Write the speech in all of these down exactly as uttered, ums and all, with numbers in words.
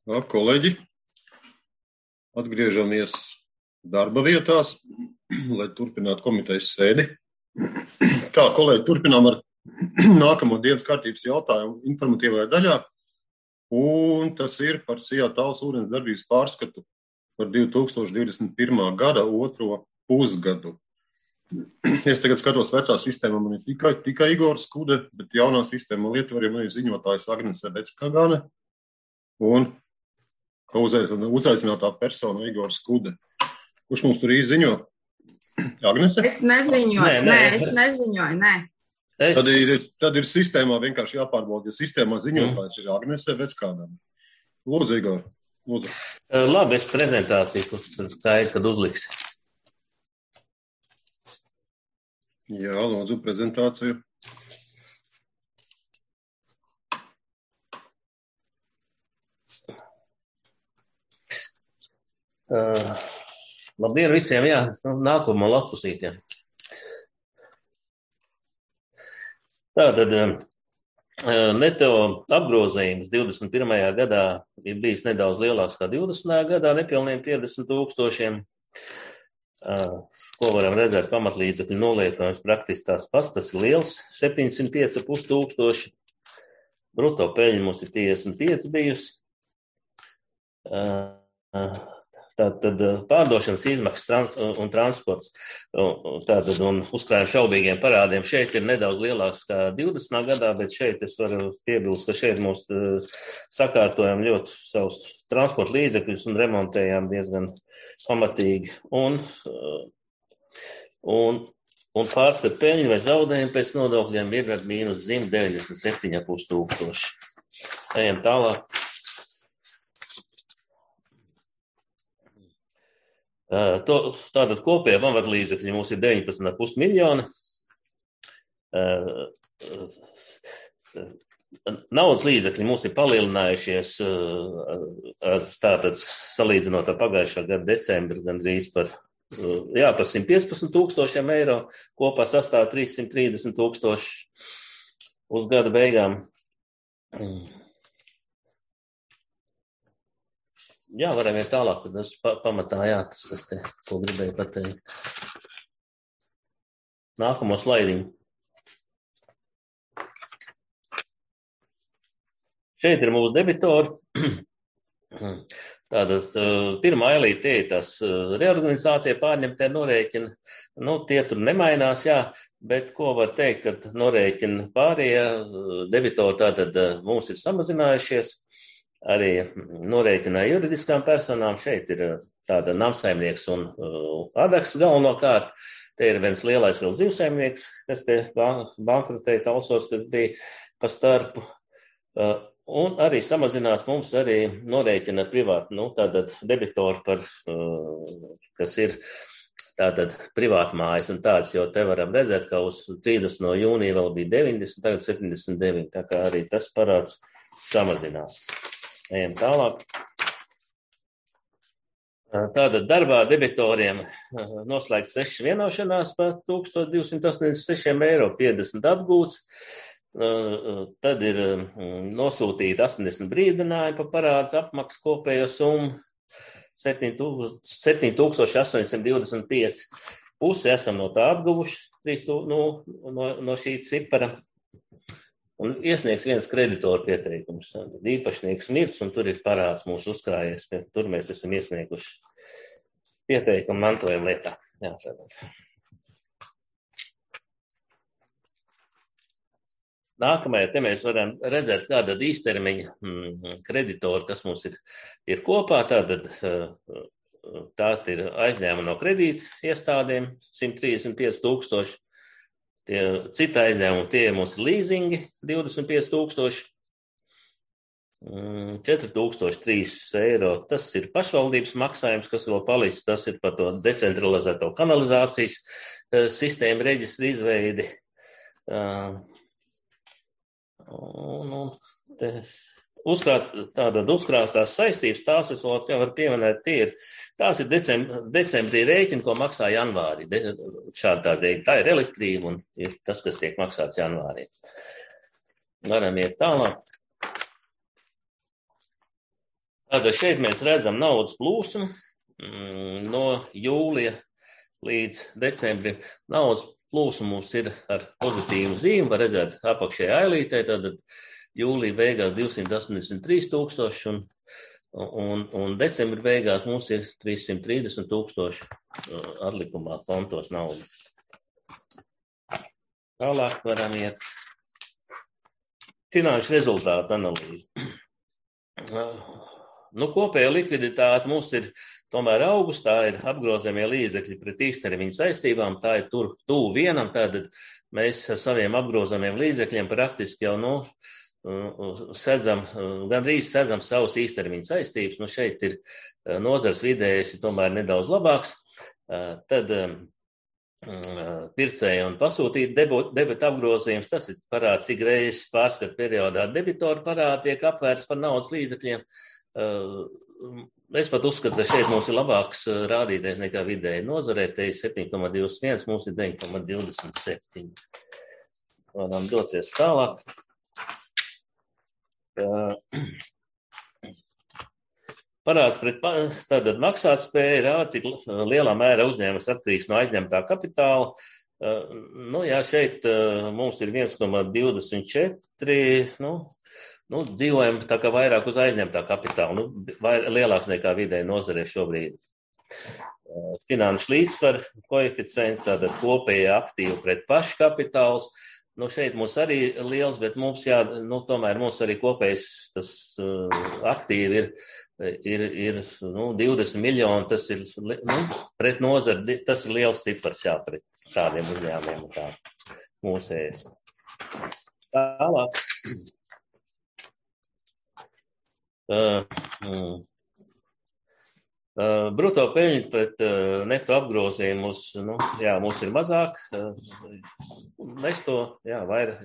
Jā, kolēģi, atgriežamies darba vietās, lai turpinātu komitejas sēdi. Tā, kolēģi, turpinām ar nākamo dienas kārtības jautājumu informatīvajā daļā, un tas ir par Sijā tāls ūdens darbības pārskatu par divi tūkstoši divdesmit pirmā gada otro pusgadu. Es tagad skatos vecā sistēmā, man ir tikai, tikai Igors Skude, bet jaunā sistēma Lietuvā man ir ziņotājs Agnese Beckagane un uzaicinātā persona Igors Skude. Kurš mums tur īsti ziņo? Agnese? Es neziņoju, nē, nē. nē es neziņoju, nē. Es... Tad, ir, tad ir sistēmā vienkārši jāpārbauda, jo sistēmā ziņotājs mm. ir Agnese Beckagane. Lūdzu, Igor, lūdzu. Labi, es prezentāciju, skaidru, kad uzliksi. Jā, lūdzu, prezentāciju. Uh, labdien visiem, jā, nākamo lapusīt, jā. Tātad, uh, neto apgrozījums divdesmit pirmajā gadā ir bijis nedaudz lielāks kā divdesmitajā gadā, nepilniem piecdesmit tūkstošiem. Uh, ko varam redzēt, pamatlīdzekļu nolietojums praktiski tās pats, tas ir liels, septiņsimt pieci ar pus tūkstoši. Bruto peļņa mums ir piecdesmit pieci bijusi. Uh, uh, Tātad pārdošanas izmaksas trans, un transports tātad, un uzkrājumi šaubīgiem parādiem šeit ir nedaudz lielāks kā divdesmitā gadā, bet šeit es varu piebilst, ka šeit mums sakārtojam ļoti savus transporta līdzekļus un remontējām diezgan pamatīgi. Un, un, un pārskat peļņu vai zaudējumu pēc nodokļiem ir ar mīnus simt deviņdesmit septiņi ar pus tūkstoši. Ejam tālāk. To, tātad kopējā pamatlīdzekļi mums ir deviņpadsmit ar pus miljoni. Naudas līdzekļi mums ir palielinājušies, tātad salīdzinot ar pagājušā gada decembri, gandrīz par, jā, par simt piecpadsmit tūkstošiem eiro, kopā sastāv trīssimt trīsdesmit tūkstoši uz gada beigām. Jā, varam iet tālāk, tad es pamatā, jā, tas, tas te, ko gribēju pateikt. Nākamo slaidiņu. Šeit ir mūsu debitori. Tādas pirmā ailīte ir tas reorganizācija pārņemtie norēķini. Nu, tie tur nemainās, jā, bet ko var teikt, kad norēķini pārējie debitori tātad mums ir samazinājušies. Arī norēķināja juridiskām personām. Šeit ir tāda namsaimnieks un uh, adaks galvenokārt. Te ir viens lielais vēl dzīvsaimnieks, kas te bankrotēja Talsos, kas bija pa starpu. Uh, un arī samazinās mums arī norēķina privāti, nu, tātad debitori par, uh, kas ir tātad privātmājas un tāds, jo te varam redzēt, ka uz trīsdesmit no jūnija vēl bija deviņdesmit, tagad septiņdesmit deviņi, tā kā arī tas parāds samazinās. Ejam tālāk. Tātad darbā debitoriem noslēgts sešas vienošanās par tūkstoš divsimt astoņdesmit sešiem eiro, piecdesmit atgūts. Tad ir nosūtīti astoņdesmit brīdinājumi par parāds apmaksu kopējo summu septiņi tūkstoši astoņsimt divdesmit pieci. Pusi esam no tā atguvuši no, no, no šī cipara. Un iesniegs viens kreditoru pieteikums. Tad īpašnieks mirs, un tur ir parāds mūsu uzkrājies. Tur mēs esam iesnieguši pieteikumu mantojuma lietā. Jā, sēdās. Nākamajā te mēs varam redzēt, kāda īstermiņa mm, kreditori, kas mums ir, ir kopā. Tātad tā ir aizņēma no kredīta iestādēm simt trīsdesmit pieci tūkstoši. Tie cita aizņēmumi, tie mums ir līzingi, divdesmit pieci tūkstoši, četri tūkstoši trīs eiro. Tas ir pašvaldības maksājums, kas vēl palicis, tas ir par to decentralizēto kanalizācijas sistēmu reģistru izveidi. Un, un, te, uzkrāt, tāda uzkrāstās saistības, tās es vēl varu pieminēt, tie ir, tās ir decembr, decembrī rēķini, ko maksā janvārī. De, šādi tāda rēķina. Tā ir elektrība un ir tas, kas tiek maksāts janvārī. Varam iet tālāk. Tātad šeit mēs redzam naudas plūsmu no jūlija līdz decembrim. Naudas plūsma mums ir ar pozitīvu zīmi, var redzēt apakšējā ailītē, tātad jūlija beigās divsimt astoņdesmit trīs tūkstoši un, un, un decembra beigās mums ir trīssimt trīsdesmit tūkstoši atlikumā kontos naudu. Tālāk varam iet finanšu rezultātu analīzi. Nu, kopēja likviditāte mums ir tomēr augus, tā ir apgrozāmie līdzekļi pret īstermiņa saistībām, tā ir tur tuvu vienam, tātad mēs ar saviem apgrozāmiem līdzekļiem praktiski jau, nu, sedzam, gandrīz sedzam savus īstermiņa saistības, nu, šeit ir nozars vidējais ir tomēr nedaudz labāks, tad pircēja un pasūtīt debeta apgrozījums, tas ir parāds, cik reizes pārskat periodā debitoru parādi tiek apvērts par naudas līdzekļiem. Es pat uzskatu, ka šeit mums ir labāks rādītājs nekā vidēji nozarē, te ir septiņi koma divdesmit viens, mums ir deviņi koma divdesmit septiņi. Varam doties tālāk. Parāds pret tātad maksātspēju rāda, cik lielā mērā uzņēmums atkarīgs no aizņemtā kapitāla. Nu, jā, šeit mums ir viens koma divdesmit četri, nu, nu, dzīvojam tā kā vairāk uz aizņemtā kapitāla, nu, vair, lielāks nekā vidēji nozarē šobrīd. Finanšu līdzsvar koeficients, tātad kopējā aktīva pret pašu kapitāls. Nu, šeit mums arī liels, bet mums jā, nu, tomēr mums arī kopējs tas uh, aktīvi ir, ir, ir nu, divdesmit miljoni, tas ir, nu, pret nozari, tas ir liels cipars, jā, pret tādiem uzņēmumiem, kā mūsējais. Tālāk. Uh, mm. Uh, bruto peļņa pret uh, neto apgrozījumu mums, nu, jā, mums ir mazāk. Uh, mēs to, jā, vairāk.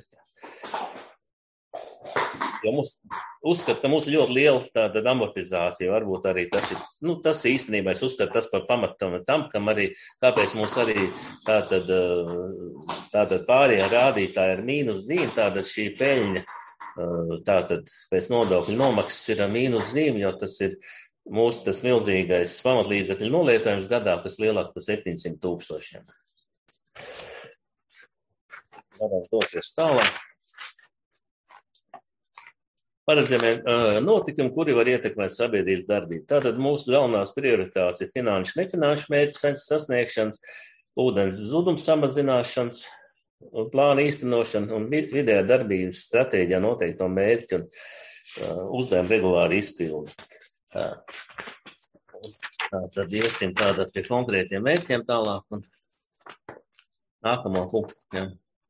Jo mums uzskata, ka mums ir ļoti liela tāda amortizācija, varbūt arī tas ir, nu, tas īstenībā es uzskatu tas par pamatam tam, kam arī, kāpēc mums arī tātad, tātad pārējā rādītāja ir mīnus zīme, tātad šī peļņa, tātad pēc nodokļu nomaksas ir mīnus zīme, jo tas ir mūsu tas milzīgais pamatlīdzekļu noliekojums gadā, kas lielāk par septiņsimt tūkstošiem. Varam doties tālāk. Paredzamie uh, notikumi, kuri var ietekmēt sabiedrības darbību. Tātad mūsu galvenās prioritātes ir finanšu, nefinanšu mērķu sasniegšanas, ūdens zudums samazināšanas, plāna īstenošana un vidējā darbības stratēģijā noteikto mērķu un uh, uzdevumu regulāri izpildi. Tā, tā tad iesim tātad pie konkrētiem mērķiem tālāk un nākamo punktu. Ja.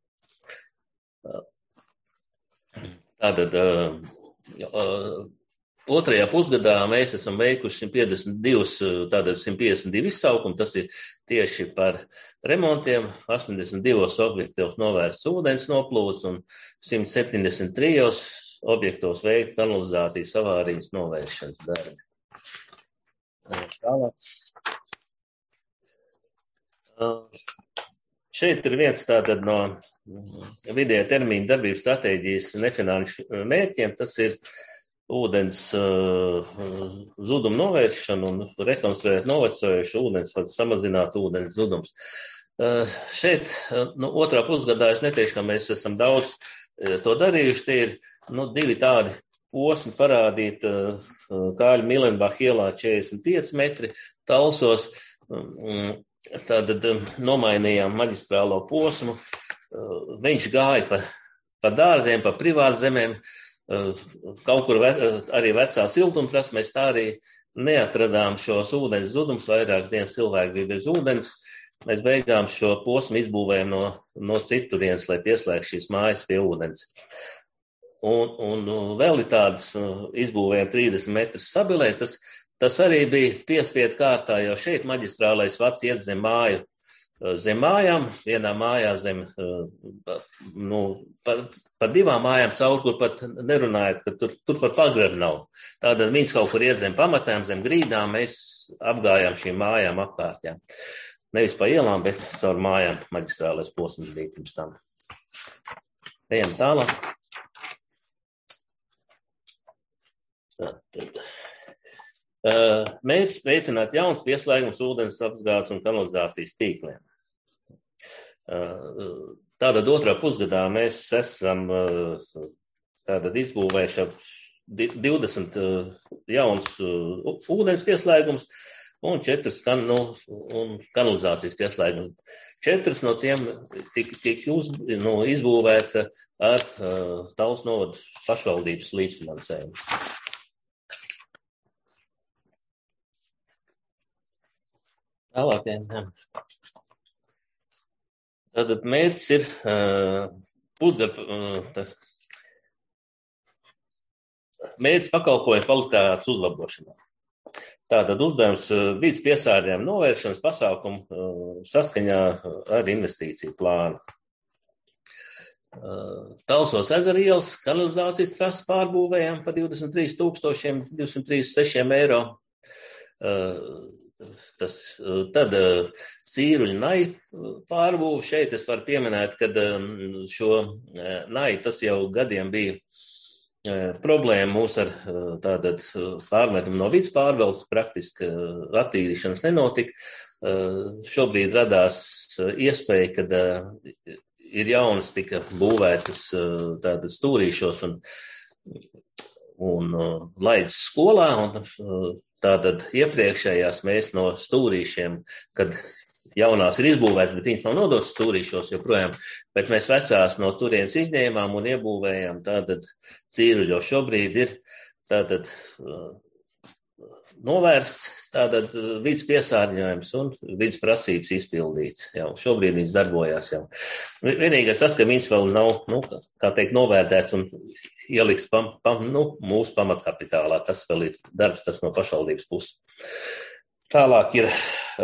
Tātad uh, uh, otrajā pusgadā mēs esam veikuši simt piecdesmit divus, tātad simt piecdesmit divi izsaukumi, tas ir tieši par remontiem, astoņdesmit divos objektos novērsts ūdens noplūds un simt septiņdesmit trijos objektos veikt kanalizācijas avārijas novēršanas darbi. Tālāk. Šeit ir viens tātad no vidējā termiņa darbības stratēģijas nefinanšu mērķiem, tas ir ūdens uh, zudumu novēršana un rekonstruēt novecojušu ūdens, vai samazināt ūdens zudums. Uh, šeit, nu, otrā pusgadā es neteikšu, ka mēs esam daudz uh, to darījuši, tie ir nu, divi tādi posmi parādīt uh, Kāļu Milenbach ielā četrdesmit pieci metri Talsos. Um, Tātad um, nomainījām maģistrālo posmu. Uh, viņš gāja pa, pa dārziem, pa privātu zemēm, uh, kaut kur ve, uh, arī vecā siltumtras. Mēs tā arī neatradām šos ūdens zudumus, vairākas dienas cilvēki bija bez ūdens. Mēs beigām šo posmu izbūvējam no, no citurienes, lai pieslēgtu šīs mājas pie ūdens. Un, un vēl ir tādas izbūvējam trīsdesmit metrus sabilē, tas, tas arī bija piespiedu kārtā, jo šeit maģistrālais vats iet zem māju, zem mājām, vienā mājā zem, nu, par, par divām mājām caur, kur pat nerunājot, ka tur, tur pat pagrabi nav. Tātad viņš kaut kur iet zem pamatām, zem grīdām, mēs apgājām šīm mājām apkārt, jā. Nevis pa ielām, bet caur mājām maģistrālais posms bija pirms tam. Ejam tālāk. Tad Mērķis veicināt jauns pieslēgums ūdens apgādes un kanalizācijas tīkliem. Tātad otrā pusgadā mēs esam tātad izbūvējuši divdesmit jauns ūdens pieslēgums un četras kan, nu, un kanalizācijas pieslēgums. Četras no tiem tika tik uz, nu, izbūvēta ar uh, Talsu novada pašvaldības līdzfinansējumu. Tālāk, jā. Tātad mērķis ir uh, pusgad, uh, tas mērķis pakalpojumu kvalitātes uzlabošanā. Tātad uzdevums vides piesārņojuma novēršanas pasākumu uh, saskaņā ar investīciju plānu. Uh, Talsos ezera ielas kanalizācijas trases pārbūvējām par divdesmit trīs tūkstoši divsimt trīsdesmit seši eiro. Uh, Tas, tad Cīruļa nai pārbūve šeit es varu pieminēt, kad šo nai tas jau gadiem bija problēma mūs ar tātad pārmetumu no vidas pārvaldes, praktiski attīrīšanas nenotika. Šobrīd radās iespēja, kad ir jaunas tika būvētas tātad stūrīšos un, un laidas skolā, un tātad iepriekšējās mēs no stūrīšiem, kad jaunās ir izbūvētas, bet viņas nav nodotas stūrīšos joprojām, bet mēs vecās no turienes izņēmām un iebūvējām tātad Cīruļo. Šobrīd ir tātad novērsts tātad vidas piesārņojums un vidas prasības izpildīts. Jau šobrīd viņas darbojās jau. Vienīgais tas, ka viņas vēl nav, nu, kā teikt, novērtēts un ieliks pam, pam, nu, mūsu pamatkapitālā. Tas vēl ir darbs, tas no pašvaldības puses. Tālāk ir,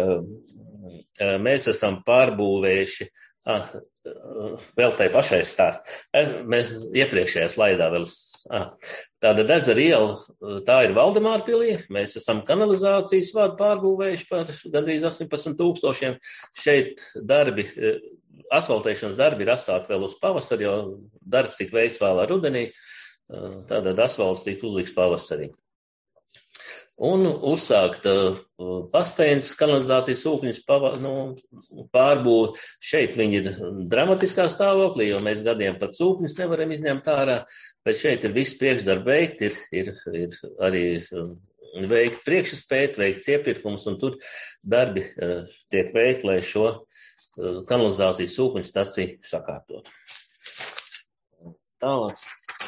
mēs esam pārbūvējuši, ah, vēl tai pašai stāst. Mēs iepriekšējā slaidā vēl, ah, tāda ezera iela, tā ir Valdemārpilī, mēs esam kanalizācijas vadu pārbūvējuši par gandrīz astoņpadsmit tūkstošiem. Šeit darbi, asfaltēšanas darbi ir atstāti vēl uz pavasari, jo darbs tik veikts vēl ar rudenī, tātad asfalts tika uzliks pavasarī. Un uzsākt uh, Pasteinas kanalizācijas sūkņus nu, pārbūvi. Šeit viņi ir dramatiskā stāvoklī, jo mēs gadiem pat sūkņus nevaram izņemt ārā, bet šeit ir viss priekšdarbi veikt, ir, ir, ir arī veikt priekšspēt, veikt iepirkums, un tur darbi uh, tiek veikti, lai šo uh, kanalizācijas sūkņu staciju sakārtot. Tālāk.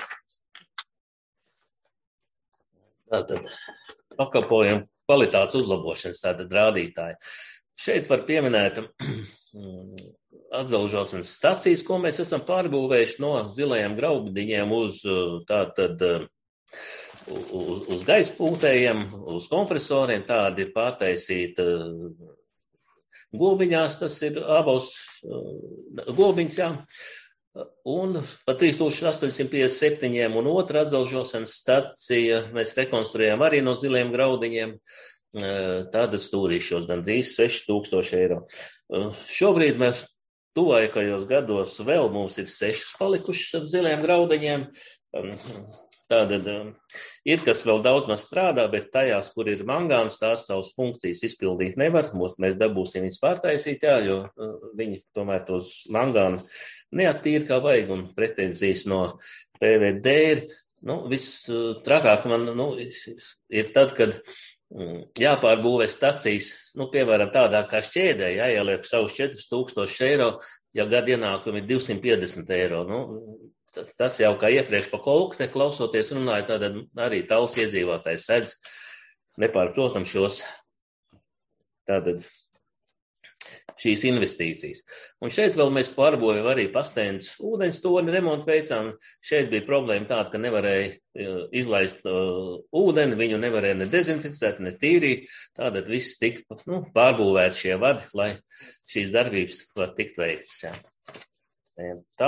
Tātad. Pakalpojumu kvalitātes uzlabošanas tātad rādītāji. Šeit var pieminēt atzelžošanas stacijas, ko mēs esam pārbūvējuši no zilajiem graudiņiem uz tātad uz, uz gaisa pūtējiem, uz kompresoriem. Tādi ir pārtaisīti gobiņās, tas ir abos gobiņas, jā. Un pa trīs tūkstoši astoņsimt piecdesmit septiņiem un otra atzelžošanas stacija mēs rekonstruējām arī no ziliem graudiņiem, tāda stūrīšos gandrīz seši tūkstoši eiro. Šobrīd mēs tuvākajos gados vēl mums ir sešas palikušas ar ziliem graudiņiem. Tātad ir, kas vēl daudz maz strādā, bet tajās, kur ir mangāns, tās savas funkcijas izpildīt nevar. Mēs dabūsim viņas pārtaisīt, jā, jo viņi tomēr tos mangānu neattīra kā vajag, un pretenzijas no P V D ir, nu, viss trakāk man, nu, ir tad, kad jāpārbūvē stacijas, nu, piemēram, tādā kā šķēdē, jāieliek savus četri tūkstoši eiro, ja gada ienākumi ir divsimt piecdesmit eiro, nu, tas jau kā iepriekš pa kolku te klausoties runāja, tad arī Talsu iedzīvotājs sedz nepārprotam šos, tātad šīs investīcijas. Un šeit vēl mēs pārbūvējam arī Pasteinas ūdeņu torni remontu veicām. Šeit bija problēma tāda, ka nevarēja izlaist uh, ūdeni, viņu nevarēja ne dezinficēt, ne tīrīt. Tātad viss tika, nu, pārbūvēt šie vadi, lai šīs darbības var tikt veiktas. Jā. Tā.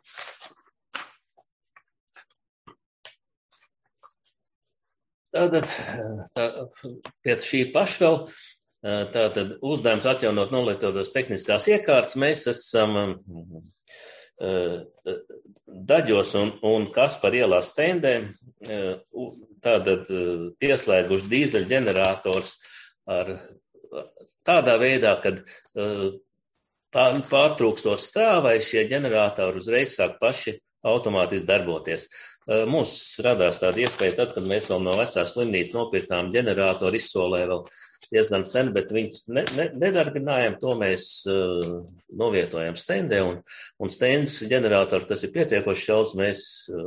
Tātad tā, pie šī paša vēl, tātad uzdevums atjaunot nolietotas tehniskās iekārtas, mēs esam Daģos un, un Kaspar ielā stendēm tātad pieslēguši dīzeļģenerators ar tādā veidā, kad pārtrūkstot strāvai, šie ģeneratori uzreiz sāk paši automātiski darboties. Mums radās tāda iespēja tad, kad mēs vēl no vecās slimnīcas nopirkām ģeneratoru izsolē vēl diezgan sen, bet viņus ne, ne, nedarbinājām, to mēs uh, novietojam stendē, un, un stendes ģenerators, kas ir pietiekoši šaus, mēs,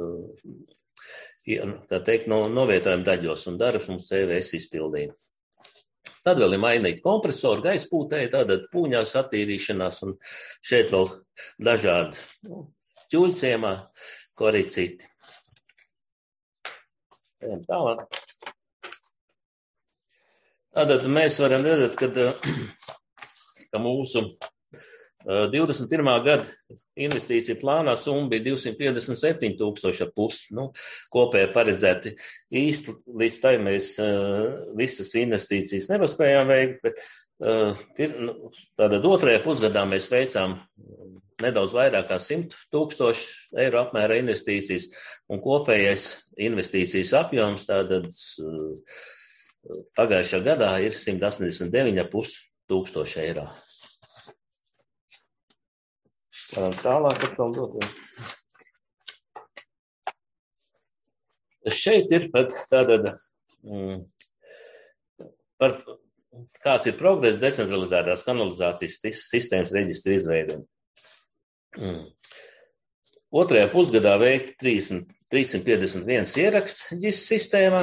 uh, tā teikt, no, novietojam daļos, un darbs mums C V S izpildīja. Tad vēl ir mainīti kompresori, gaispūtēji, tāda pūņās attīrīšanās, un šeit vēl dažādi nu, ķuļciemā, ko arī citi. Tālāk. Tātad mēs varam redzēt, ka, ka mūsu divdesmit pirmā gada investīcija plānā summa bija divsimt piecdesmit septiņi tūkstoši ap pusi. Nu, kopēji paredzēti īsti līdz tai mēs visas investīcijas nepaspējām veikt, bet tātad otrajā pusgadā mēs veicām nedaudz vairāk kā simt tūkstoši eiro apmēra investīcijas, un kopējais investīcijas apjoms tātad pagājušā gadā ir simt astoņdesmit deviņi ap pusi tūkstoši eiro. Tālāk atkal doties. Šeit ir pat tātad mm, par kāds ir progress decentralizētās kanalizācijas sistēmas reģistra izveidē. Mm. Otrajā pusgadā veikti trīssimt piecdesmit viens ieraksts ģis sistēmā.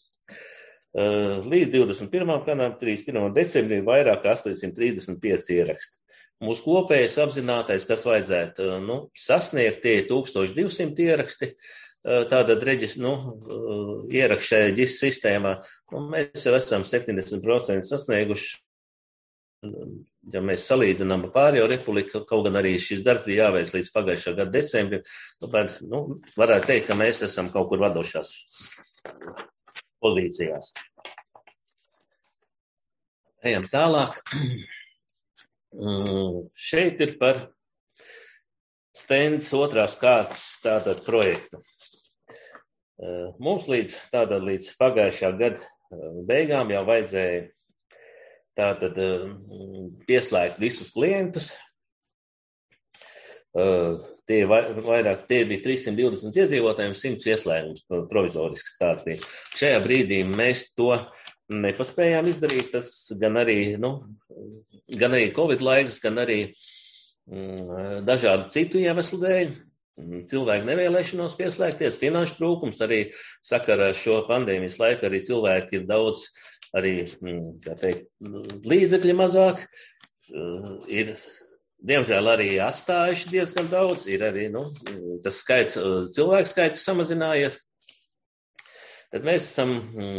Līdz divdesmit pirmajam gadam, trīsdesmit pirmajam decembrim, vairāk kā astoņsimt trīsdesmit pieci ieraksti. Mūsu kopējais apzinātais, kas vajadzētu nu, sasniegt, tie ir tūkstoš divsimt ieraksti, tātad reģis, nu, ieraksti šajā ģis sistēmā. Un mēs jau esam septiņdesmit procenti sasnieguši. Ja mēs salīdzinām ar pārējo republiku, kaut gan arī šis darbs bija jāveic līdz pagājušā gada decembrim, tad nu, varētu teikt, ka mēs esam kaut kur vadošās pozīcijās. Ejam tālāk. Šeit ir par stendes otrās kārtas tātad projektu. Mums līdz, tātad līdz pagājušā gada beigām jau vajadzēja tātad pieslēgt visus klientus. Tie vairāk, tie bija trīssimt divdesmit iedzīvotājiem, simts ieslēgums provizorisks tāds bija. Šajā brīdī mēs to nepaspējām izdarīt, tas gan arī, nu, gan arī Covid laiks, gan arī mm, dažādu citu iemeslu dēļ. Cilvēku nevēlēšanos pieslēgties, finanšu trūkums, arī sakarā ar šo pandēmijas laiku arī cilvēki ir daudz arī, kā teikt, līdzekļi mazāk, ir, diemžēl, arī atstājuši diezgan daudz, ir arī, nu, tas skaits, cilvēku skaits samazinājies. Tad mēs esam,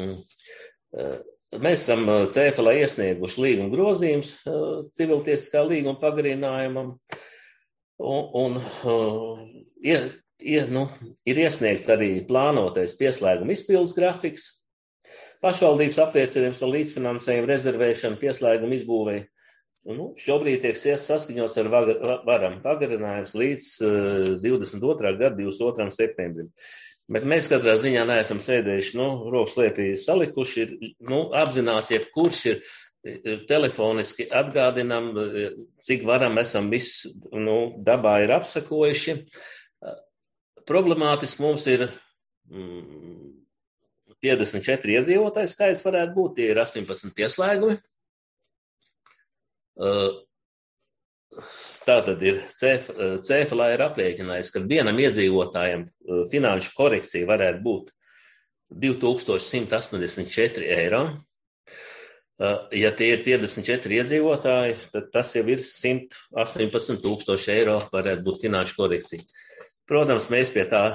mēs esam C F L iesnieguši līguma grozījums civiltiesiskā līguma pagarinājumam, un, un ie, ie, nu, ir iesniegts arī plānotais pieslēguma izpildes grafiks. Pašvaldības apliecinājums par līdzfinansējumu rezervēšanu pieslēgumu izbūvēja. Nu, šobrīd tiek saskaņots ar varam pagarinājums līdz uh, divdesmit otrā gada divdesmit otrā septembrim. Bet mēs katrā ziņā neesam sēdējuši, nu, rokas liepī salikuši, ir, nu, apzināti, jebkurš ir, ir telefoniski atgādinām, cik varam esam visu, nu, dabā ir apsakojuši. Uh, problemātiski mums ir mm, piecdesmit četri iedzīvotāji skaits varētu būt, tie ir astoņpadsmit pieslēgumi. Tātad ir C F L ir aprēķinājis, ka vienam iedzīvotājam finanšu korekcija varētu būt divi tūkstoši simt astoņdesmit četri eiro. Ja tie ir piecdesmit četri iedzīvotāji, tad tas jau ir simt astoņpadsmit tūkstoši eiro varētu būt finanšu korekcija. Protams, mēs pie tā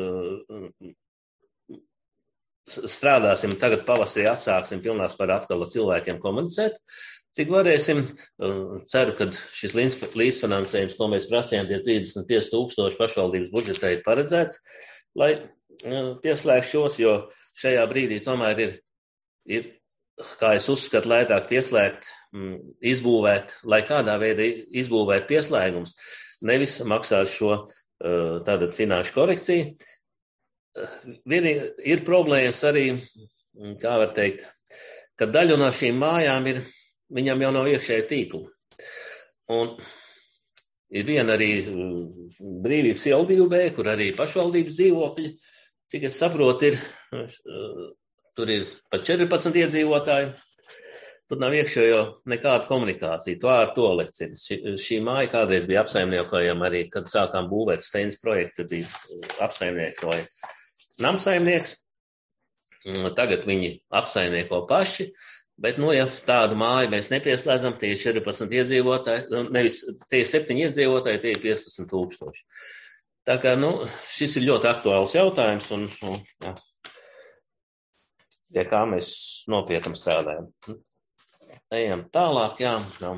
strādāsim, tagad pavasarī atsāksim pilnā spārā atkal ar cilvēkiem komunicēt, cik varēsim. Ceru, ka šis līdzfinansējums, ko mēs prasījām, tie trīsdesmit pieci tūkstoši pašvaldības budžetā ir paredzēts, lai pieslēgtu šos, jo šajā brīdī tomēr ir, ir, kā es uzskatu, lētāk pieslēgt, izbūvēt, lai kādā veidā izbūvēt pieslēgums. nevis maksāt šo tātad finanšu korekciju. Ir problēmas arī, kā var teikt, ka daļu no šīm mājām ir, viņam jau nav iekšēja tīkla. Un ir viena arī Brīvības iela divi B, kur arī pašvaldības dzīvokļi, cik es saprotu, ir, tur ir pat četrpadsmit iedzīvotāji. Tur nav iekšējo nekāda komunikācija. To ar to lecina. Šī, šī māja kādreiz bija apsaimniekojama arī, kad sākām būvēt Steinas projektu, bija apsaimniekoja namsaimnieks. Tagad viņi apsaimnieko paši, bet, nu, ja tādu māju mēs nepieslēdzam, tie ir četrpadsmit iedzīvotāji, nevis tie ir septiņi iedzīvotāji, tie ir piecpadsmit tūkstoši. Tā kā, nu, šis ir ļoti aktuāls jautājums un, un jā, pie kā mēs nopietni strādājam. Ejam tālāk, jā. jā.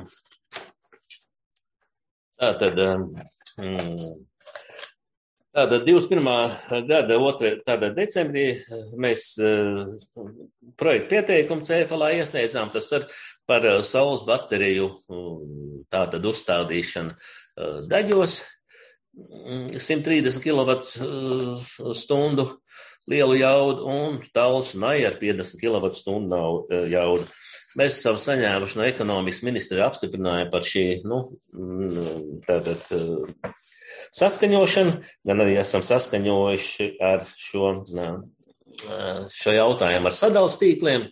Tātad, mm, tātad divdesmit pirmā gada otrā tātad decembrī mēs uh, projektu pieteikumu C F L A iesniedzām, tas ir par uh, saules bateriju uh, tātad uzstādīšanu uh, daļos, simt trīsdesmit kilovatu stundu lielu jaudu un tāls un ai ar piecdesmit kilovatu stundu nav uh, jaudu. Mēs esam saņēmuši no ekonomikas ministra apstiprinājumu par šī, nu, tātad saskaņošanu, gan arī esam saskaņojuši ar šo, šo jautājumu ar sadales tīkliem.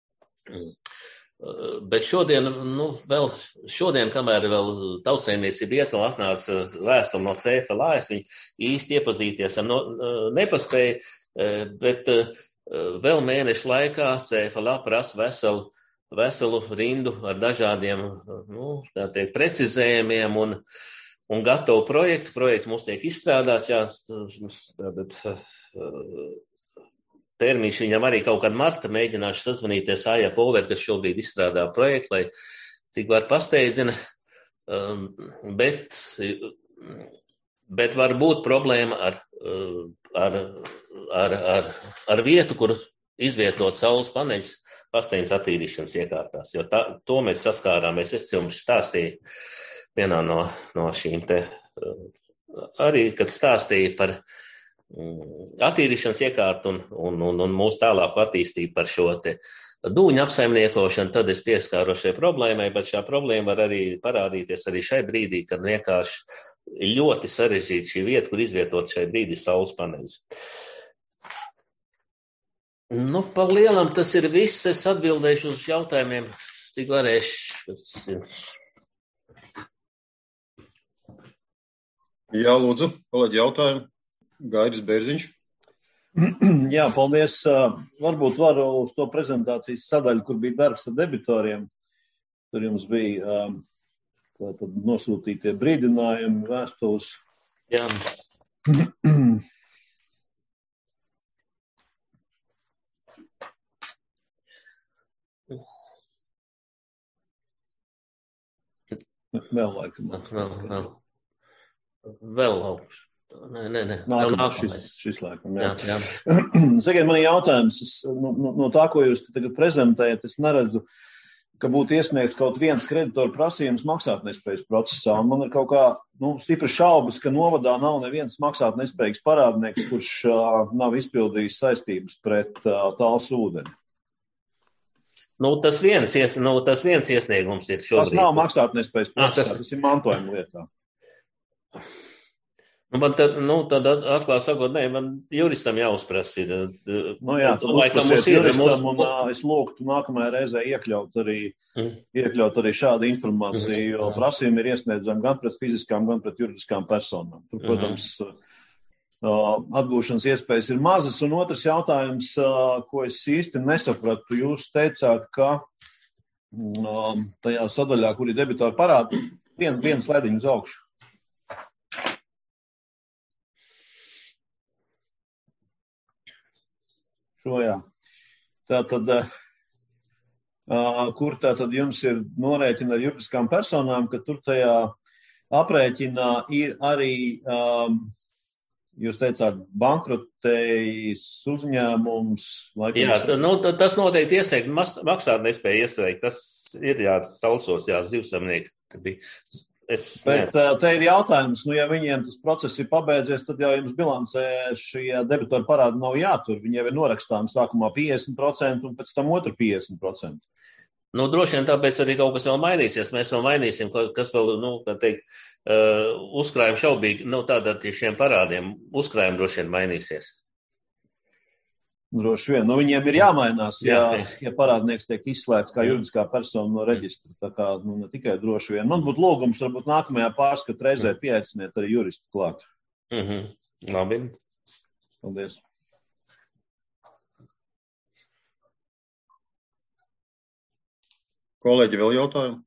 Bet šodien, nu, vēl šodien, kamēr vēl Tautsaimniecība iet, vēl atnāca vēstuli no C F L A, es viņu īsti iepazīties ar no, nepaspēju, bet vēl mēnešu laikā C F L A prasa veselu veselu rindu ar dažādiem, nu, tā teikt, precizējumiem un, un gatavu projektu. Projekts mums tiek izstrādāts, jā, tātad termiņš viņam arī kaut kādu marta mēģināšu sazvanīties Aija Pulver, kas šobrīd izstrādā projektu, lai cik var pasteidzina, bet, bet var būt problēma ar, ar, ar, ar, ar vietu, kur izvietot saules paneļus pastaiņas attīrīšanas iekārtās, jo tā, to mēs saskārāmies. Es jums stāstīju vienā no, no šīm te, arī, kad stāstīju par attīrīšanas iekārtu un, un, un, un mūsu tālāku attīstību par šo te dūņu apsaimniekošanu, tad es pieskāros šai problēmai, bet šā problēma var arī parādīties arī šai brīdī, kad vienkārši ir ļoti sarežģīta šī vieta, kur izvietot šai brīdī saules paneļus. Nu, par lielam tas ir viss. Es atbildēšu uz jautājumiem, cik varēšu. Jā, lūdzu, kolēģi jautājumu. Gairis Bērziņš. Jā, paldies. Varbūt varu uz to prezentācijas sadaļu, kur bija darbs ar debitoriem. Tur jums bija tātad nosūtītie brīdinājumi, vēstules. Jā. Vēl laikam. Vēl, vēl. Vēl augsts. Nē, nē, nē. Nākamā, šis, šis laikam, jā. jā, jā. Sakiet, man ir jautājums. Es, no, no tā, ko jūs tagad prezentējat, es neredzu, ka būtu iesniegts kaut viens kreditoru prasījums maksātnespējas procesā. Un man ir kaut kā, nu, stipri šaubas, ka novadā nav neviens maksātnespējīgs parādnieks, kurš uh, nav izpildījis saistības pret uh, tāls ūdeni. Nu, tas viens, ies, nu, tas viens iesniegums ir šobrīd. Tas nav maksātnespējas procesā, ah, tas... tas ir mantojuma lietā. Nu, man tad, nu, tad atklāt sakot, nē, man juristam jāuzprasa ir. Nu jā, tad uzprasiet juristam mūs... un uh, es lūgtu nākamajā reizē iekļaut arī, mm. iekļaut arī šādu informāciju, mm. jo prasījumi ir iesniedzami gan pret fiziskām, gan pret juridiskām personām. Tur, protams, mm. Uh, atgūšanas iespējas ir mazas, un otrs jautājums, uh, ko es īsti nesapratu, jūs teicāt, ka uh, tajā sadaļā, kur ir debitori parādi, vien, viens slēdiņu uz augšu. Šo jā. Tātad, uh, kur tātad jums ir norēķina ar juridiskām personām, ka tur tajā aprēķinā ir arī um, jūs teicāt, bankrotējis uzņēmums. Laikam, jā, tā, nu, tas noteikti iesniegt, maksāt nespēja iesniegt. Tas ir, jā, Talsos, jā, zivsamnieki. Es, Bet ne. Te ir jautājums, nu, ja viņiem tas process ir pabeidzies, tad jau jums bilancē šie debitori parādi nav jātur. Viņi jau ir norakstāmi sākumā piecdesmit procenti un pēc tam otru piecdesmit procenti. Nu, droši vien tāpēc arī kaut kas vēl mainīsies. Mēs vēl mainīsim, kas vēl, nu, kā teikt, uh, uzkrājumi šaubīgi, nu, tādā šiem parādiem, uzkrājumi droši vien mainīsies. Droši vien. Nu, viņiem ir jāmainās, ja, ja parādnieks tiek izslēgts kā juridiskā persona no reģistra. Tā kā, nu, ne tikai droši vien. Man būtu lūgums, varbūt nākamajā pārskatu reizē pieaiciniet arī juristu klāt. Mhm. Labi. Paldies. Kolēģi, vēl jautājumu?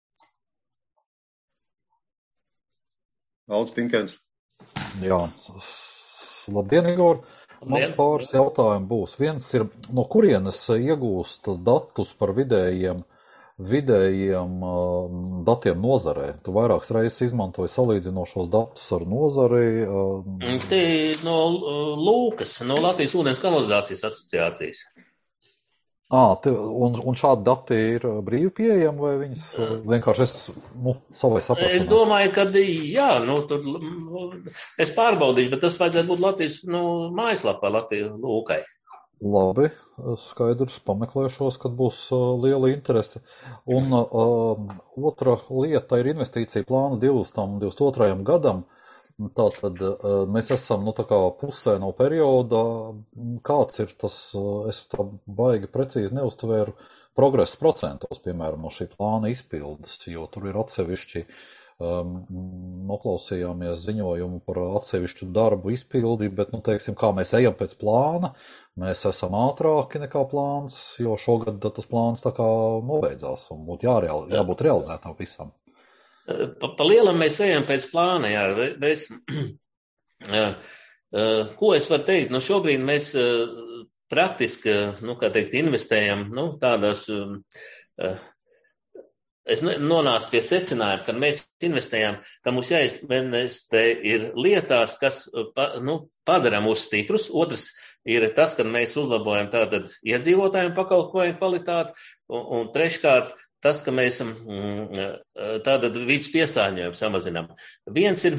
Aldis Pinkēns. Jā. Labdien, Igor. Man pāris jautājumu būs. Viens ir, no kurienes iegūst datus par vidējiem, vidējiem uh, datiem nozarē? Tu vairākas reizes izmantoji salīdzinošos datus ar nozari. Uh... Te no Lūkas, no Latvijas ūdens kanalizācijas asociācijas. À, te, un, un šādi dati ir brīvi pieejami, vai viņas vienkārši es, nu, savai saprašanā? Es domāju, ka jā, nu, tur es pārbaudīšu, bet tas vajadzētu būt Latvijas, nu, mājaslapā Latvijas Lūkai. Labi, skaidrs, pameklēšos, kad būs uh, liela interese. Un uh, otra lieta ir investīcija plāna divdesmit divdesmit otrajam gadam. Tātad mēs esam, nu, tā kā pusē no perioda. Kāds ir tas, es tā baigi precīzi neuztvēru, progresa procentos, piemēram, no šī plāna izpildes, jo tur ir atsevišķi, um, noklausījāmies ziņojumu par atsevišķu darbu izpildi, bet, nu, teiksim, kā mēs ejam pēc plāna, mēs esam ātrāki nekā plāns, jo šogad tas plāns tā kā nobeidzās un būtu jāreal, jābūt realizētām visam. Pa, pa lielam mēs ejam pēc plāna, jā, mēs, jā, ko es varu teikt, nu šobrīd mēs praktiski, nu, kā teikt, investējam, nu, tādās, es nonācu pie secinājuma, ka mēs investējam, ka mums jāinvestē ir lietās, kas, nu, padara mūs stiprus, otrs ir tas, ka mēs uzlabojam tātad iedzīvotājiem pakalpojumu kvalitāti, un, un treškārt, tas, ka mēs tātad vidas piesārņojumu samazinām. Viens ir,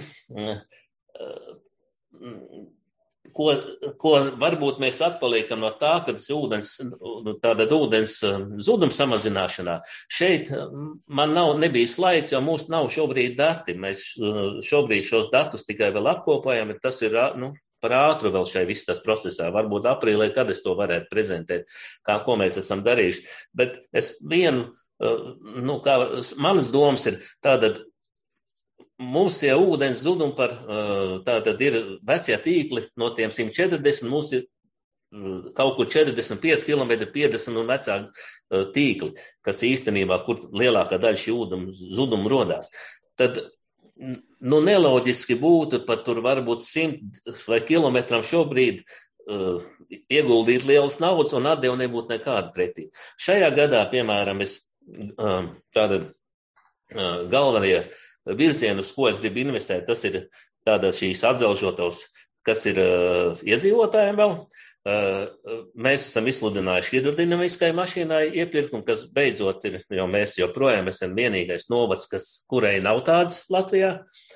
ko, ko varbūt mēs atpaliekam no tā, kad ūdens, tātad ūdens zuduma samazināšanā. Šeit man nav, nebija slaids, jo mums nav šobrīd dati. Mēs šobrīd šos datus tikai vēl apkopojam, bet tas ir, nu, par ātru vēl šai viss tas procesā. Varbūt aprīlē, kad es to varētu prezentēt, kā, ko mēs esam darījuši. Bet es vienu, nu, kā manas domas ir tātad, mums tie ūdens zudumi par, tātad ir vecie tīkli no tiem simt četrdesmit, mums ir kaut kur četrdesmit pieci kilometri, piecdesmit un vecāki tīkli, kas īstenībā, kur lielākā daļa šī ūdens zudumu rodās. Tad, nu, neloģiski būtu pat tur varbūt simt vai kilometram šobrīd uh, ieguldīt lielas naudas un atdevu nebūtu nekāda pretī. Šajā gadā, piemēram, es uh, tāda uh, galvenie virzieni, uz ko es gribu investēt, tas ir tāda šīs atzelžotos, kas ir uh, iedzīvotājiem vēl. Uh, mēs esam izsludinājuši hidrodinamiskai mašīnai iepirkumu, kas beidzot ir, jo mēs joprojām esam vienīgais novads, kas, kurai nav tādas Latvijā.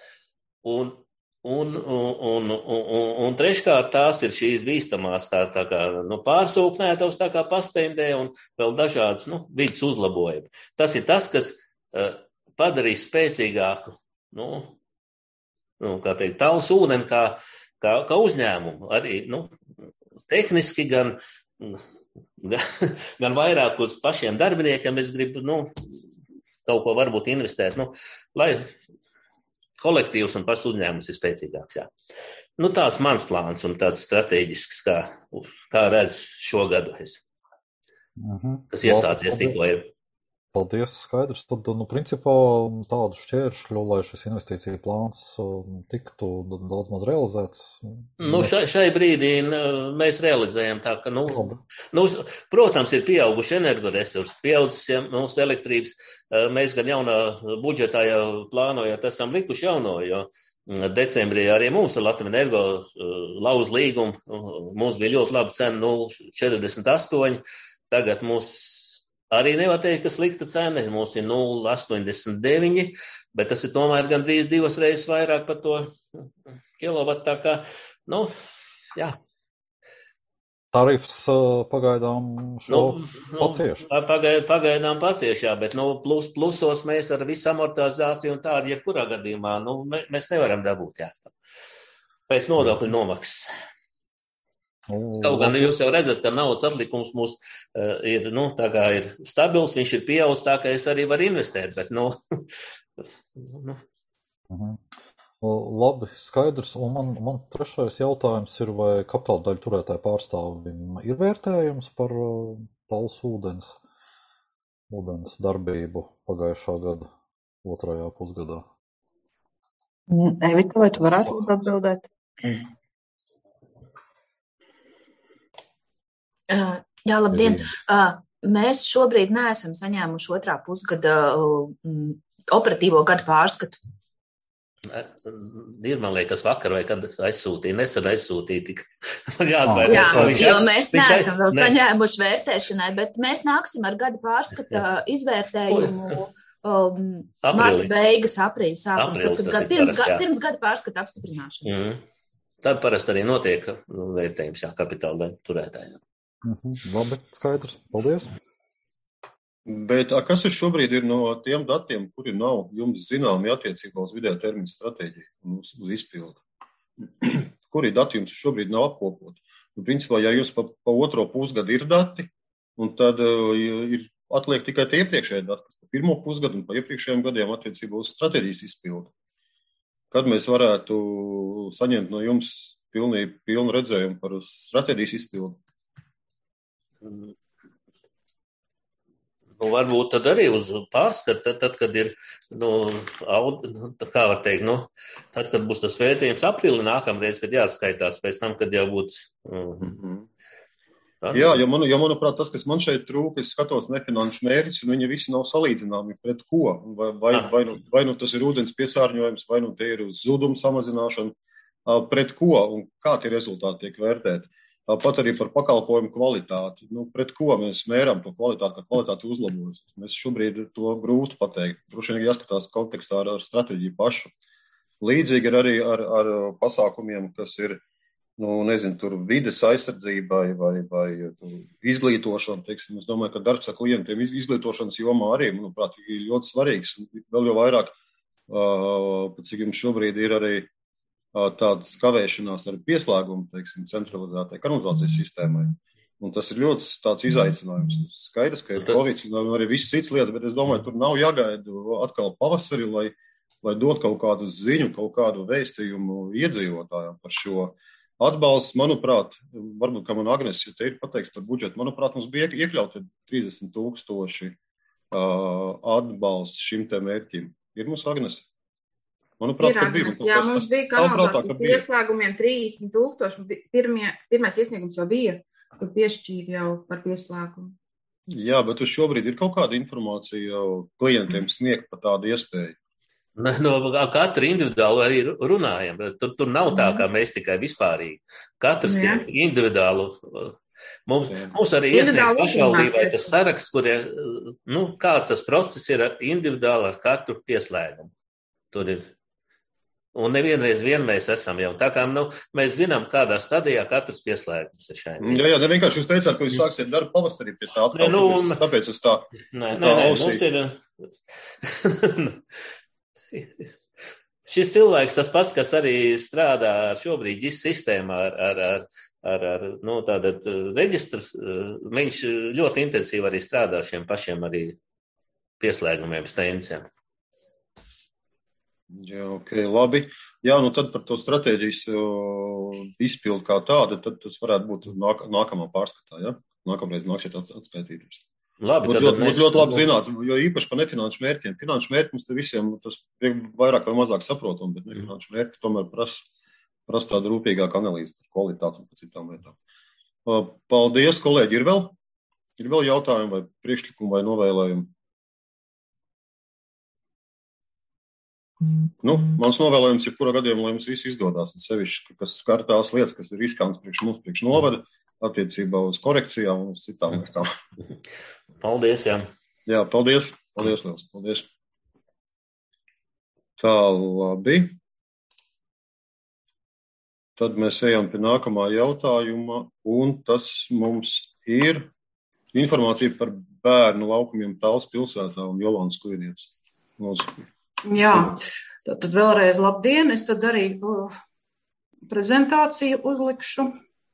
Un, un, un, un, un, un treškārt tās ir šīs bīstamās tā, tā kā, nu, pārsūknētavas tā kā pastendē un vēl dažādas, nu, vidas uzlabojumi. Tas ir tas, kas uh, padarīs spēcīgāku, nu, nu, kā teikt, tāls ūdeni kā, kā, kā uzņēmumu. Arī, nu, tehniski, gan, gan, gan vairāk uz pašiem darbiniekiem es gribu, nu, kaut ko varbūt investēt, nu, lai kolektīvs un pašs uzņēmums ir spēcīgāks, jā. Nu, tāds mans plāns un tāds strateģisks, kā, kā redz šo gadu es, mhm. kas iesācies tikko ir. Paldies, skaidrs. Tad, nu, principā tādu šķēršļu, lai šis investīcija plāns tiktu daudz maz realizēts. Nu, šai, šai brīdī mēs realizējam tā, ka, nu, nu, protams, ir pieauguši energoresursi, pieaudzis ja, mūsu elektrības. Mēs gan jaunā budžetā jau plānojot esam likuši jauno, jo decembrī arī mums ar Latvijas Energo lauz līgumu. Mums bija ļoti laba cena nulle četrdesmit astoņi. Tagad mums arī nevar teikt, ka slikta cena, mums ir nulle astoņdesmit deviņi, bet tas ir tomēr gandrīz divas reizes vairāk par to kilovatu, tā kā, nu, jā. Tarifs pagaidām šo nu, pacieš. Nu, pagaid, pagaidām pacieš, jā, bet nu, plus, plusos mēs ar visu amortizāciju un tādu, jebkurā gadījumā, nu, mēs nevaram dabūt, jā. Pēc nodokļu nomaksas. Kaut gan jūs jau redzat, ka naudas atlikums mūs uh, ir, nu, tā kā ir stabils, viņš ir pieaudzis, tā ka es arī varu investēt, bet, nu. nu. Mhm. Labi, skaidrs. Un man, man trešais jautājums ir, vai kapitāla daļu turētāju pārstāvim ir vērtējums par uh, Tallas ūdens, ūdens darbību pagājušā gada otrajā pusgadā? Evita, vai tu varētu atbildēt? Uh, jā, labdien. Uh, mēs šobrīd neesam saņēmuši otrā pusgada uh, operatīvo gadu pārskatu. Ir, man liekas, vakar vai kad aizsūtīja, nesen aizsūtīja tik. Jā, jo mēs neesam vēl saņēmuši vērtēšanai, bet mēs nāksim ar gada pārskata izvērtējumu um, marta beigas, aprīļa sākums, tad, kad pirms, gada, pirms gada pārskata apstiprināšanas. Mm. Tad parasti arī notiek vērtējums, jā, kapitāla daļu turētājiem. Mm-hmm. Labi, skaidrs. Paldies. Bet kas ir šobrīd ir no tiem datiem, kuri nav jums zināmi attiecībā uz vidējā termiņa stratēģiju un uz, uz izpildu? Kuri dati jums šobrīd nav apkopoti? Un, principā, ja jums pa, pa otro pusgadu ir dati, un tad uh, ir atliek tikai tie iepriekšējie dati, kas pa pirmo pusgadu un pa iepriekšējiem gadiem attiecībā uz stratēģijas izpildu. Kad mēs varētu saņemt no jums pilnīgi pilnu redzējumu par stratēģijas izpildu? Mm. Nu, varbūt tad arī uz pārskatu, tad, tad kad ir, nu, aud, kā var teikt, nu, tad, kad būs tas vērtējums aprīli nākamreiz, kad jāatskaitās pēc tam, kad jau būs. Mm-hmm. Jā, jo, man, jo, manuprāt, tas, kas man šeit trūka, es skatos nefinanšu mērķis, un viņi visi nav salīdzināmi pret ko. Vai, vai, vai, nu, vai nu tas ir ūdens piesārņojums, vai nu tie ir uz zudumu samazināšanu, pret ko un kā tie rezultāti tiek vērtēti. Tāpat arī par pakalpojumu kvalitāti. Nu, pret ko mēs mēram to kvalitāti, kā kvalitāti uzlabojas. Mēs šobrīd to grūti pateikt. Droši vien jāskatās kontekstā ar, ar stratēģiju pašu. Līdzīgi ir arī ar, ar pasākumiem, kas ir, nu, nezinu, tur vides aizsardzībai vai, vai izglītošana, teiksim. Es domāju, ka darbs ar klientiem izglītošanas jomā arī, manuprāt, ir ļoti svarīgs. Vēl jau vairāk, uh, cik jums šobrīd ir arī tādas kavēšanās ar pieslēgumu, teiksim, centralizētai kanalizācijas sistēmai. Un tas ir ļoti tāds izaicinājums. Skaidrs, ka ir Covid un arī viss cits lietas, bet es domāju, tur nav jāgaida atkal pavasari, lai, lai dot kaut kādu ziņu, kaut kādu vēstījumu iedzīvotājiem par šo atbalstu. Manuprāt, varbūt, ka man Agnes, ja te ir pateikts par budžetu, manuprāt, mums bija iekļauti trīsdesmit tūkstoši uh, atbalsts šim te mērķim. Ir mums Agnes? Manuprāt, ir Agnes, jā, tas, mums bija kanalizācijas pieslēgumiem trīsdesmit tūkstoši. Pirmie, pirmais iesniegums jau bija, kur piešķīri jau par pieslēgumu. Jā, bet uz šobrīd ir kaut kāda informācija jau klientiem sniegt par tādu iespēju. No katra individuāli arī runājam. Tur, tur nav tā, kā mēs tikai vispārīgi. Katrs tiek individuāli. Mums, mums arī iesniegs pašvaldībai tas saraksts, kur ir, nu, kāds tas process ir individuāli ar katru pieslēgumu. Tur ir. Un nevienreiz vien mēs esam jau. Tā kā, nu, mēs zinām, kādā stadijā katrs pieslēgums ir šai. Jā, jā, ne vienkārši jūs teicāt, ka jūs sāksiet darbu pavasarī pie tā. Nē, nu, un... Tāpēc es tā. Nē, nē, nē, mums ir. Šis cilvēks, tas pats, kas arī strādā šobrīd ģis sistēmā ar, ar, ar, ar, ar nu, tātad reģistru, viņš ļoti intensīvi arī strādā šiem pašiem arī pieslēgumiem, steiniciem. Jā, ok, labi. Jā, nu tad par to stratēģijas izpildu kā tādu, tad tas varētu būt nāk, nākamā pārskatā, ja? Nākamreiz nāksiet atskaitīties. Labi, tad ļoti, mēs... ļoti labi zināt, jo īpaši par nefinanšu mērķiem. Finanšu mērķi mums te visiem, tas vairāk vai mazāk saprotam, bet nefinanšu mērķi tomēr prasa, prasa tādu rūpīgāku analīzi par kvalitāti un par citām lietām. Paldies, kolēģi. Ir vēl, ir vēl jautājumi vai priekšlikumi vai novēlējumi? Nu, mans novēlējums ir kurā gadījumā, lai mums viss izdodās, un sevišķi, kas skar tās lietas, kas ir riskants priekš mums, priekš novada, attiecībā uz korekcijām un uz citām lietām. Paldies, jā. Jā, paldies. Paldies, liels. Paldies. Tā, labi. Tad mēs ejam pie nākamā jautājuma, un tas mums ir informācija par bērnu laukumiem Tallas pilsētā un Jolantas Klīnietes. Jā, tad, tad vēlreiz labdien, es tad arī uh, prezentāciju uzlikšu.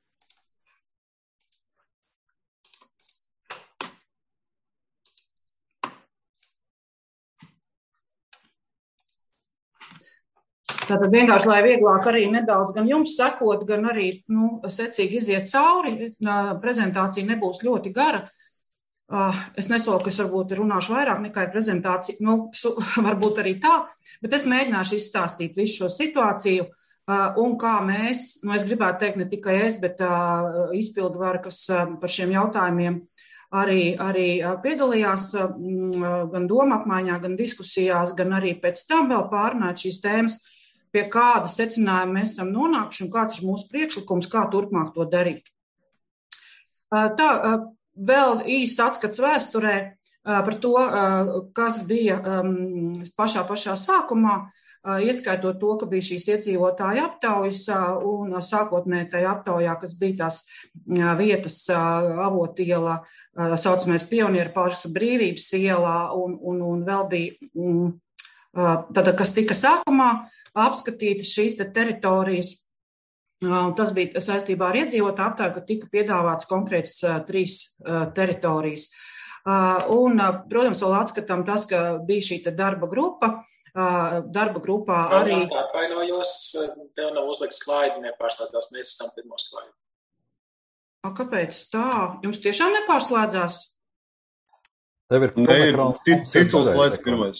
Tātad vienkārši, lai vieglāk arī nedaudz gan jums sekot, gan arī nu, secīgi iziet cauri, prezentācija nebūs ļoti gara. Es nesolu, ka es varbūt runāšu vairāk nekā prezentācija, nu, varbūt arī tā, bet es mēģināšu izstāstīt visu šo situāciju un kā mēs, nu, es gribētu teikt ne tikai es, bet izpildu varu, kas par šiem jautājumiem arī, arī piedalījās gan doma apmaiņā, gan diskusijās, gan arī pēc tam vēl pārnāt šīs tēmas, pie kāda secinājuma mēs esam nonākuši un kāds ir mūsu priekšlikums, kā turpmāk to darīt. Tā, vēl īsts atskats vēsturē par to, kas bija pašā pašā sākumā, ieskaitot to, ka bija šīs iedzīvotāju aptaujas un sākotnēji tajā aptaujā, kas bija tās vietas Avotiela, saucamais Pionieru parks Brīvības ielā un, un, un vēl bija tātad, kas tika sākumā apskatītas šīs te teritorijas. Tas bija saistībā ar iedzīvotāju aptauju, ka tika piedāvāts konkrēts trīs teritorijas. Un, protams, vēl atskatām tas, ka bija šī te darba grupa. Darba grupā arī... Atvainojos, tev nav uzlikt slaidi, nepārslēdzās, mēs esam pirmo slaidu. A, kāpēc tā? Jums tiešām nepārslēdzās? Tev ir tituls slaids pirmais.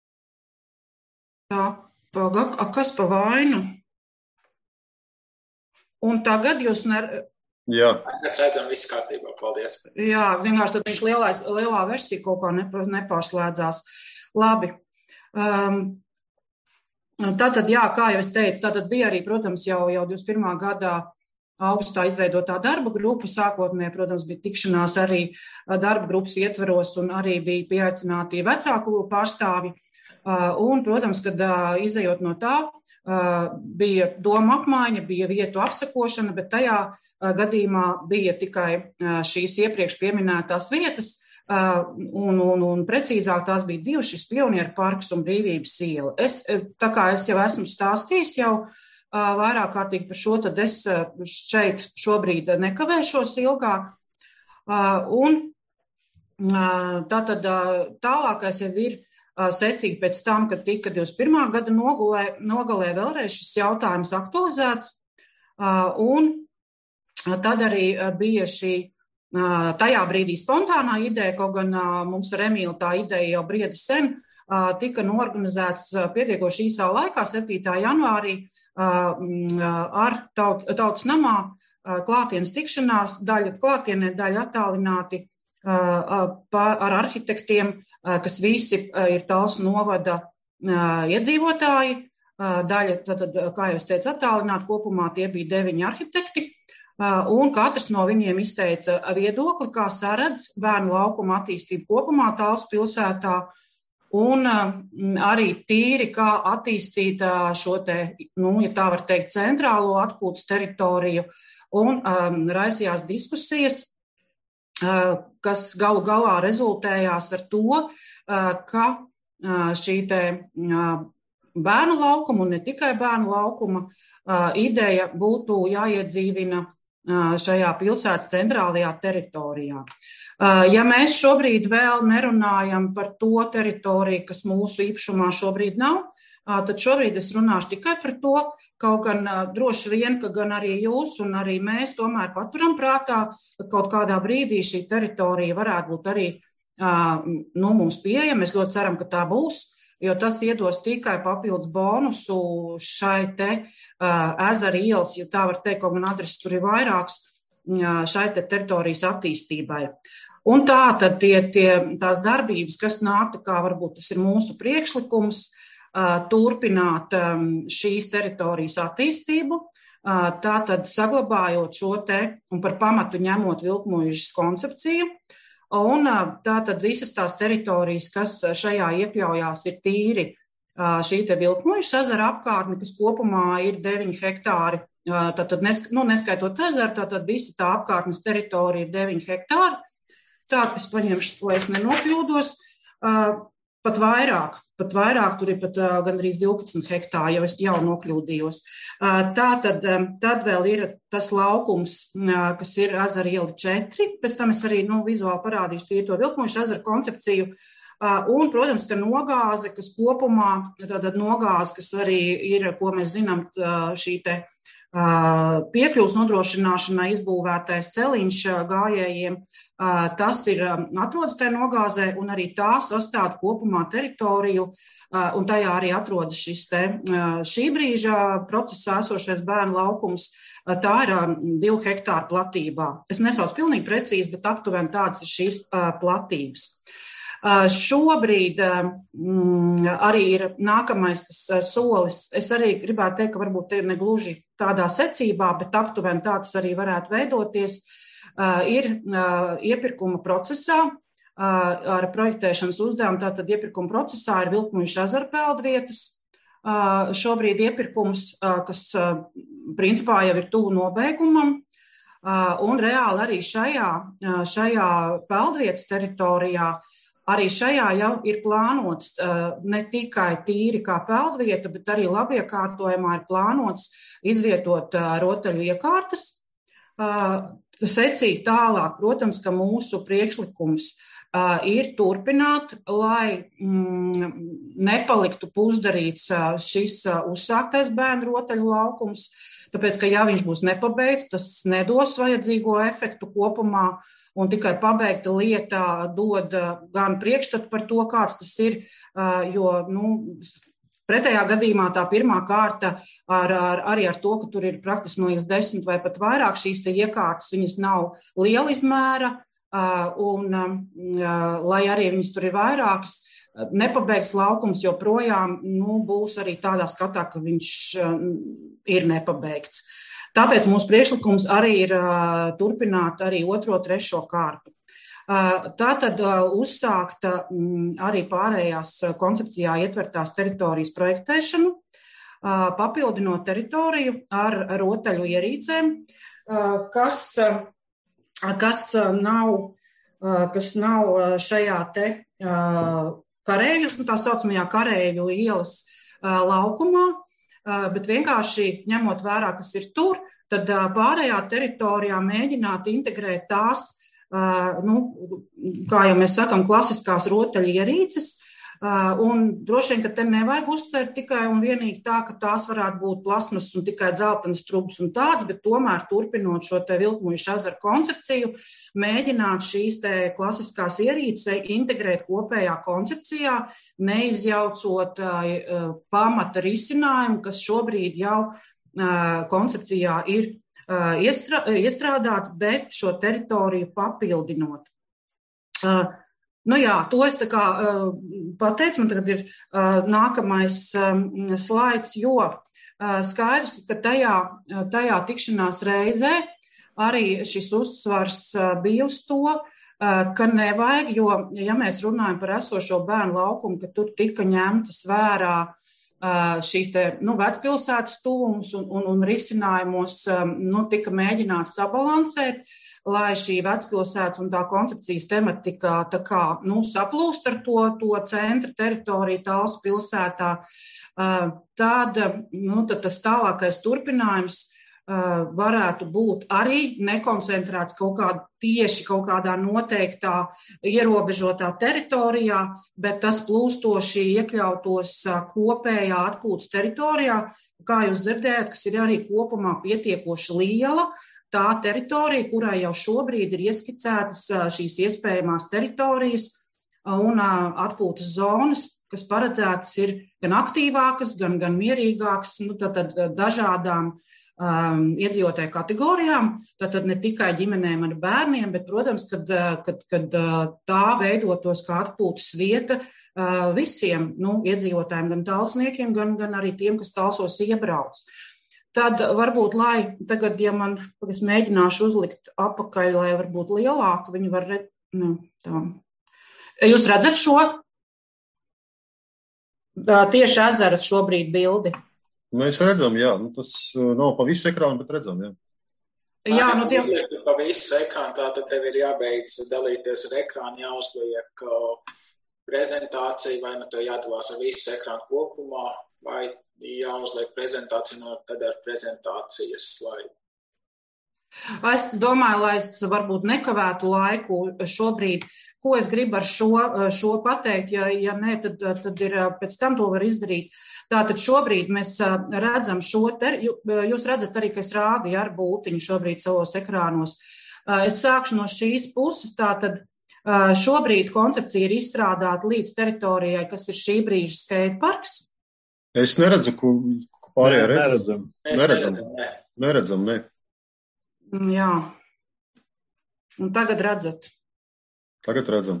Tā, paga, a, kas pa vainu? Un tagad jūs ner... Jā. Tagad redzam, viss kārtībā, paldies. Jā, vienkārši tad viņš lielais, lielā versija kaut kā nepārslēdzās. Labi. Um, tātad, jā, kā jau es teicu, tātad bija arī, protams, jau, jau divdesmit pirmā gadā augustā izveidotā darba grupa. Sākotnē, protams, bija tikšanās arī darba grupas ietveros un arī bija pieaicināti vecāku pārstāvi. Un, protams, kad izejot no tā, bija doma apmaiņa, bija vietu apsakošana, bet tajā gadījumā bija tikai šīs iepriekš pieminētās vietas, un, un, un precīzāk tās bija divas, šis Pionieru parks un Brīvības iela. Es, tā kā es jau esmu stāstījis jau vairāk kārtīgi par šo, tad es šeit šobrīd nekavēšos ilgāk. Un tātad tālākais jau ir secīgi pēc tam, kad tika divdesmit pirmā gada nogulē, nogalē vēlreiz šis jautājums aktualizēts, un tad arī bija šī tajā brīdī spontānā ideja, kaut gan mums ar Emīlu tā ideja jau briedi sen, tika norganizēts pietiekoši īsā laikā, septītā janvārī, ar taut, tautas namā klātienes tikšanās, daļa klātienē, daļa attālināti, ar arhitektiem, kas visi ir Tallas novada iedzīvotāji. Daļa, tad, kā jau es teicu, attālināti, kopumā tie bija deviņi arhitekti, un katrs no viņiem izteica viedokli, kā saredz bērnu laukuma attīstību kopumā Tallas pilsētā, un arī tīri, kā attīstīt šo te, nu, ja tā var teikt, centrālo atpūtas teritoriju, un um, raisījās diskusijas, kas galu galā rezultējās ar to, ka šī te bērnu laukuma un ne tikai bērnu laukuma ideja būtu jāiedzīvina šajā pilsētas centrālajā teritorijā. Ja mēs šobrīd vēl nerunājam par to teritoriju, kas mūsu īpašumā šobrīd nav, tad šobrīd es runāšu tikai par to, kaut gan droši vien, ka gan arī jūs un arī mēs tomēr paturam prātā, ka kaut kādā brīdī šī teritorija varētu būt arī nu, mums pieejama. Mēs ļoti ceram, ka tā būs, jo tas iedos tikai papildus bonusu šai te ezera ielas, ja tā var teikt, kaut gan adreses tur ir vairāks, šai te teritorijas attīstībai. Un tā tad tie, tie, tās darbības, kas nāktu, kā varbūt tas ir mūsu priekšlikums, turpināt šīs teritorijas attīstību, tātad saglabājot šo te un par pamatu ņemot Vilkmuižas koncepciju, un tātad visas tās teritorijas, kas šajā iekļaujās, ir tīri šī te Vilkmuižas ezera apkārtne, kas kopumā ir deviņi hektāri. Tātad, nu, neskaitot ezeru, tātad visa tā apkārtnes teritorija ir deviņi hektāri. Tā, es paņemšu, lai es nenokļūdos. Pat vairāk, pat vairāk, tur ir pat uh, gandrīz divpadsmit hektāri, jau es jau nokļūdījos. Uh, tā tad, um, tad vēl ir tas laukums, uh, kas ir ezera iela četri, pēc tam es arī, nu, vizuāli parādīšu tie to Vilkmuižas ezera koncepciju. Uh, un, protams, ka nogāze, kas kopumā, tātad nogāze, kas arī ir, ko mēs zinām, uh, šī te uh, piekļuvs nodrošināšanai izbūvētais celiņš uh, gājējiem, Uh, tas ir um, atrodas tajā nogāzē, un arī tā sastāv kopumā teritoriju, uh, un tajā arī atrodas šis te uh, šī brīža procesā esošais bērnu laukums. Uh, tā ir um, divu hektāru platībā. Es nesaucu pilnīgi precīzi, bet aptuveni tādas ir šīs uh, platības. Uh, šobrīd um, arī ir nākamais tas uh, solis. Es arī gribētu teikt, ka varbūt te ir negluži tādā secībā, bet aptuveni tāds arī varētu veidoties. Uh, ir uh, iepirkuma procesā uh, ar projektēšanas uzdevumu, tātad iepirkuma procesā ir Vilkmuižas ezera peldvietas. Uh, šobrīd iepirkums, uh, kas uh, principā jau ir tuvu nobeigumam, uh, un reāli arī šajā, uh, šajā peldvietas teritorijā, arī šajā jau ir plānots uh, ne tikai tīri kā peldvieta, bet arī labiekārtojumā ir plānots izvietot uh, rotaļu iekārtas. Uh, Secīgi tālāk, protams, ka mūsu priekšlikums uh, ir turpināt, lai mm, nepaliktu pusdarīts uh, šis uh, uzsāktais bērnu rotaļu laukums, tāpēc, ka ja viņš būs nepabeigts, tas nedos vajadzīgo efektu kopumā, un tikai pabeigta lieta dod uh, gan priekšstatu par to, kāds tas ir, uh, jo, nu, pretējā gadījumā tā pirmā kārta ar, ar, arī ar to, ka tur ir praktiski, man liekas, desmit vai pat vairāk šīs te iekārtas, viņas nav liela izmēra, un lai arī viņas tur ir vairākas, nepabeigts laukums joprojām, nu, būs arī tādā skatā, ka viņš ir nepabeigts. Tāpēc mūsu priekšlikums arī ir turpināt arī otro, trešo kārtu. Tātad uzsākta arī pārējās koncepcijā ietvertās teritorijas projektēšanu, papildinot teritoriju ar rotaļu ierīcēm, kas, kas, nav, kas nav šajā te karēļu, tā saucamajā karēļu ielas laukumā, bet vienkārši ņemot vērā, kas ir tur, tad pārējā teritorijā mēģināt integrēt tās, Uh, nu, kā jau mēs sakam, klasiskās rotaļu ierīces, uh, un droši vien, ka te nevajag uztvert tikai un vienīgi tā, ka tās varētu būt plasmas un tikai dzeltenas trubas un tāds, bet tomēr turpinot šo te Vilkmuižas ezera koncepciju, mēģināt šīs te klasiskās ierīces integrēt kopējā koncepcijā, neizjaucot uh, pamata risinājumu, kas šobrīd jau uh, koncepcijā ir iestrādāts, bet šo teritoriju papildinot. Uh, nu jā, to es tā kā uh, pateicu, man tagad ir uh, nākamais um, slaids, jo uh, skaidrs, ka tajā, tajā tikšanās reizē arī šis uzsvars uh, bija uz to, uh, ka nevajag, jo, ja mēs runājam par esošo bērnu laukumu, ka tur tika ņemtas vērā šīs te, nu, vecpilsētas tuvums un, un, un risinājumos, nu, tika mēģināts sabalansēt, lai šī vecpilsētas un tā koncepcijas tematika tā kā, nu, saplūst ar to, to centra teritoriju Talsu pilsētā. Tad, nu, tad tas tālākais turpinājums varētu būt arī nekoncentrēts kaut kā tieši kaut kādā noteiktā ierobežotā teritorijā, bet tas plūstoši iekļautos kopējā atpūtas teritorijā, kā jūs dzirdējat, kas ir arī kopumā pietiekoši liela, tā teritorija, kurai jau šobrīd ir ieskicētas šīs iespējamās teritorijas un atpūtas zonas, kas paredzētas ir gan aktīvākas, gan, gan mierīgākas, nu, tad dažādām Um, iedzīvotāju kategorijām, tātad ne tikai ģimenēm ar bērniem, bet, protams, kad, kad, kad tā veidotos kā atpūtas vieta uh, visiem, nu, iedzīvotājiem, gan talsniekiem, gan, gan arī tiem, kas Talsos iebrauc. Tad varbūt, lai tagad, ja man, es mēģināšu uzlikt apakaļ, lai varbūt lielāku, viņi var redzēt, nu, tā. Jūs redzat šo? tieši ezera šobrīd bildi. Mēs redzam, jā, nu, tas nav pa visu ekrānu, bet redzam, jā. Jā, nu tie... Pa visu ekrānu, tātad tev ir jābeidz dalīties ar ekrānu, jāuzliek prezentāciju, vai nu tev jādalās ar visu ekrānu kopumā, vai jāuzliek prezentāciju, no tad ar prezentācijas slaidu. Es domāju, lai es varbūt nekavētu laiku šobrīd, ko es gribu ar šo, šo pateikt, ja, ja nē, tad, tad ir pēc tam to var izdarīt. Tātad šobrīd mēs redzam šo, ter, jūs redzat arī, ka es rādu ar būtiņu šobrīd savos ekrānos. Es sākšu no šīs puses, tātad šobrīd koncepcija ir izstrādāta līdz teritorijai, kas ir šī brīža skateparks. Es neredzu, ko, ko pārējā Nē, redzam. Neredzam, ne. Neredzam, ne. Jā. Un tagad redzat. Tagad redzam.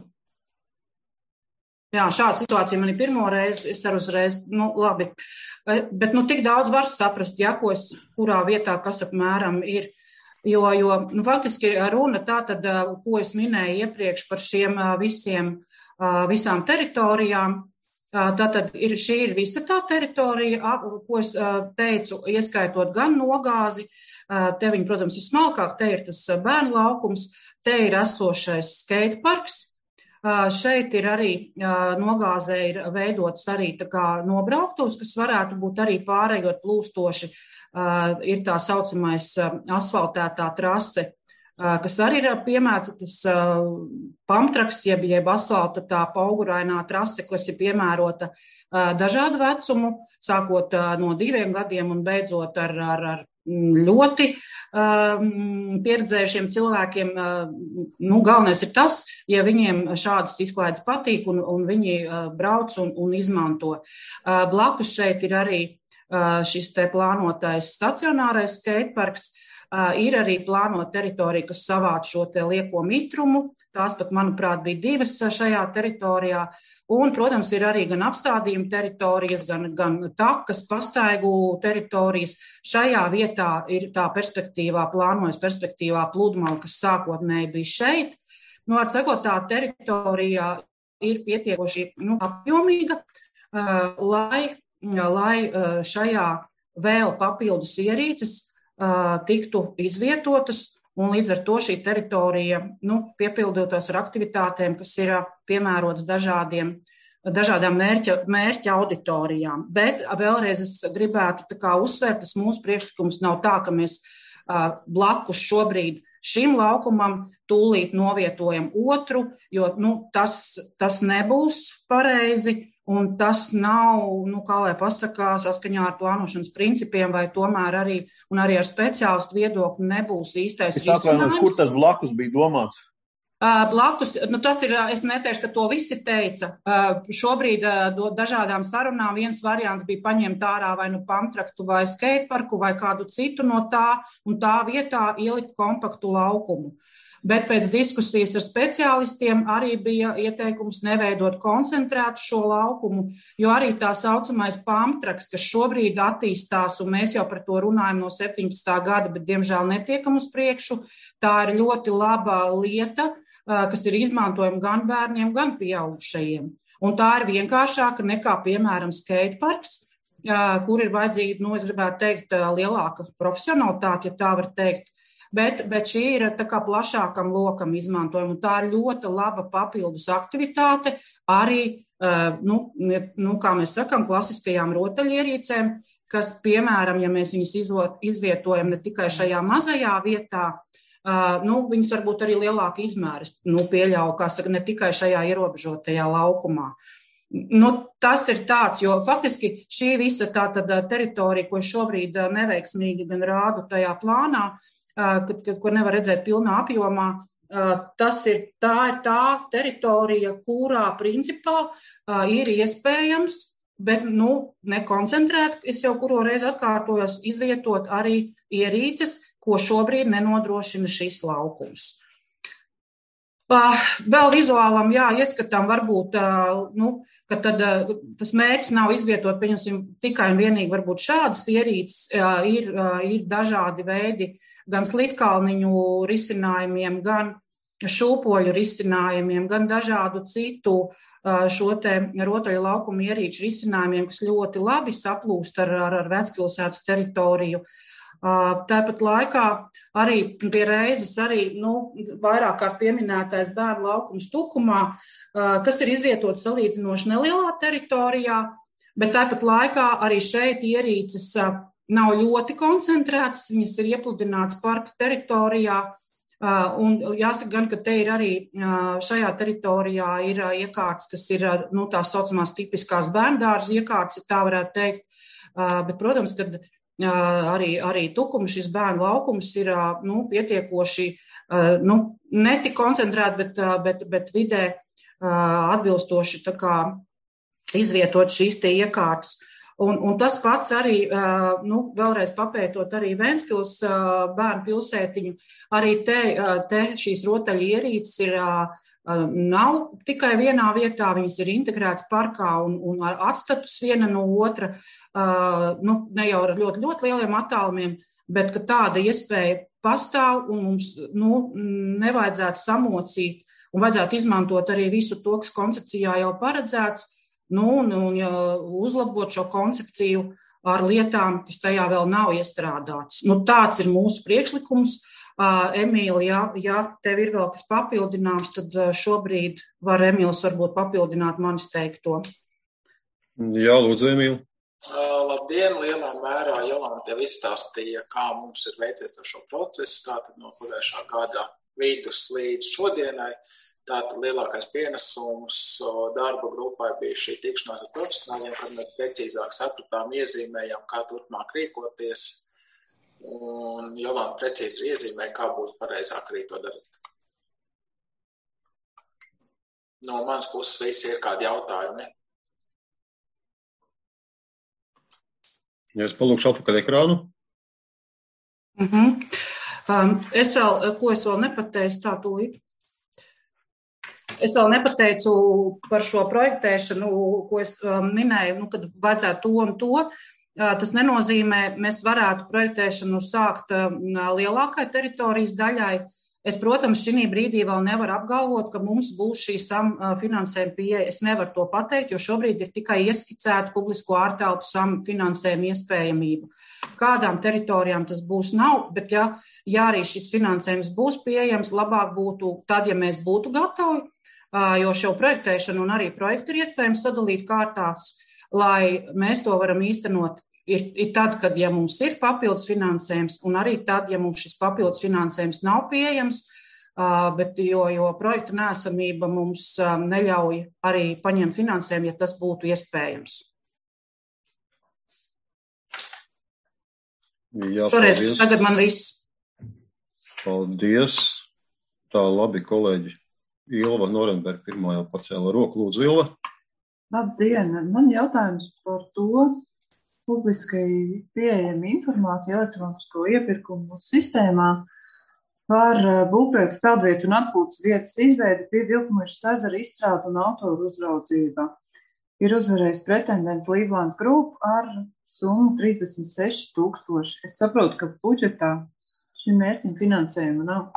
Jā, šāda situācija man ir pirmo reizi, es ar uzreiz, nu, labi. Bet, nu, tik daudz var saprast, ja, ko es, kurā vietā, kas apmēram ir. Jo, jo nu, faktiski runa tā tad, ko es minēju iepriekš par šiem visiem, visām teritorijām. Tātad ir, šī ir visa tā teritorija, ko es teicu, ieskaitot gan nogāzi. Te viņi, protams, ir smalkāk, te ir tas bērnu laukums, te ir esošais skateparks. Šeit ir arī nogāzē ir veidots arī tā kā nobrauktos, kas varētu būt arī pārējot plūstoši. Ir tā saucamais asfaltētā trase, kas arī ir piemērta tas pamtraks, jeb, jeb asfalta tā paugurainā trase, kas ir piemērota dažādu vecumu, sākot no diviem gadiem un beidzot ar, ar, ar ļoti um, pieredzējušiem cilvēkiem. Nu, galvenais ir tas, ja viņiem šādas izklaides patīk un, un viņi brauc un, un izmanto. Blakus šeit ir arī šis te plānotais stacionārais skateparks, ir arī plānota teritorija, kas savāc šo te lieko mitrumu. Tās pat, manuprāt, bija divas šajā teritorijā. Un, protams, ir arī gan apstādījuma teritorijas, gan, gan takas, pastaigu teritorijas. Šajā vietā ir tā perspektīvā, plānojas perspektīvā pludmala, kas sākotnēji bija šeit. Nu, var sakot, tā teritorija ir pietiekoši, nu, apjomīga, uh, lai lai šajā vēl papildus ierīces uh, tiktu izvietotas, un līdz ar to šī teritorija, nu, piepildotos ar aktivitātēm, kas ir piemērotas dažādiem, dažādām mērķa, mērķa auditorijām. Bet vēlreiz es gribētu tā kā uzsvērt, tas mūsu priekšlikums nav tā, ka mēs uh, blakus šobrīd šim laukumam tūlīt novietojam otru, jo, nu, tas, tas nebūs pareizi. Un tas nav, nu, kā lai pasakā, saskaņā ar plānošanas principiem, vai tomēr arī, un arī ar speciālistu viedokli nebūs īstais risinājums. Kur tas blakus bija domāts? Uh, blakus, nu, tas ir, es neteikšu, ka to visi teica. Uh, šobrīd uh, dažādām sarunām viens variants bija paņemt ārā vai nu pamtraktu vai skateparku vai kādu citu no tā, un tā vietā ielikt kompaktu laukumu. Bet pēc diskusijas ar speciālistiem arī bija ieteikums neveidot koncentrētu šo laukumu, jo arī tā saucamais pamtraks, kas šobrīd attīstās, un mēs jau par to runājam no septiņpadsmitā gada, bet diemžēl netiekam uz priekšu, tā ir ļoti laba lieta, kas ir izmantojama gan bērniem, gan pieaugušajiem. Un tā ir vienkāršāka nekā, piemēram, skateparks, kur ir vajadzīga, nu, es gribētu teikt, lielāka profesionalitāte, ja tā var teikt. Bet, bet šī ir tā kā plašākam lokam izmantojama, un tā ir ļoti laba papildus aktivitāte arī, nu, nu, kā mēs sakam, klasiskajām rotaļierīcēm, kas, piemēram, ja mēs viņus izvietojam ne tikai šajā mazajā vietā, nu, viņas varbūt arī lielāka izmēras, nu, pieļauj, kā saka, ne tikai šajā ierobežotajā laukumā. Nu, tas ir tāds, jo faktiski šī visa tā tad teritorija, ko šobrīd neveiksmīgi gan rādu tajā plānā, Kad, kad, kur nevar redzēt pilnā apjomā, tas ir tā, ir tā teritorija, kurā principā ir iespējams, bet, nu, nekoncentrēt, es jau kuro reizi atkārtojos, izvietot arī ierīces, ko šobrīd nenodrošina šis laukums. Vēl vizuālam, jā, ieskatām varbūt, nu, ka tad tas mērķis nav izvietot, pieņemsim, tikai un vienīgi varbūt šādas ierīces, ir, ir dažādi veidi, gan slitkalniņu risinājumiem, gan, šūpoļu risinājumiem, gan dažādu citu šo te rotaļu laukumu ierīču risinājumiem, kas ļoti labi saplūst ar, ar, ar vecpilsētas teritoriju. Tāpat laikā arī pie reizes arī, nu, vairāk kārt pieminētais bērnu laukums Tukumā, kas ir izvietots salīdzinoši nelielā teritorijā, bet tāpat laikā arī šeit ierīces nav ļoti koncentrētas, viņas ir iepludināts parka teritorijā, un jāsaka gan, ka te ir arī šajā teritorijā ir iekārtas, kas ir, nu, tās saucamās tipiskās bērndārza iekārtas, ja tā varētu teikt, bet, protams, kad arī, arī Tukuma šis bērnu laukums ir, nu, pietiekoši, nu, netik koncentrēt, bet, bet, bet vidē atbilstoši tā kā izvietot šīs tie iekārtas. Un, un tas pats arī, nu, vēlreiz papētot arī Ventspils bērnu pilsētiņu, arī te, te šīs rotaļu ierīces ir, nav tikai vienā vietā, viņas ir integrētas parkā un, un atstatus viena no otra, nu, ne jau ar ļoti, ļoti lieliem attālumiem, bet ka tāda iespēja pastāv un mums, nu, nevajadzētu samocīt un vajadzētu izmantot arī visu to, kas koncepcijā jau paredzēts, nu, un, un ja uzlabot šo koncepciju ar lietām, kas tajā vēl nav iestrādātas. Nu, tāds ir mūsu priekšlikums. Uh, Emīli, ja, ja tev ir vēl kas papildināms, tad uh, šobrīd var Emīls varbūt papildināt manis teikto. Jā, lūdzu, Emīli. Uh, labdien, lielā mērā Jolanta jau izstāstīja, kā mums ir veicies ar šo procesu, tātad no pagājušā gada vidus līdz šodienai. Tātad lielākais pienesums darba grupai bija šī tikšanās ar profesionāļiem, kad mēs precīzāk sapratām, iezīmējām, kā turpmāk rīkoties, un Jolanta precīzi iezīmēja, kā būtu pareizāk arī to darīt. No manas puses visi ir kādi jautājumi. Ja es palūkšu atpakaļ ekrānu. Mhm. Um, es vēl, ko es vēl nepateicu, tā tūlīt. Es vēl nepateicu par šo projektēšanu, ko es minēju, nu, kad vajadzētu to un to. Tas nenozīmē, mēs varētu projektēšanu sākt lielākai teritorijas daļai. Es, protams, šī brīdī vēl nevaru apgalvot, ka mums būs šī finansējuma pieeja. Es nevaru to pateikt, jo šobrīd ir tikai ieskicēta publisko ārtelpu samfinansējuma iespējamība. Kādām teritorijām tas būs nav, bet ja, ja arī šis finansējums būs pieejams, labāk būtu tad, ja mēs būtu gatavi, jo šo projektēšanu un arī projektu ir iespējams sadalīt kārtās, lai mēs to varam īstenot. Ir, ir tad, kad, ja mums ir papildus finansējums, un arī tad, ja mums šis papildus finansējums nav pieejams, bet jo, jo projekta neesamība mums neļauj arī paņemt finansējumu, ja tas būtu iespējams. Jā, Šoreiz, paldies. Tagad man viss. Paldies. Tā labi, kolēģi. Ilva Norenberga pirmā jau pacēla roku. Lūdzu, Ilva. Labdien. Man jautājums par to publiskai pieejama informācija elektronisko iepirkumu sistēmā par būvprojektu peldvietas un atpūtas vietas izveidi pie Vilkmuižas ezera izstrāde un autoru uzraudzībā. Ir uzvarējis pretendents Līvland Group ar summu trīsdesmit seši tūkstoši. Es saprotu, ka budžetā šim mērķim finansējuma nav.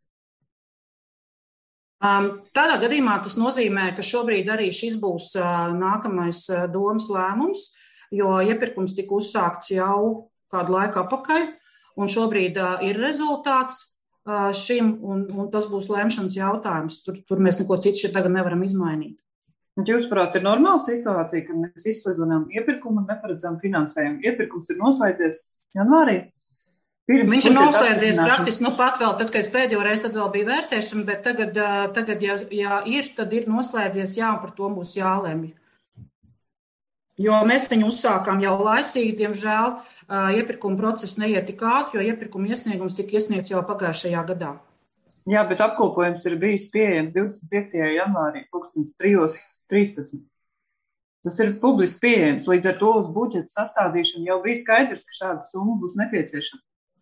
Tādā gadījumā tas nozīmē, ka šobrīd arī šis būs nākamais domas lēmums, jo iepirkums tika uzsākts jau kādu laiku atpakaļ, un šobrīd uh, ir rezultāts uh, šim, un, un tas būs lēmšanas jautājums. Tur, tur mēs neko citu šeit tagad nevaram izmainīt. Jūsuprāt, ir normāla situācija, kad mēs izsludinām iepirkumu un neparedzam finansējumu. Iepirkums ir noslēdzies janvārī. Pirms Viņš ir noslēdzies praktiski, nu pat vēl, tad, kad es pēdējo reizi, tad vēl bija vērtēšana, bet tagad, uh, tagad ja, ja ir, tad ir noslēdzies, jā, un par to būs jālemj. Jo mēs viņu uzsākām jau laicīgi, diemžēl iepirkuma process neiet tik ātri, jo iepirkuma iesniegums tika iesniegts jau pagājušajā gadā. Jā, bet apkopojums ir bijis pieejams divdesmit piektajā janvārī, pulkstens trijos trīspadsmit. Tas ir publiski pieejams, līdz ar to uz budžeta sastādīšanu jau bija skaidrs, ka šāda summa būs nepieciešama.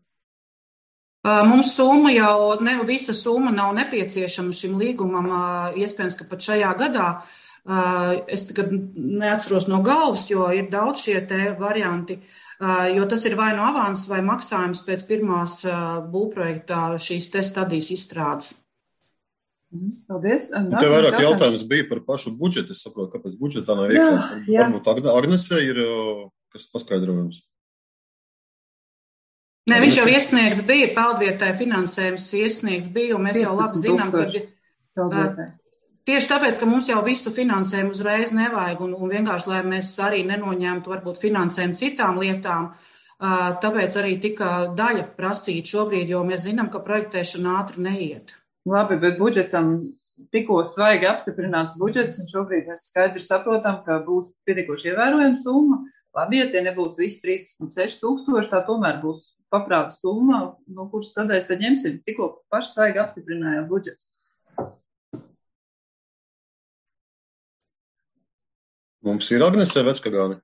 Mums summa jau, ne visa summa nav nepieciešama šim līgumam, iespējams, ka pat šajā gadā. Es tagad neatceros no galvas, jo ir daudz šie te varianti, jo tas ir vai no avans vai maksājums pēc pirmās būvprojekta šīs te stadijas izstrādes. Paldies. Te vairāk jautājums bija par pašu budžetu. Es saprotu, kāpēc budžetā nav iekļauts. Varbūt Agnesē ir kas paskaidrojums. Nē, viņš jau iesniegts bija, peldvietai finansējums iesniegts bija, un mēs jau labi zinām, ka tieši tāpēc, ka mums jau visu finansējumu uzreiz nevajag, un, un vienkārši, lai mēs arī nenoņemtu varbūt finansējumu citām lietām, tāpēc arī tika daļa prasīt šobrīd, jo mēs zinām, ka projektēšana ātri neiet. Labi, bet budžetam tikko svaigi apstiprināts budžets, un šobrīd mēs skaidri saprotam, ka būs pietiekoši ievērojama summa. Labi, ja tie nebūs visi trīsdesmit seši tūkstoši, tā tomēr būs paprāta summa, no kuras sadaļas tad ņemsim. Tikko paši svaigi apstiprinājāt budžetu. Mums ir Agnesē Veckagāne.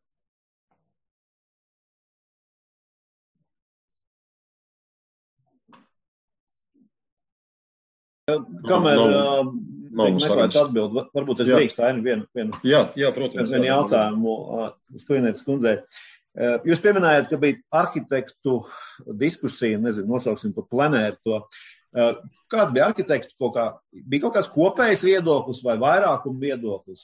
Kamēr meklēt atbild, varbūt es drīkstu Aini vienu, vienu, jā, jā, protams, vienu jautājumu Skujnieces kundzei. Jūs pieminējāt, ka bija arhitektu diskusija, nezinu, nosauksim par plenēru to. Kāds bija arhitektu kaut kā, bija kaut kāds kopējs viedoklis vai vairākuma viedoklis?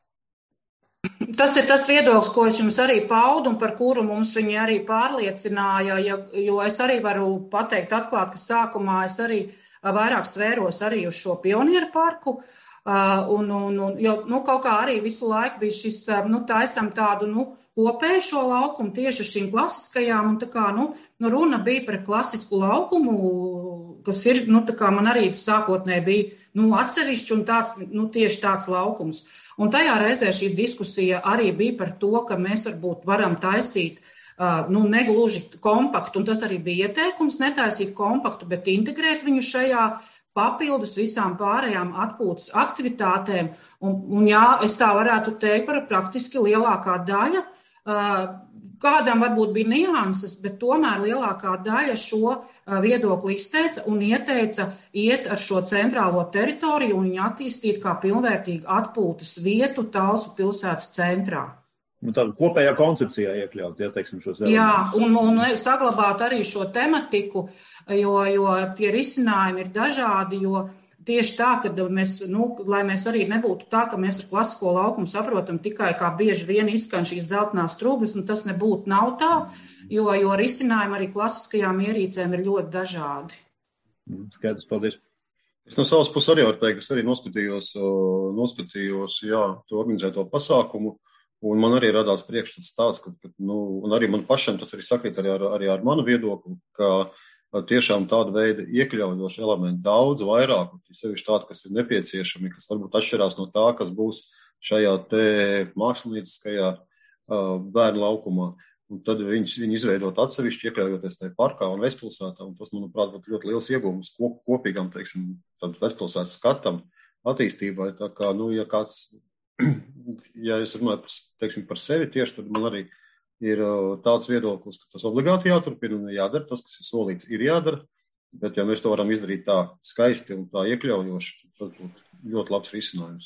Tas ir tas viedoklis, ko es jums arī paudu un par kuru mums viņi arī pārliecināja, ja, jo es arī varu pateikt atklāt, ka sākumā es arī vairāk svēros arī uz šo pionieru parku, un, un, un jo, nu, kaut kā arī visu laiku bija šis, nu, taisam tādu, nu, kopēju šo laukumu tieši šīm klasiskajām, un tā kā, nu, nu runa bija par klasisku laukumu, kas ir, nu, tā kā man arī sākotnēji bija, nu, atsevišķi un tāds, nu, tieši tāds laukums. Un tajā reizē šī diskusija arī bija par to, ka mēs varbūt varam taisīt, uh, nu, negluži kompaktu, un tas arī bija ieteikums, netaisīt kompaktu, bet integrēt viņu šajā papildus visām pārējām atpūtas aktivitātēm. Un, un jā, es tā varētu teikt par praktiski lielākā daļa, uh, kādam varbūt bija nianses, bet tomēr lielākā daļa šo viedokli izteica un ieteica iet ar šo centrālo teritoriju un viņu attīstīt kā pilnvērtīgu atpūtas vietu Talsu pilsētas centrā. Nu, tāda kopējā koncepcijā iekļaut, ja, teiksim, šos elementus. Jā, un, un saglabāt arī šo tematiku, jo, jo tie risinājumi ir dažādi, jo tieši tā, ka mēs, nu, lai mēs arī nebūtu tā, ka mēs ar klasisko laukumu saprotam tikai kā bieži vien izskan šīs dzeltenās trūklas, un tas nebūtu nav tā, jo, jo risinājumi arī klasiskajām ierīcēm ir ļoti dažādi. Skaidrs, paldies. Es no savas puses arī varu teikt, es arī noskatījos, noskatījos, jā, to organizēto pasākumu, un man arī radās priekšstats tāds, ka, ka, nu, un arī man pašam tas arī sakrīt arī ar, arī ar manu viedokli, ka tiešām tāda veida iekļaujoši elementi daudz vairāk, sevišķi tādi, kas ir nepieciešami, kas varbūt atšķirās no tā, kas būs šajā te mākslinieckajā uh, bērnu laukumā. Un tad viņus, viņi izveidot atsevišķi, iekļaujoties tajā parkā un Vestpilsētā, un tas, manuprāt, būtu ļoti liels iegūmus kop, kopīgam, teiksim, tad Vestpilsētas skatam, attīstībai. Tā kā, nu, ja kāds, ja es runāju, teiksim, par sevi tieši, tad man arī ir tāds viedoklis, ka tas obligāti jāturpina un jādara. Tas, kas ir solīts, ir jādara. Bet, ja mēs to varam izdarīt tā skaisti un tā iekļaujoši, tas būtu ļoti labs risinājums.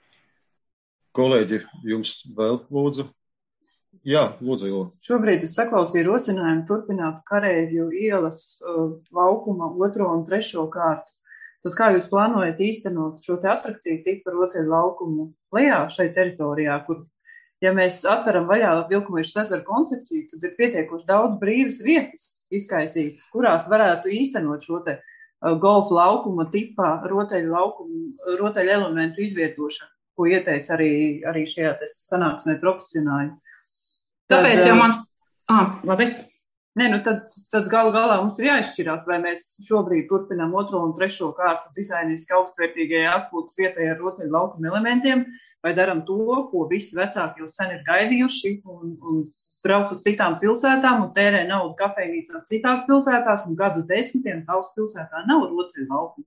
Kolēģi, jums vēl lūdzu? Jā, lūdzu, jo. Šobrīd es saklausīju rosinājumu turpināt Kareivju ielas uh, laukuma otro un trešo kārtu. Tad kā jūs plānojat īstenot šo te atrakciju tik par rotaļu laukumu lejā šai teritorijā, kur ja mēs atveram vaļā Vilkumīšu ezeru koncepciju, tad ir pietiekuši daudz brīvas vietas izkaisītas, kurās varētu īstenot šo te golfa laukuma tipā rotaļu laukumu, rotaļu elementu izvietošanu, ko ieteica arī, arī šajā sanāksmē profesionāļi. Tāpēc jau mans... Ah, labi. Nē, nu tad, tad galu galā mums ir jāizšķirās, vai mēs šobrīd turpinām otro un trešo kārtu dizainiski augstvērtīgajai atpūtas vietai ar rotaļu laukuma elementiem, vai daram to, ko visi vecāki jau sen ir gaidījuši un, un brauc uz citām pilsētām un tērē naudu kafejnīcās citās pilsētās un gadu desmitiem Talsu pilsētā nav rotaļu laukuma.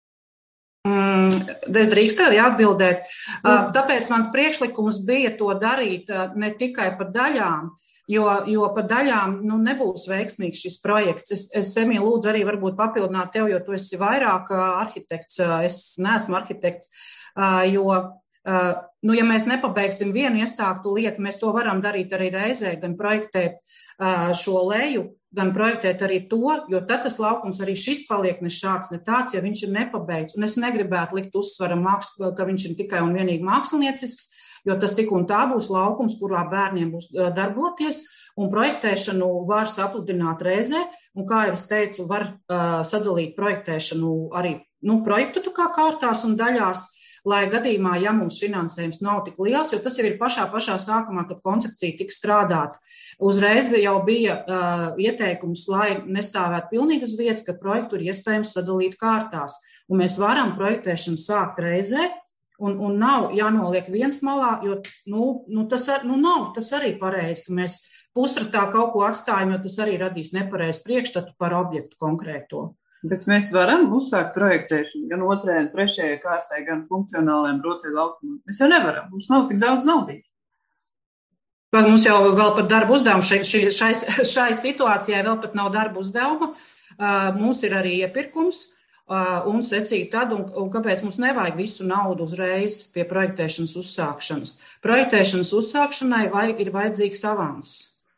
Mm, es drīkstu arī atbildēt. Mm. Tāpēc mans priekšlikums bija to darīt ne tikai pa daļām, Jo, jo pa daļām nu, nebūs veiksmīgs šis projekts. Es, es Emīl, lūdzu arī varbūt papildināt tev, jo tu esi vairāk arhitekts, es neesmu arhitekts, jo, nu, ja mēs nepabeigsim vienu iesāktu lietu, mēs to varam darīt arī reizē, gan projektēt šo leju, gan projektēt arī to, jo tad tas laukums arī šis paliek ne šāds, ne tāds, ja viņš ir nepabeigts. Un es negribētu likt uzsvaram, ka viņš ir tikai un vienīgi māksliniecisks, jo tas tik un tā būs laukums, kurā bērniem būs darboties, un projektēšanu var sapludināt reizē, un kā jau es teicu, var uh, sadalīt projektēšanu arī, nu, projektu tā kā kārtās un daļās, lai gadījumā, ja mums finansējums nav tik liels, jo tas jau ir pašā, pašā sākumā, kad koncepcija tika strādāta. Uzreiz jau bija uh, ieteikums, lai nestāvētu pilnīgi uz vietu, ka projektu ir iespējams sadalīt kārtās. Un mēs varam projektēšanu sākt reizē, un, un nav jānoliek viens malā, jo nu, nu, tas, ar, nu, nav, tas arī pareizi, ka mēs pusratā kaut ko atstājam, jo tas arī radīs nepareizu priekšstatu par objektu konkrēto. Bet mēs varam uzsākt projektēšanu gan otrajai un trešajai kārtai, gan funkcionālajiem rotaļlaukumam. Mēs jau nevaram, mums nav tik daudz naudīt. Mums jau vēl par darbu uzdevumu šai, šai, šai situācijai vēl pat nav darbu uzdevuma. Mums ir arī iepirkums un secīgi tad, un, un kāpēc mums nevajag visu naudu uzreiz pie projektēšanas uzsākšanas. Projektēšanas uzsākšanai vai ir vajadzīgs avans.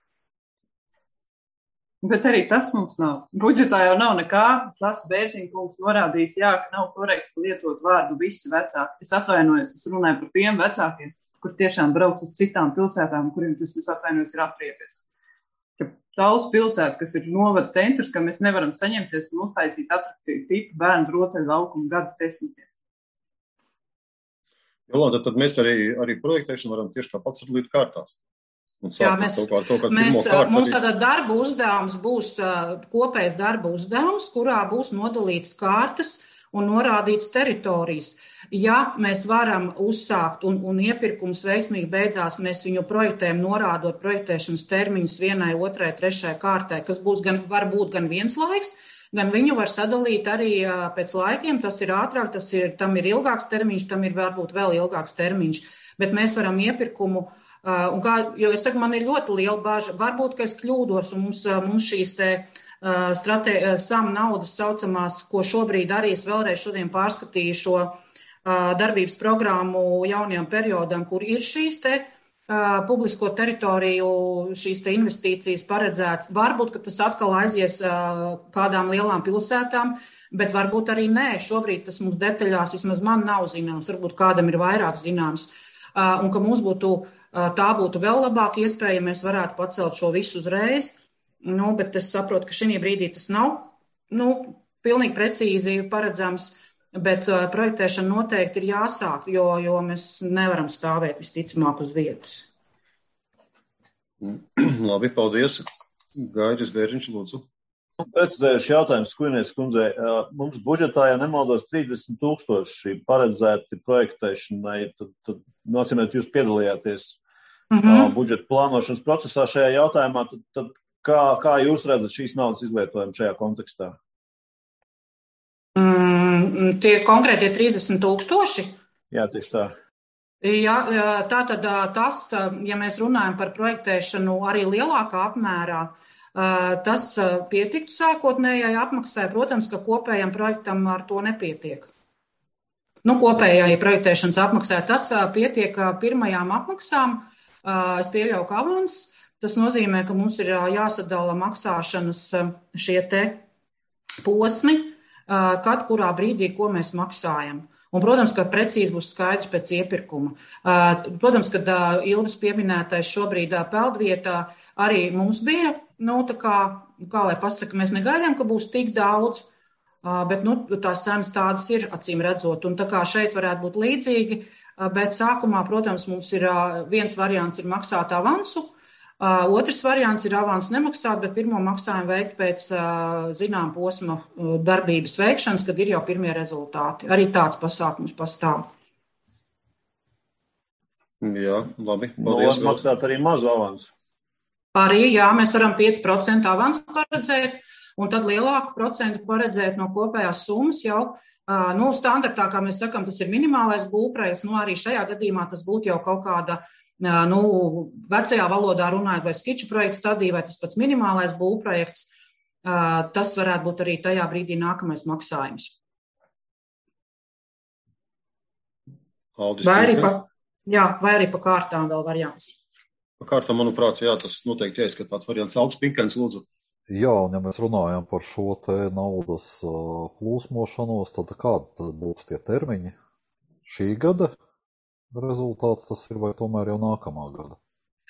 Bet arī tas mums nav. Budžetā jau nav nekā. Es lasu Bērziņa kungs norādījis, jā, ka nav korekti lietot vārdu visi vecāki. Es atvainojos, es runāju par tiem vecākiem, kur tiešām brauc uz citām pilsētām, kuriem tas, es atvainojos, ir apriepies. Ka Taulas pilsēta, kas ir novada centrs, ka mēs nevaram saņemties un uztaisīt atrakciju tipu bērnu rotaļu laukumu gadu desmitiem. Jolanta, tad mēs arī, arī projektēšanu varam tieši tāpat sadalīt kārtās. Jā, mēs, to, to, mēs, mums tāda darba uzdevums būs kopējs darba uzdevums, kurā būs nodalīts kārtas un norādīts teritorijas. Ja mēs varam uzsākt un, un iepirkums veiksmīgi beidzās, mēs viņu projektējam norādot projektēšanas termiņus vienai, otrai, trešai kārtai, kas būs gan, var būt gan viens laiks, gan viņu var sadalīt arī pēc laikiem, tas ir ātrāk, tas ir, tam ir ilgāks termiņš, tam ir varbūt vēl ilgāks termiņš, bet mēs varam iepirkumu. Uh, un kā, jo es saku, man ir ļoti liela bāža, varbūt, ka es kļūdos, un mums, mums šīs te uh, stratē, sam naudas saucamās, ko šobrīd arī es vēlreiz šodien pārskatīju šo uh, darbības programmu jaunajam periodam, kur ir šīs te uh, publisko teritoriju, šīs te investīcijas paredzēts. Varbūt, ka tas atkal aizies uh, kādām lielām pilsētām, bet varbūt arī nē. Šobrīd tas mums detaļās vismaz man nav zināms, varbūt kādam ir vairāk zināms. Uh, un ka mums būtu tā būtu vēl labāka iespēja, ja mēs varētu pacelt šo visu uzreiz, nu, bet es saprotu, ka šī brīdī tas nav, nu, pilnīgi precīzi paredzams, bet uh, projektēšana noteikti ir jāsāk, jo, jo mēs nevaram stāvēt visticamāk uz vietas. Labi, paldies. Gairis Bērziņš, lūdzu. Precizējuši jautājums Skujnieces kundzei. Mums budžetā, ja nemaldos, trīsdesmit tūkstoši paredzēti projektēšanai, tad, tad nocīmēt, jūs piedalījāties mm-hmm. budžeta plānošanas procesā šajā jautājumā, tad, tad kā, kā jūs redzat šīs naudas izlietojumu šajā kontekstā? Mm, tie konkrētie trīsdesmit tūkstoši? Jā, tieši tā. Jā, tā tad tas, ja mēs runājam par projektēšanu arī lielākā apmērā, tas pietiktu sākotnējai apmaksai. Protams, ka kopējam projektam ar to nepietiek. Nu, kopējai projektēšanas apmaksai tas pietiek pirmajām apmaksām. Es pieļauju, ka avans. Tas nozīmē, ka mums ir jāsadala maksāšanas šie te posmi, kad kurā brīdī, ko mēs maksājam. Un, protams, ka precīzi būs skaidrs pēc iepirkuma. Protams, kad Ilves pieminētais šobrīd peldvietā arī mums bija, nu, tā kā, kā lai pasaka, mēs negaidām, ka būs tik daudz, bet, nu, tās cenas tādas ir, acīm redzot. Un tā kā šeit varētu būt līdzīgi, bet sākumā, protams, mums ir viens variants ir maksāt avansu, otrs variants ir avansu nemaksāt, bet pirmo maksājumu veikt pēc zinām posma darbības veikšanas, kad ir jau pirmie rezultāti. Arī tāds pasākums pastāv. Jā, labi. Paldies. No, maksāt arī mazu avansu. Arī, jā, mēs varam pieci procenti avansu paredzēt, un tad lielāku procentu paredzēt no kopējās summas jau, nu, standartā, kā mēs sakam, tas ir minimālais būvprojekts, nu, arī šajā gadījumā tas būtu jau kaut kāda, nu, vecajā valodā runājot, vai skiču projekta stadija, vai tas pats minimālais būvprojekts, tas varētu būt arī tajā brīdī nākamais maksājums. Aldis, vai arī pa, jā, vai arī pa kārtām vēl variants. Pa kārtām, manuprāt, jā, tas noteikti jāizskat tāds variants. Aldis Pinkens, lūdzu. Jā, un ja mēs runājam par šo te naudas plūsmošanos, tad kādi būtu tie termiņi? Šī gada rezultāts tas ir vai tomēr jau nākamā gada?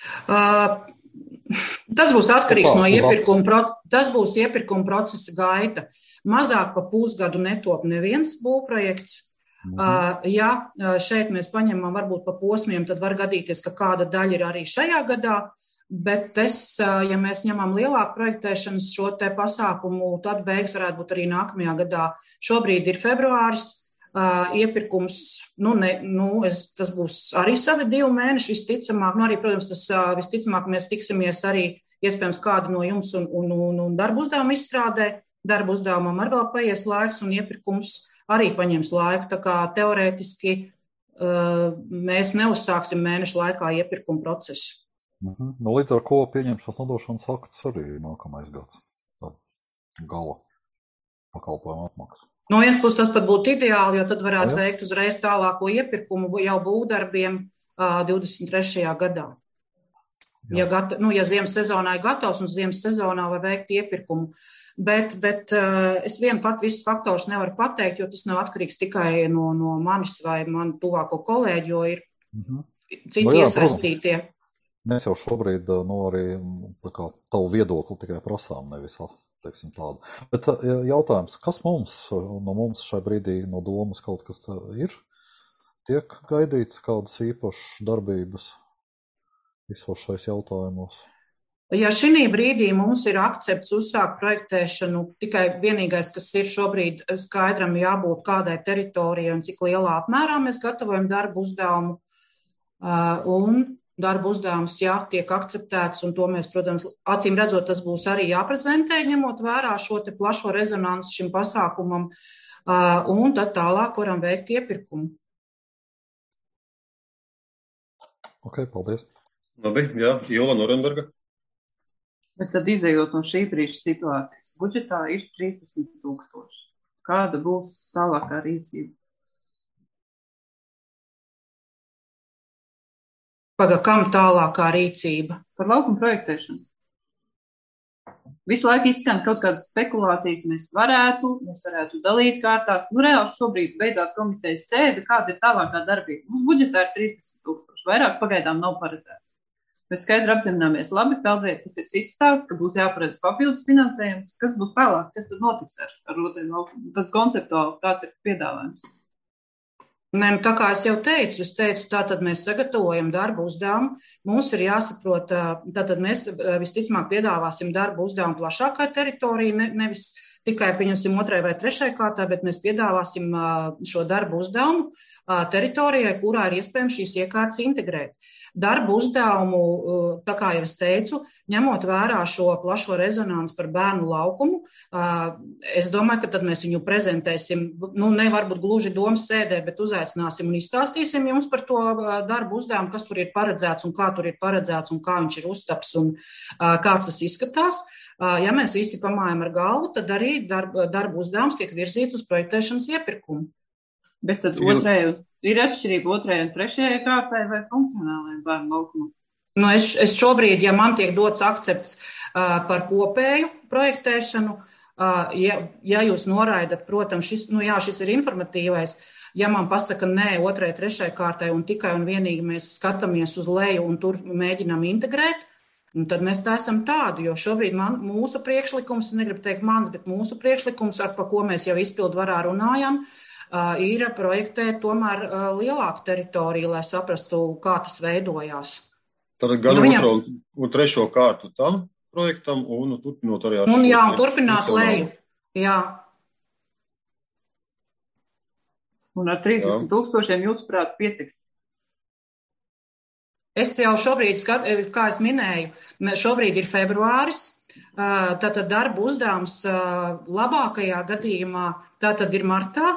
Uh, tas būs atkarīgs no iepirkuma, pro, tas būs iepirkuma procesa gaita. Mazāk pa pusgadu netop neviens būvprojekts. Mhm. Uh, ja šeit mēs paņemam varbūt pa posmiem, tad var gadīties, ka kāda daļa ir arī šajā gadā. Bet es, ja mēs ņemam lielāku projektēšanas šo te pasākumu, tad beigas varētu būt arī nākamajā gadā. Šobrīd ir februārs, uh, iepirkums, nu, ne, nu es, tas būs arī savi divi mēneši visticamāk. Nu, arī, protams, tas uh, visticamāk mēs tiksimies arī iespējams kādu no jums un, un, un, un darbu uzdevumu izstrādē. Darbu uzdevumam arī vēl paies laiks un iepirkums arī paņems laiku. Tā kā teorētiski uh, mēs neuzsāksim mēnešu laikā iepirkuma procesu. Mhm. Nu, līdz ar ko pieņemšanas nodošanas akts arī nākamais gads. Tā gala pakalpojuma apmaksa. No vienas puses tas pat būtu ideāli, jo tad varētu Jā. veikt uzreiz tālāko iepirkumu jau būvdarbiem uh, divdesmit trešajā gadā. Jā. Ja, gata, nu, ja ziemas sezonā ir gatavs un ziemas sezonā var veikt iepirkumu. Bet, bet uh, es vien pat visus faktorus nevaru pateikt, jo tas nav atkarīgs tikai no, no manis vai man tuvāko kolēģi, jo ir mhm. citi no jā, iesaistītie. Protams. Mēs jau šobrīd, nu, arī tā kā tavu viedokli tikai prasām, nevis, teiksim, tādu. Bet jautājums, kas mums, no mums šai brīdī no domas kaut kas ir? Tiek gaidīts kādas īpašas darbības visos šais jautājumos? Ja šī brīdī mums ir akcepts uzsākt projektēšanu, tikai vienīgais, kas ir šobrīd skaidram jābūt kādai teritorijai un cik lielā apmērā mēs gatavojam darbu uzdevumu, un darba uzdevums, jā, tiek akceptēts, un to mēs, protams, acīm redzot, tas būs arī jāprezentē, ņemot vērā šo te plašo rezonansu šim pasākumam, un tad tālāk varam veikt iepirkumu. Ok, paldies. Labi, jā, Jola Norenberga. Bet tad izējot no šī brīža situācijas, budžetā ir trīsdesmit tūkstoši. Kāda būs tālākā rīcība? Paga, kam tālākā rīcība? Par laukumu projektēšanu. Visu laiku izskan kaut kādas spekulācijas, mēs varētu, mēs varētu dalīt kārtās. Nu, reāli šobrīd beidzās komitejas sēde, kāda ir tālākā darbība. Mums budžetā ir trīsdesmit tūkstoši, vairāk pagaidām nav paredzēta. Mēs skaidri apzināmies, labi, peldēt, tas ir cits stāsts, ka būs jāparedz papildus finansējums. Kas būs tālāk? Kas tad notiks ar, ar otru laukumu? Tad konceptuāli kāds ir piedāvājums? Ne, nu, tā kā es jau teicu, es teicu, tātad mēs sagatavojam darbu uzdevumu. Mums ir jāsaprot, tātad mēs visticamāk piedāvāsim darbu uzdevumu plašākai teritorijai, ne, nevis tikai pieņemsim otrai vai trešai kārtā, bet mēs piedāvāsim šo darbu uzdevumu teritorijai, kurā ir iespējams šīs iekārtas integrēt. Darbu uzdevumu, tā kā jau es teicu, ņemot vērā šo plašo rezonansu par bērnu laukumu, es domāju, ka tad mēs viņu prezentēsim, nu, ne varbūt gluži domas sēdē, bet uzaicināsim un izstāstīsim jums par to darbu uzdevumu, kas tur ir paredzēts un kā tur ir paredzēts un kā viņš ir uztaps un kāds tas izskatās. Ja mēs visi pamājam ar galvu, tad arī darba, darba uzdevums tiek virzīts uz projektēšanas iepirkumu. Bet tad otrai, ir atšķirība otrajai un trešajai kārtai vai funkcionālajai bērnu laukumam? Nu, es, es šobrīd, ja man tiek dots akcepts uh, par kopēju projektēšanu, uh, ja, ja jūs noraidat, protams, šis, nu jā, šis ir informatīvais, ja man pasaka nē otrai, trešai kārtai un tikai un vienīgi mēs skatāmies uz leju un tur mēģinām integrēt, un tad mēs tā esam tādu, jo šobrīd man, mūsu priekšlikums, negribu teikt mans, bet mūsu priekšlikums, ar pa ko mēs jau izpildu varā runājam, Uh, ir projektēt tomēr uh, lielāku teritoriju, lai saprastu, kā tas veidojās. Tad gan nu, viņam... otro un trešo kārtu tam projektam un turpinot arī ar un, jā, un turpināt leju. Jā. Un ar trīsdesmit tūkstošiem jūsuprāt pietiks? Es jau šobrīd, skat, kā es minēju, šobrīd ir februāris. Uh, tātad darba uzdevums uh, labākajā gadījumā tātad ir martā.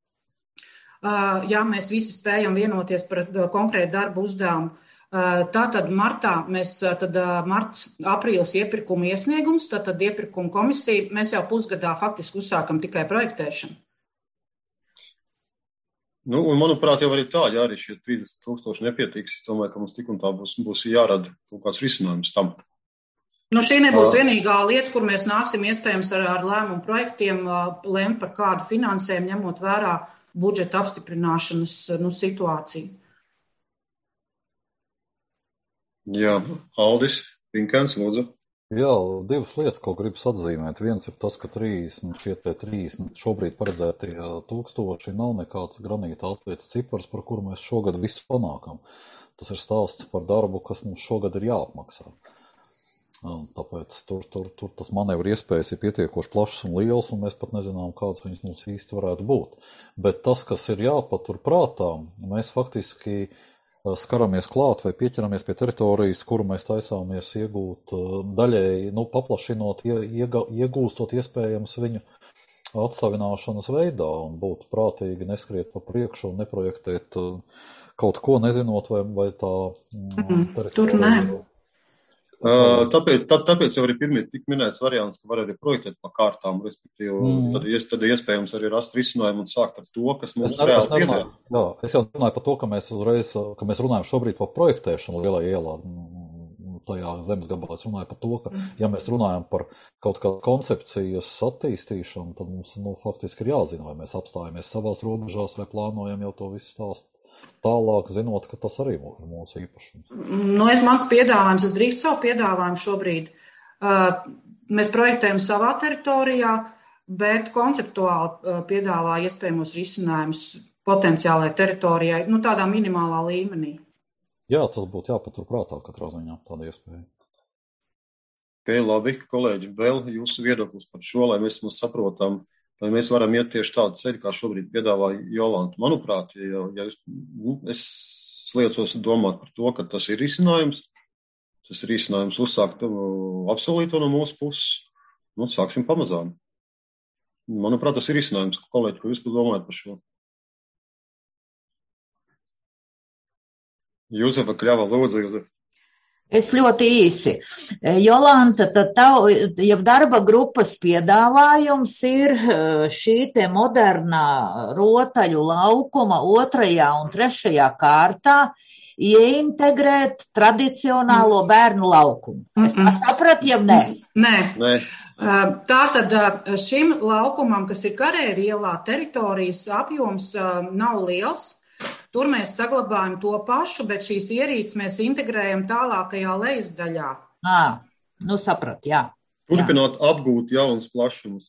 Ja mēs visi spējam vienoties par konkrētu darbu uzdevumu, tātad martā mēs, tad marts, aprīlis iepirkuma iesniegums, tātad iepirkuma komisija, mēs jau pusgadā faktiski uzsākam tikai projektēšanu. Nu, un manuprāt, jau arī tā, ja arī šie trīsdesmit tūkstoši nepietiks, domāju, ka mums tik un tā būs, būs jārada kaut kāds risinājums tam. Nu, šī nebūs vienīgā lieta, kur mēs nāksim iespējams ar, ar lēmumu projektiem lemt par kādu finansējumu, ņemot vērā budžeta apstiprināšanas nu, situāciju. Jā, Aldis Pinkens, lūdzu. Jā, divas lietas, ko gribas atzīmēt. Viens ir tas, ka trīsdesmit, šie trīsdesmit šobrīd paredzētie tūkstoši nav nekāds granīta atvietas cipars, par kuru mēs šogad visu panākam. Tas ir stāsts par darbu, kas mums šogad ir jāapmaksā. Tāpēc tur, tur, tur tas manevru iespējas ir pietiekoši plašas un lielas, un mēs pat nezinām, kādas viņas mums īsti varētu būt. Bet tas, kas ir jāpatur prātā, mēs faktiski skaramies klāt vai pieķeramies pie teritorijas, kuru mēs taisāmies iegūt daļēji, nu, paplašinot, iega, iegūstot iespējams viņu atsavināšanas veidā, un būtu prātīgi neskriet pa priekšu un neprojektēt kaut ko nezinot, vai, vai tā teritorija. Tur nē. Uh, tāpēc, tā, tāpēc jau arī pirmie tik minēts variants, ka var arī projektēt pa kārtām, respektīvi, mm. tad, tad iespējams arī rast risinājumu un sākt ar to, kas mums reāli pieder. Jā, es jau runāju par to, ka mēs uzreiz, ka mēs runājam šobrīd par projektēšanu lielā ielā, tajā zemes gabalā. Es runāju par to, ka, ja mēs runājam par kaut kādu koncepcijas attīstīšanu, tad mums, nu, faktiski ir jāzina, vai mēs apstājamies savās robežās, vai plānojam jau to visu stāstu. Tālāk, zinot, ka tas arī ir mūsu īpašums. Nu, es mans piedāvājums, es drīkst savu piedāvājumu šobrīd. Uh, mēs projektējam savā teritorijā, bet konceptuāli uh, piedāvā iespējamos risinājumus potenciālai teritorijai, nu, tādā minimālā līmenī. Jā, tas būtu jāpatur prātā katrā ziņā, tāda iespēja. Ok, labi, kolēģi, vēl jūsu viedoklis par šo, lai mēs mums saprotam, vai mēs varam iet tieši tādu ceļu, kā šobrīd piedāvā Jolanta. Manuprāt, ja, ja es, nu, es liecos domāt par to, ka tas ir risinājums, tas ir risinājums uzsākt apsolīto no mūsu puses, nu, sāksim pamazām. Manuprāt, tas ir risinājums, kolēģi, ko jūs domājat par šo? Juzefa Kļava, lūdzu, Juzefa. Es ļoti īsi. Jolanta, tad tav, ja darba grupas piedāvājums ir šī te modernā rotaļu laukuma otrajā un trešajā kārtā ieintegrēt tradicionālo bērnu laukumu. Es tā sapratu, ja nē? Nē. Nē. Tātad šim laukumam, kas ir Karēvielā, teritorijas apjoms nav liels. Tur mēs saglabājam to pašu, bet šīs ierīces mēs integrējam tālākajā lejas daļā. Ā, nu saprat, jā. Turpināt apgūt jaunas plašumus.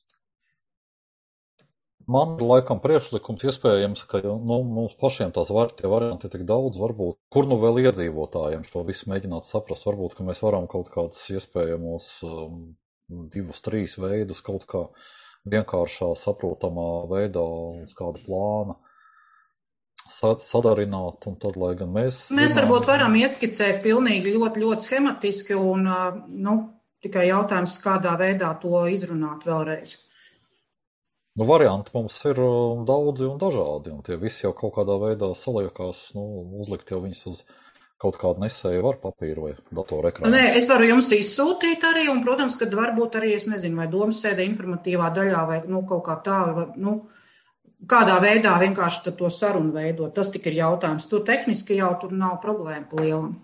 Man ir laikam priekšlikums iespējams, ka nu, mums pašiem tās var, tie varianti tik daudz, varbūt, kur nu vēl iedzīvotājiem šo visu mēģināt saprast, varbūt, ka mēs varam kaut kādus iespējamos um, divus, trīs veidus kaut kā vienkāršā, saprotamā veidā uz kāda plāna sadarināt, un tad, lai gan mēs... Mēs zinām, varbūt varam ieskicēt pilnīgi ļoti, ļoti schematiski, un, nu, tikai jautājums, kādā veidā to izrunāt vēlreiz. Nu, varianti mums ir daudzi un dažādi, un tie visi jau kaut kādā veidā saliekās, nu, uzlikt jau viņus uz kaut kādu nesēju var papīru vai datoru ekrānu. Nē, es varu jums izsūtīt arī, un, protams, kad varbūt arī, es nezinu, vai domas sēde informatīvā daļā, vai, nu, kaut kā tā, vai, nu, kādā veidā vienkārši to sarunu veidot. Tas tik ir jautājums. Tur tehniski jau tur nav problēma pa lielam.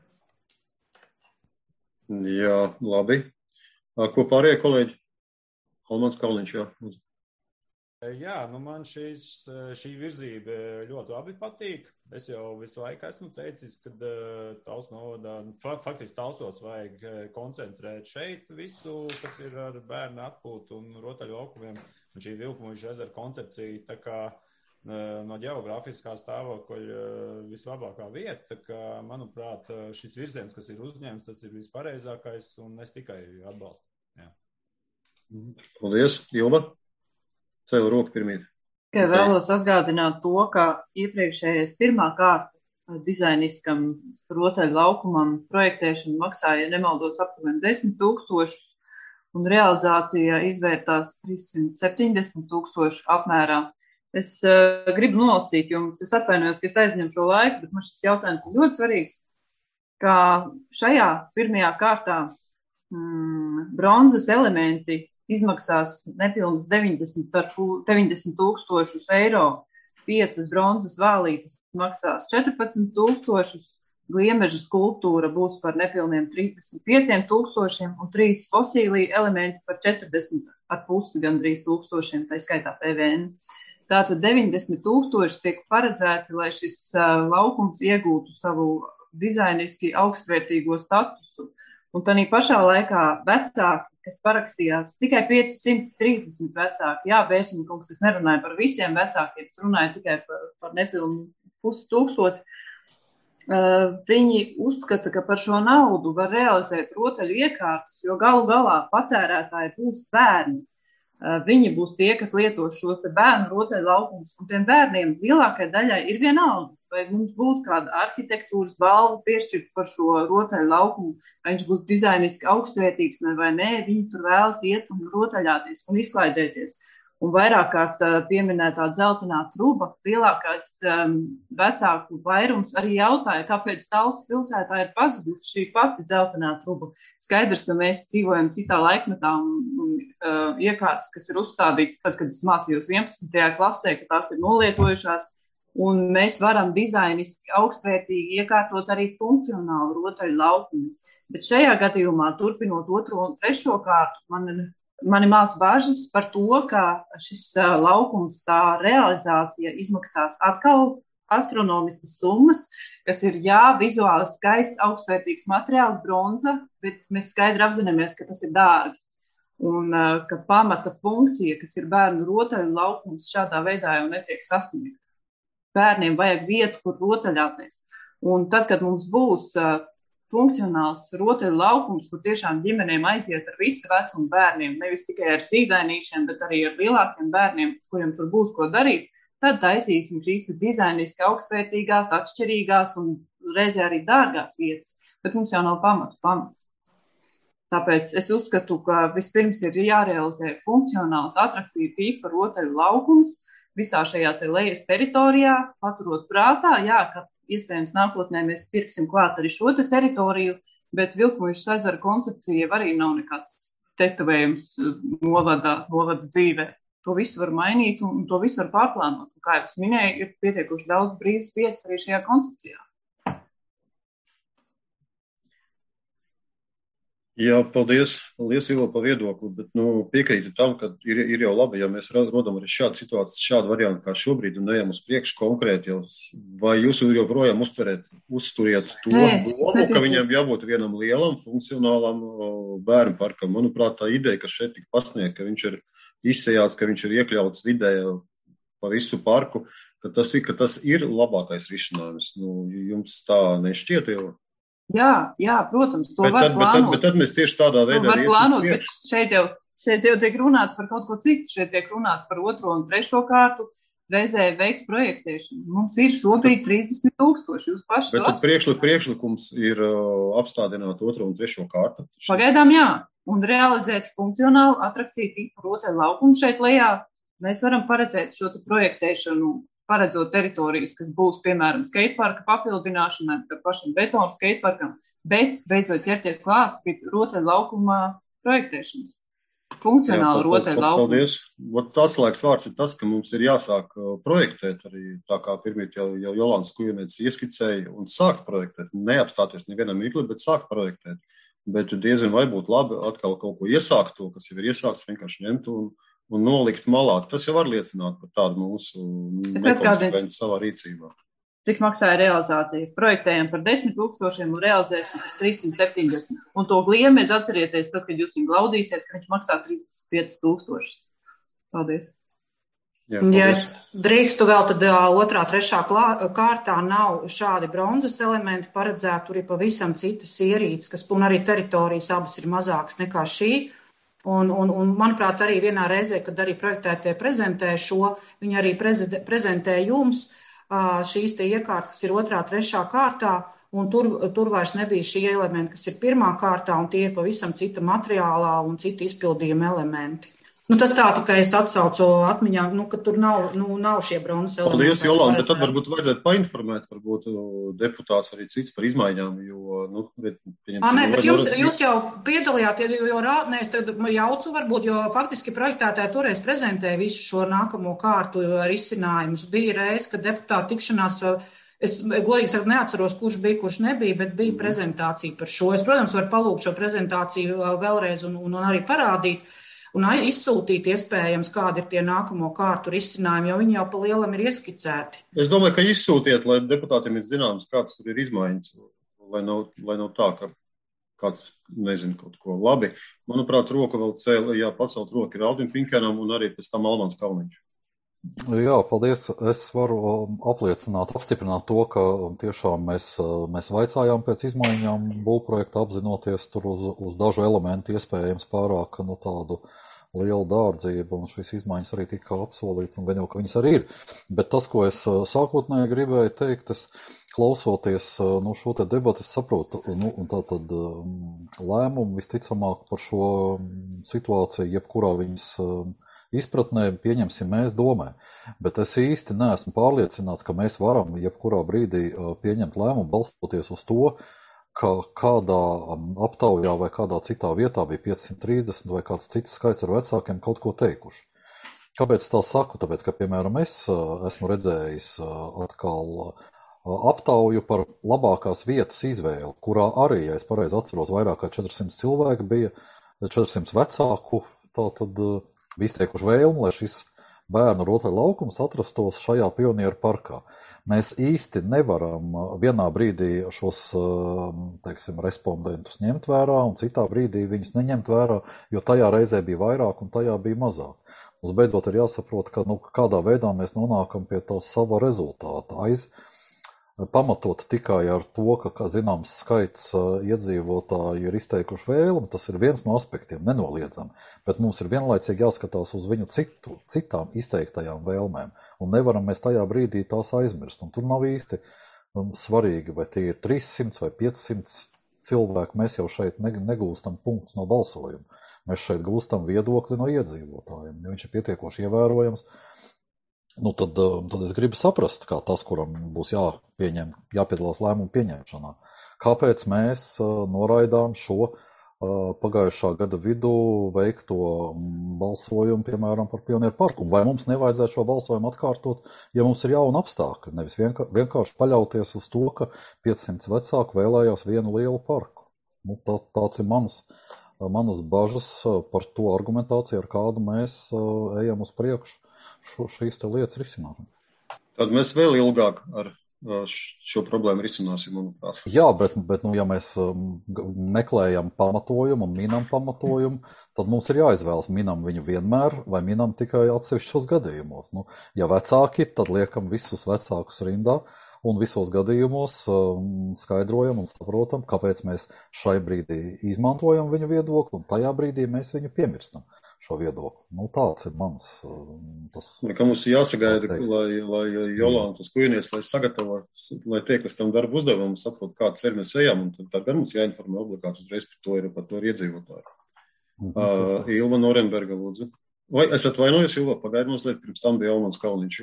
Jā, labi. Ko pārējie kolēģi? Almans Kalniņš, jā. Jā, nu man šīs, šī virzība ļoti labi patīk. Es jau visu laiku esmu teicis, ka Tals novadā, faktiski Talsos vajag koncentrēt šeit visu, kas ir ar bērnu atpūtu un rotaļu laukumiem. Un šī Vilkmuiža ezera koncepcija, tā kā no ģeogrāfiskā stāvokļa vislabākā vieta, tā kā, manuprāt, šis virziens, kas ir uzņēmts, tas ir vispareizākais, un es tikai atbalstu. Jā. Paldies, Ilva. Cēlu roku pirmīt. Tikai vēlos atgādināt to, ka iepriekšējais pirmā kārta dizainiskam rotaļu laukumam projektēšana maksāja, nemaldos, aptuveni desmit tūkstošus, un realizācija izvērtās trīssimt septiņdesmit tūkstošu apmērā. Es uh, gribu nolasīt jums, es atvainojos, ka es aizņemu šo laiku, bet man šis jautājums ir ļoti svarīgs, ka šajā pirmajā kārtā mm, bronzas elementi izmaksās nepilnus deviņdesmit tūkstošus eiro, piecas bronzas vālītes maksās četrpadsmit tūkstošus, gliemeža skulptūra būs par nepilniem trīsdesmit pieciem tūkstošiem un trīs fosīlī elementi par četrdesmit ar pusi gandrīz tūkstošiem, tā skaitā P V N. Tātad deviņdesmit tūkstoši tiek paredzēti, lai šis uh, laukums iegūtu savu dizainiski augstvērtīgo statusu. Un tādā pašā laikā vecāki, kas parakstījās, tikai piecsimt trīsdesmit vecāki, jā, Bērziņkungs, es nerunāju par visiem vecākiem, es runāju tikai par, par nepilnu pusi tūkstoti, uh, viņi uzskata, ka par šo naudu var realizēt rotaļu iekārtas, jo galu galā patērētāji būs bērni. Uh, viņi būs tie, kas lietos šos te bērnu rotaļu laukumus, un tiem bērniem lielākai daļai ir vienalga. Vai mums būs kāda arhitektūras balva piešķirt par šo rotaļu laukumu, vai viņš būs dizainiski augstvērtīgs vai nē, viņi tur vēlas iet un rotaļāties un izklaidēties. Un vairāk kārt pieminētā dzeltenā truba, lielākais um, vecāku vairums arī jautāja, kāpēc Talsu pilsētā ir pazudusi šī pati dzeltenā truba. Skaidrs, ka mēs dzīvojam citā laikmetā un, un uh, iekārtas, kas ir uzstādītas tad, kad es mācījos vienpadsmitajā klasē, ka tās ir nolietojušās. Un mēs varam dizainiski augstvērtīgi iekārtot arī funkcionālu rotaļu laukumu. Bet šajā gadījumā, turpinot otro un trešo kārtu, mani, mani māca bažas par to, ka šis uh, laukums, tā realizācija izmaksās atkal astronomiskas summas, kas ir, jā, vizuāli skaists, augstvērtīgs materiāls, bronza, bet mēs skaidri apzināmies, ka tas ir dārgi. Un uh, ka pamata funkcija, kas ir bērnu rotaļu laukums, šādā veidā jau netiek sasniegta. Bērniem vajag vietu, kur rotaļāties. Un tad, kad mums būs uh, funkcionāls rotaļu laukums, kur tiešām ģimenēm aiziet ar visu vecumu bērniem, nevis tikai ar sīdainīšiem, bet arī ar lielākiem bērniem, kuriem tur būs ko darīt, tad taisīsim šīs dizainiski augstvērtīgās, atšķirīgās un reizē arī dārgās vietas, bet mums jau nav pamatu pamats. Tāpēc es uzskatu, ka vispirms ir jārealizē funkcionāls atrakciju tīpa rotaļu laukums, visā šajā te lejas teritorijā, paturot prātā, jā, ka iespējams nākotnē mēs pirksim klāt arī šo te teritoriju, bet Vilkmuižas ezera koncepcija arī nav nekāds tetovējums novada, novada dzīvē. To visu var mainīt un to visu var pārplānot. Un, kā jau es minēju, ir pietiekuši daudz brīvas vietas arī šajā koncepcijā. Jā, paldies. Paldies, Ivo, par viedokli, bet nu, piekrītu tam, ka ir, ir jau labi, ja mēs rodam arī šādu situāciju, šādu variantu kā šobrīd un ejam uz priekšu konkrēti, jau, vai jūs joprojām uzturēt, uzturiet to domu, ka viņam jābūt vienam lielam, funkcionālam bērnu parkam. Manuprāt, tā ideja, kas šeit tika pasniegta, ka viņš ir izsejāts, ka viņš ir iekļauts vidē pa visu parku, ka tas ir, ka tas ir labākais risinājums. Nu, jums tā nešķiet jau? Jā, jā, protams, to bet var tad, plānot. Bet tad, bet tad mēs tieši tādā veidā arī plānot, bet šeit jau, šeit jau tiek runāts par kaut ko citu, šeit tiek runāts par otro un trešo kārtu, reizē veikt projektēšanu. Mums ir šobrīd trīsdesmit tūkstoši, jūs paši. Bet tad priekšlik, priekšlikums ir uh, apstādināt otro un trešo kārtu. Pagaidām jā, un realizēt funkcionālu atrakciju tipu rotaļu laukumu šeit lejā. Mēs varam paredzēt šo projektēšanu, paredzot teritorijas, kas būs, piemēram, skateparka papildināšanai, par pašam betonu skateparkam, bet beidzot ķerties klāt pie rotaļu laukuma projektēšanas. Funkcionāli rotaļu laukumu. Paldies. Atslēgas vārds ir tas, ka mums ir jāsāk projektēt arī tā kā pirmīt jau, jau Jolanta Skujaniece ieskicēja un sākt projektēt. Neapstāties nevienam mirkli, bet sākt projektēt. Bet diezin vai būtu labi atkal kaut ko iesākt to, kas jau ir iesākts, vienkārši ņemt un un nolikt malā. Tas jau var liecināt par tādu mūsu nekonsekvenci savā rīcībā. Cik maksāja realizācija? Projektējam par desmit tūkstošiem un realizēsim par trīssimt septiņdesmit. Un to gliemezi atcerieties, tad, kad jūs viņu glaudīsiet, ka viņš maksā trīsdesmit pieci tūkstoši. Paldies. Jā, paldies. Ja es drīkstu vēl, tad otrā, trešā kārtā nav šādi bronzas elementi paredzēti, tur ir pavisam citas ierīces, kas un arī teritorijas abas ir mazākas nekā šī. Un, un, un, manuprāt, arī vienā reizē, kad arī projektētie prezentē šo, viņi arī prezidē, prezentē jums šīs te iekārtas, kas ir otrā, trešā kārtā, un tur, tur vairs nebija šie elementi, kas ir pirmā kārtā, un tie ir pavisam cita materiālā un cita izpildījuma elementi. Nu, tas tā tikai es atsaucu atmiņā, nu, ka tur nav, nu, nav šie bronzas elementi. Paldies, Jolanta, bet tad varbūt vajadzētu painformēt, varbūt deputāts arī cits par izmaiņām, jo, nu, bet, Ā, nē, bet jūs, jūs jau piedalījāt, jo, jo nē, es tad jaucu varbūt, jo faktiski projektētāji toreiz prezentēja visu šo nākamo kārtu risinājumus. Bija reiz, kad deputāta tikšanās Es godīgi sakot, neatceros, kurš bija, kurš nebija, bet bija prezentācija par šo. Es, protams, varu palūgt šo prezentāciju vēlreiz un, un, un arī parādīt un izsūtīt iespējams, kādi ir tie nākamo kārtu risinājumi, jo viņi jau pa lielam ir ieskicēti. Es domāju, ka izsūtiet, lai deputātiem ir zināms, kāds tur ir izmaiņas, lai nav, lai nav tā, ka kāds nezina kaut ko labi. Manuprāt, roka vēl cēla, jā, pacelt roku ir Aldim Pinkenam un arī pēc tam Almans Kalniņš. Jā, paldies. Es varu apliecināt, apstiprināt to, ka tiešām mēs, mēs vaicājām pēc izmaiņām būvprojekta, apzinoties tur uz, uz dažu elementu iespējams pārāk nu, tādu lielu dārdzību, un šīs izmaiņas arī tika apsolītas, un gan jau, ka viņas arī ir. Bet tas, ko es sākotnēji gribēju teikt, es klausoties nu, šo te debatu, es saprotu, nu, un tā tad lēmumu visticamāk par šo situāciju, jebkurā viņas izpratnē pieņemsim mēs domē, bet es īsti neesmu pārliecināts, ka mēs varam jebkurā brīdī pieņemt lēmumu balstoties uz to, ka kādā aptaujā vai kādā citā vietā bija piecsimt trīsdesmit vai kāds cits skaits ar vecākiem kaut ko teikuši. Kāpēc tā saku? Tāpēc, ka, piemēram, es esmu redzējis atkal aptauju par labākās vietas izvēli, kurā arī, ja es pareizi atceros, vairāk kā četrsimt cilvēki bija, četrsimt vecāku, tā tad bija izteikuši vēlmu, lai šis bērnu rotaļu laukums atrastos šajā pionieru parkā. Mēs īsti nevaram vienā brīdī šos, teiksim, respondentus ņemt vērā, un citā brīdī viņus neņemt vērā, jo tajā reizē bija vairāk un tajā bija mazāk. Mums beidzot ir jāsaprot, ka, nu, kādā veidā mēs nonākam pie tā sava rezultāta. Aiz pamatot tikai ar to, ka, kā zināms, skaits iedzīvotāji ir izteikuši vēlmi, tas ir viens no aspektiem, nenoliedzami, bet mums ir vienlaicīgi jāskatās uz viņu citu, citām izteiktajām vēlmēm, un nevaram mēs tajā brīdī tās aizmirst, un tur nav īsti um, svarīgi, vai tie ir trīssimts vai piecsimt cilvēki, mēs jau šeit negūstam punktus no balsojuma, mēs šeit gūstam viedokli no iedzīvotājiem, ja viņš ir pietiekoši ievērojams. Nu, tad, tad es gribu saprast, kā tas, kuram būs jāpieņem, jāpiedalās lēmumu pieņemšanā. Kāpēc mēs noraidām šo pagājušā gada vidū veikto balsojumu, piemēram, par Pionieru parku? Un vai mums nevajadzētu šo balsojumu atkārtot, ja mums ir jauna apstākļi? Nevis vienkār, vienkārši paļauties uz to, ka piecsimt vecāku vēlējās vienu lielu parku. Nu, tā, tāds ir mans, manas bažas par to argumentāciju, ar kādu mēs ejam uz priekšu. Šo, šīs te lietas risināsim. Tad mēs vēl ilgāk ar šo problēmu risināsim, manuprāt. Jā, bet, bet nu, ja mēs meklējam pamatojumu un minam pamatojumu, tad mums ir jāizvēlas, minam viņu vienmēr vai minam tikai atsevišķos gadījumos. Nu, ja vecāki, tad liekam visus vecākus rindā un visos gadījumos skaidrojam un saprotam, kāpēc mēs šai brīdī izmantojam viņu viedokli un tajā brīdī mēs viņu piemirstam. Šo viedokli. Nu, tāds ir mans. Tas, ka mums ir jāsagaida, lai, lai Jolantas Kujinies, lai sagatavo, lai tie, kas tam darbu uzdevumu, saprot, kādu ceļu mēs ejam, un tad, tad gan mums jāinformē obligāti uzreiz par to ir, par to ir iedzīvotāji. Mhm, uh, Ilva Norenberga, lūdzu. Vai es atvainojos, Ilva, pagaidu mazliet, pirms tam bija Almans Kalniņš.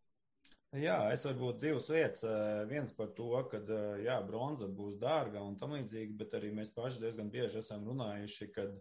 Jā, es varbūt divas lietas. Viens par to, ka, jā, bronza būs dārga un tam līdzīgi, bet arī mēs paši diezgan bieži esam runājuši, kad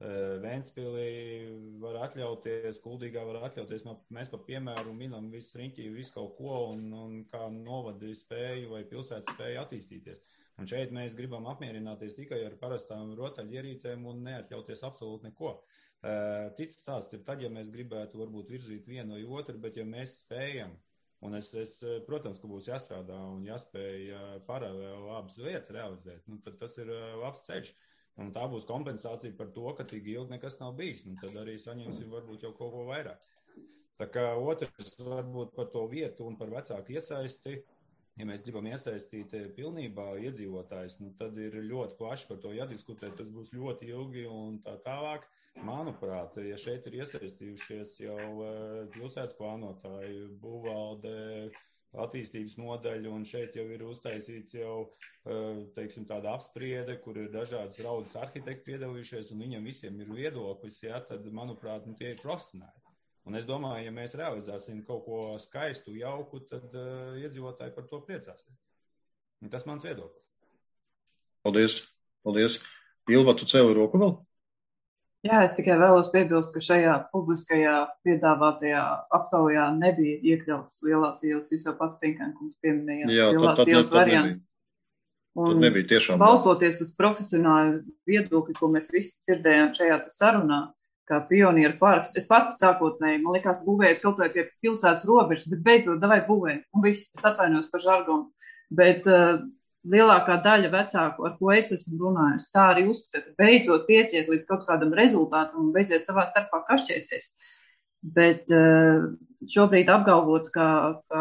Ventspilī var atļauties, Kuldīgā var atļauties, mēs pa piemēru minam visu riņķī, visu kaut ko un, un kā novadi spēju vai pilsētas spēju attīstīties. Un šeit mēs gribam apmierināties tikai ar parastām rotaļierīcēm un neatļauties absolūti neko. Cits stāsts ir tad, ja mēs gribētu varbūt virzīt vienu vai otru, bet ja mēs spējam, un es, es protams, ka būs jāstrādā un jāspēj paralēli abas lietas realizēt, nu, tad tas ir labs ceļš. Un tā būs kompensācija par to, ka tik ilgi nekas nav bijis. Un tad arī saņemsim varbūt jau kaut ko vairāk. Tā kā otrs varbūt par to vietu un par vecāku iesaisti. Ja mēs gribam iesaistīt pilnībā iedzīvotājs, nu tad ir ļoti plaši par to jādiskutē. Tas būs ļoti ilgi un tā tālāk. Manuprāt, ja šeit ir iesaistījušies jau pilsētas plānotāji, būvvalde, attīstības nodaļa, un šeit jau ir uztaisīts jau, teiksim, tāda apspriede, kur ir dažādas raudas arhitekti piedalījušies, un viņam visiem ir viedoklis, ja, tad, manuprāt, nu, tie ir profesionāli. Un es domāju, ja mēs realizēsim kaut ko skaistu, jauku, tad uh, iedzīvotāji par to priecāsies. Un tas mans viedoklis. Paldies, paldies. Ilva, tu cēli roku vēl? Jā, es tikai vēlos piebilst, ka šajā publiskajā piedāvātajā aptaujā nebija iekļautas lielās ielas, jūs jau pats Pinkenkungs pieminējāt Jā, lielās tad, tad, ielas tad variants. Nebija. Un tad nebija tiešām. Balstoties uz profesionālu viedokli, ko mēs visi dzirdējām šajā sarunā, kā pionieru parks, es pats sākotnēji, man likās būvēt kaut vai pie pilsētas robežas, bet beidzot, davai būvēt. Un viss, es atvainojos par žargonu. Bet uh, lielākā daļa vecāku, ar ko es esmu runājusi, tā arī uzskata. Beidzot tieciet līdz kaut kādam rezultātam un beidziet savā starpā kašķēties. Bet uh, šobrīd apgalvot, ka, ka,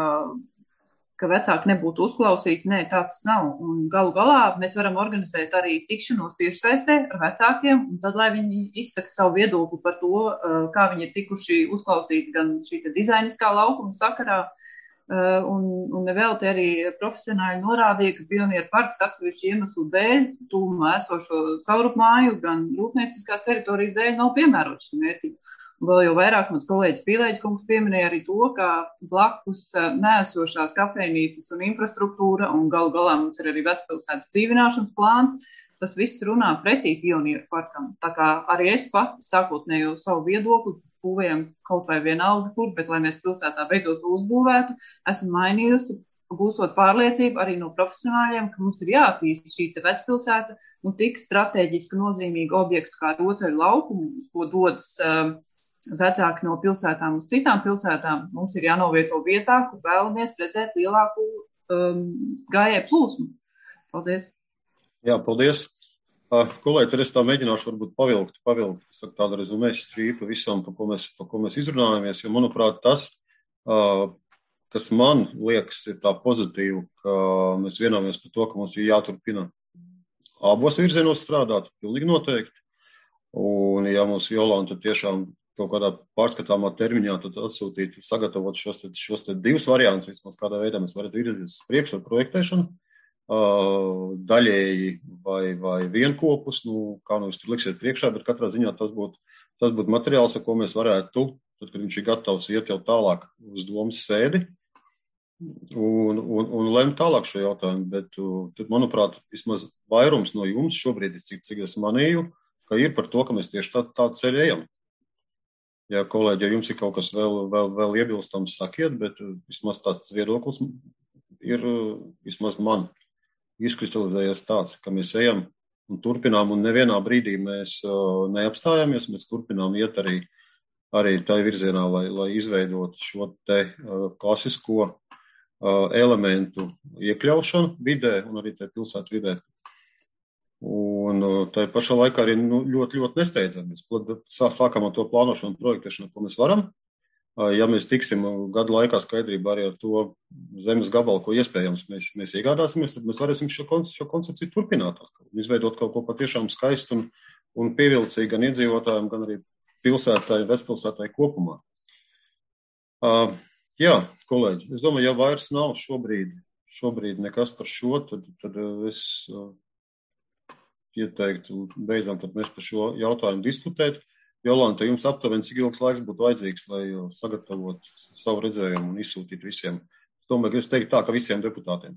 ka vecāki nebūtu uzklausīti, nē, tā tas nav. Un galu galā mēs varam organizēt arī tikšanos tiešsaistē ar vecākiem, un tad, lai viņi izsaka savu viedokli par to, uh, kā viņi ir tikuši uzklausīti gan šī dizainiskā laukuma sakarā, Uh, un, un nevēlti arī profesionāļi norādīja, ka pionieru parks atsevišķi iemeslu dēļ, tūmā esošo saurupmāju, gan rūpnieciskās teritorijas dēļ nav piemērots šim mērķim. Vēl jau vairāk mans kolēģis Pīlēģa kungs pieminēja arī to, ka blakus uh, neesošās kafejnīcas un infrastruktūra, un galu galā mums ir arī vecpilsētas dzīvināšanas plāns, tas viss runā pretī pionieru parkam. Tā kā arī es pati sākotnējo savu viedokli būvējam kaut vai vienalga kur, bet lai mēs pilsētā beidzot uzbūvētu, esmu mainījusi, gūstot pārliecību arī no profesionāļiem, ka mums ir jāattīsta šī te vecpilsēta un tik strateģiski nozīmīga objektu kā rotaļu laukumu, ko dodas um, vecāki no pilsētām uz citām pilsētām. Mums ir jānovieto vietā, kur vēlamies redzēt lielāku um, gājēju plūsmu. Paldies! Jā, paldies! Uh, kolēģi, tad es tā mēģināšu varbūt pavilkt, pavilkt saku, tādu rezumē strīpu visam, par ko mēs, par ko mēs izrunājamies, jo, manuprāt, tas, uh, kas man liekas, ir tā pozitīvi, ka mēs vienojamies par to, ka mums ir jāturpina abos virzienos strādāt, pilnīgi noteikti. Un, ja mums Jolanta tiešām kaut kādā pārskatāmā termiņā tad atsūtīt, sagatavot šos, te, šos te divus variantus, vismaz kādā veidā mēs varētu virzīties uz priekšu ar projektēšanu, Uh, daļēji vai, vai vienkopus, nu, kā nu jūs tur liksiet priekšā, bet katrā ziņā tas būtu, tas būtu materiāls, ar ko mēs varētu, tad, kad viņš ir gatavs iet jau tālāk uz domas sēdi un, un, un lemt tālāk šo jautājumu, bet tad, manuprāt, vismaz vairums no jums šobrīd, cik, cik es manīju, ka ir par to, ka mēs tieši tā, tā ceļu ejam. Ja, kolēģi, ja jums ir kaut kas vēl, vēl, vēl iebilstams, sakiet, bet vismaz tāds viedoklis ir vismaz man izkristalizējies tāds, ka mēs ejam un turpinām, un nevienā brīdī mēs uh, neapstājāmies, mēs turpinām iet arī, arī tā virzienā, lai, lai izveidotu šo te uh, klasisko uh, elementu iekļaušanu vidē un arī te pilsētu vidē. Un uh, tā pašā laikā arī nu, ļoti, ļoti nesteidzamies. Sākam ar to plānošanu un projektēšanu, ko mēs varam. Ja mēs tiksim gadu laikā skaidrībā arī ar to zemes gabalu, ko iespējams mēs, mēs iegādāsimies, tad mēs varēsim šo, šo koncepciju turpināt. Izveidot kaut ko patiešām skaistu un, un pievilcīgu gan iedzīvotājiem, gan arī pilsētai, vecpilsētai kopumā. Uh, jā, kolēģi, es domāju, ja vairs nav šobrīd, šobrīd nekas par šo, tad, tad es uh, ieteiktu, beidzam tad mēs par šo jautājumu diskutēt. Jolanta, jums aptuveni cik ilgs laiks būtu vajadzīgs, lai sagatavot savu redzējumu un izsūtītu visiem? Es domāju, es teiktu tā, ka visiem deputātiem.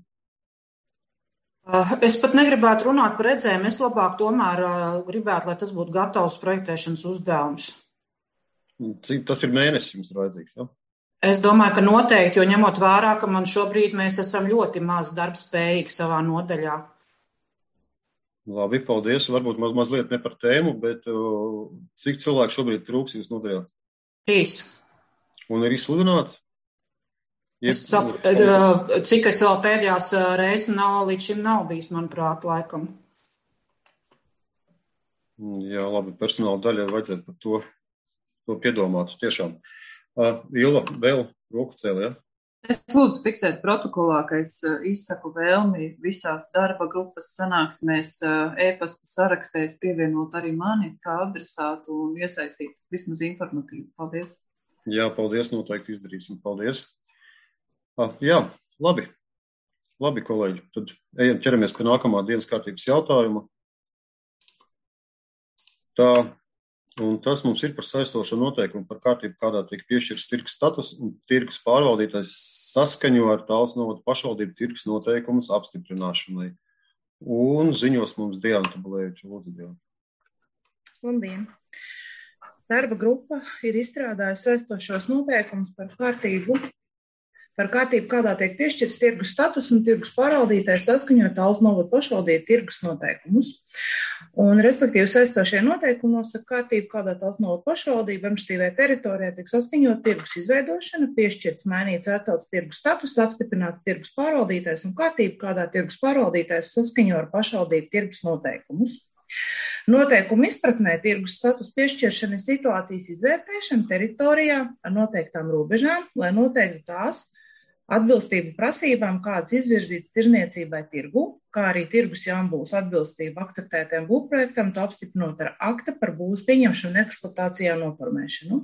Es pat negribētu runāt par redzējumu. Es labāk tomēr gribētu, lai tas būtu gatavs projektēšanas uzdevums. Cik tas ir mēnesis jums ir vajadzīgs, ja? Es domāju, ka noteikti, jo ņemot vērā, ka man šobrīd mēs esam ļoti maz darbspējīgi savā nodaļā. Labi, paldies. Varbūt maz, mazliet ne par tēmu, bet uh, cik cilvēku šobrīd trūks jūs nodaļā? Trīs. Un ir izsludināts? Jeb... Es sap, cik es vēl pēdējās reizes nav, līdz šim nav bijis, manuprāt, laikam. Jā, labi, personāla daļai vajadzētu par to, to piedomāt, tiešām. Uh, Ilva, vēl roku cēlē, ja? Es lūdzu fiksēt protokolā, ka es izsaku vēlmi visās darba grupas sanāksmēs e-pasta sarakstēs pievienot arī mani kā adresātu un iesaistīt vismaz informatīvi. Paldies. Jā, paldies, noteikti izdarīsim. Paldies. Ah, jā, labi. Labi, kolēģi. Tad ejam, ķeramies pie nākamā dienas kārtības jautājuma. Tā. Un tas mums ir par saistošo noteikumu par kārtību, kādā tiek piešķirts tirgus status, un tirgus pārvaldītājs saskaņo ar Talsu novada pašvaldību tirgus noteikumus apstiprināšanai. Un ziņos mums Diana Tabulēviča. Lūdzu, Diana. Labdien! darba grupa ir izstrādājusi saistošos noteikumus par kārtību, par kārtību, kādā tiek piešķirts tirgus status un tirgus pārvaldītājs saskaņot Talsu novada pašvaldību tirgus noteikumus. Un, respektīvi, saistošie noteikumi nosaka kārtību, kādā Talsu novada pašvaldība administratīvajā teritorijā tiek saskaņot tirgus izveidošana, piešķirts, mainīts, atcelts tirgus status, apstiprināts tirgus pārvaldītājs un kārtību, kādā tirgus pārvaldītājs saskaņo ar pašvaldību tirgus noteikumus. Noteikumu izpratnē tirgus status piešķiršana ir situācijas izvērtēšana teritorijā ar noteiktām robežām, lai noteiktu tās atbilstību prasībām, kādas izvirzītas tirzniecībai tirgu, kā arī tirgus jāmbūs atbilstību akceptētiem būvprojektam, to apstiprinot ar akta par būvs pieņemšanu un eksploatācijā noformēšanu.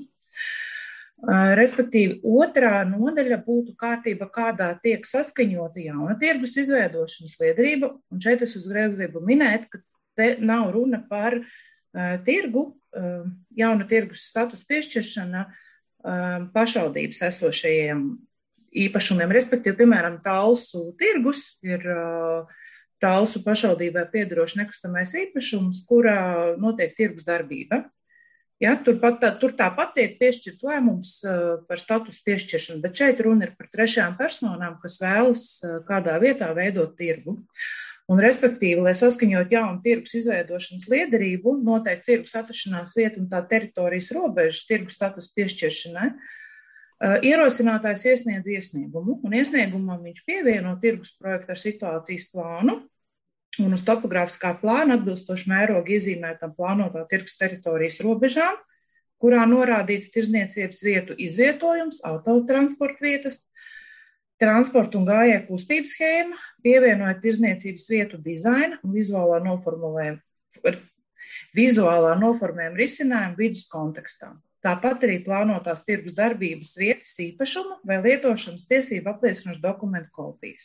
Respektīvi, otrā nodaļa būtu kārtība, kādā tiek saskaņota jauna tirgus izveidošanas liederība, un šeit es uzreiz gribu minēt, ka te nav runa par uh, tirgu, uh, jauna tirgus status piešķiršana uh, pašvaldības esošajiem īpašumiem, respektīvi, piemēram, Talsu tirgus ir uh, Talsu pašvaldībai piederošs nekustamais īpašums, kurā notiek tirgus darbība. Ja, tur, pat, tā, tur tāpat tiek piešķirts lēmums uh, par status piešķiršanu, bet šeit runa ir par trešajām personām, kas vēlas uh, kādā vietā veidot tirgu. Un, respektīvi, lai saskaņot jaunu tirgus izveidošanas liederību, noteikti tirgus atrašanās vieta un tā teritorijas robežas tirgus status piešķiršanai, ierosinātājs iesniedz iesniegumu, un iesniegumam viņš pievieno tirgus projektu ar situācijas plānu, un uz topogrāfiskā plāna atbilstoši mērogu iezīmētam plānotā tirgus teritorijas robežām, kurā norādīts tirzniecības vietu izvietojums, autotransporta vietas, transporta un gājēju kustības schēma, pievienojot tirzniecības vietu dizaina un vizuālā noformulējuma, vizuālā noformējuma risinājumu vidus kontekstā. Tāpat arī plānotās tirgus darbības vietas īpašuma vai lietošanas tiesību apliecinošu dokumentu kopijas.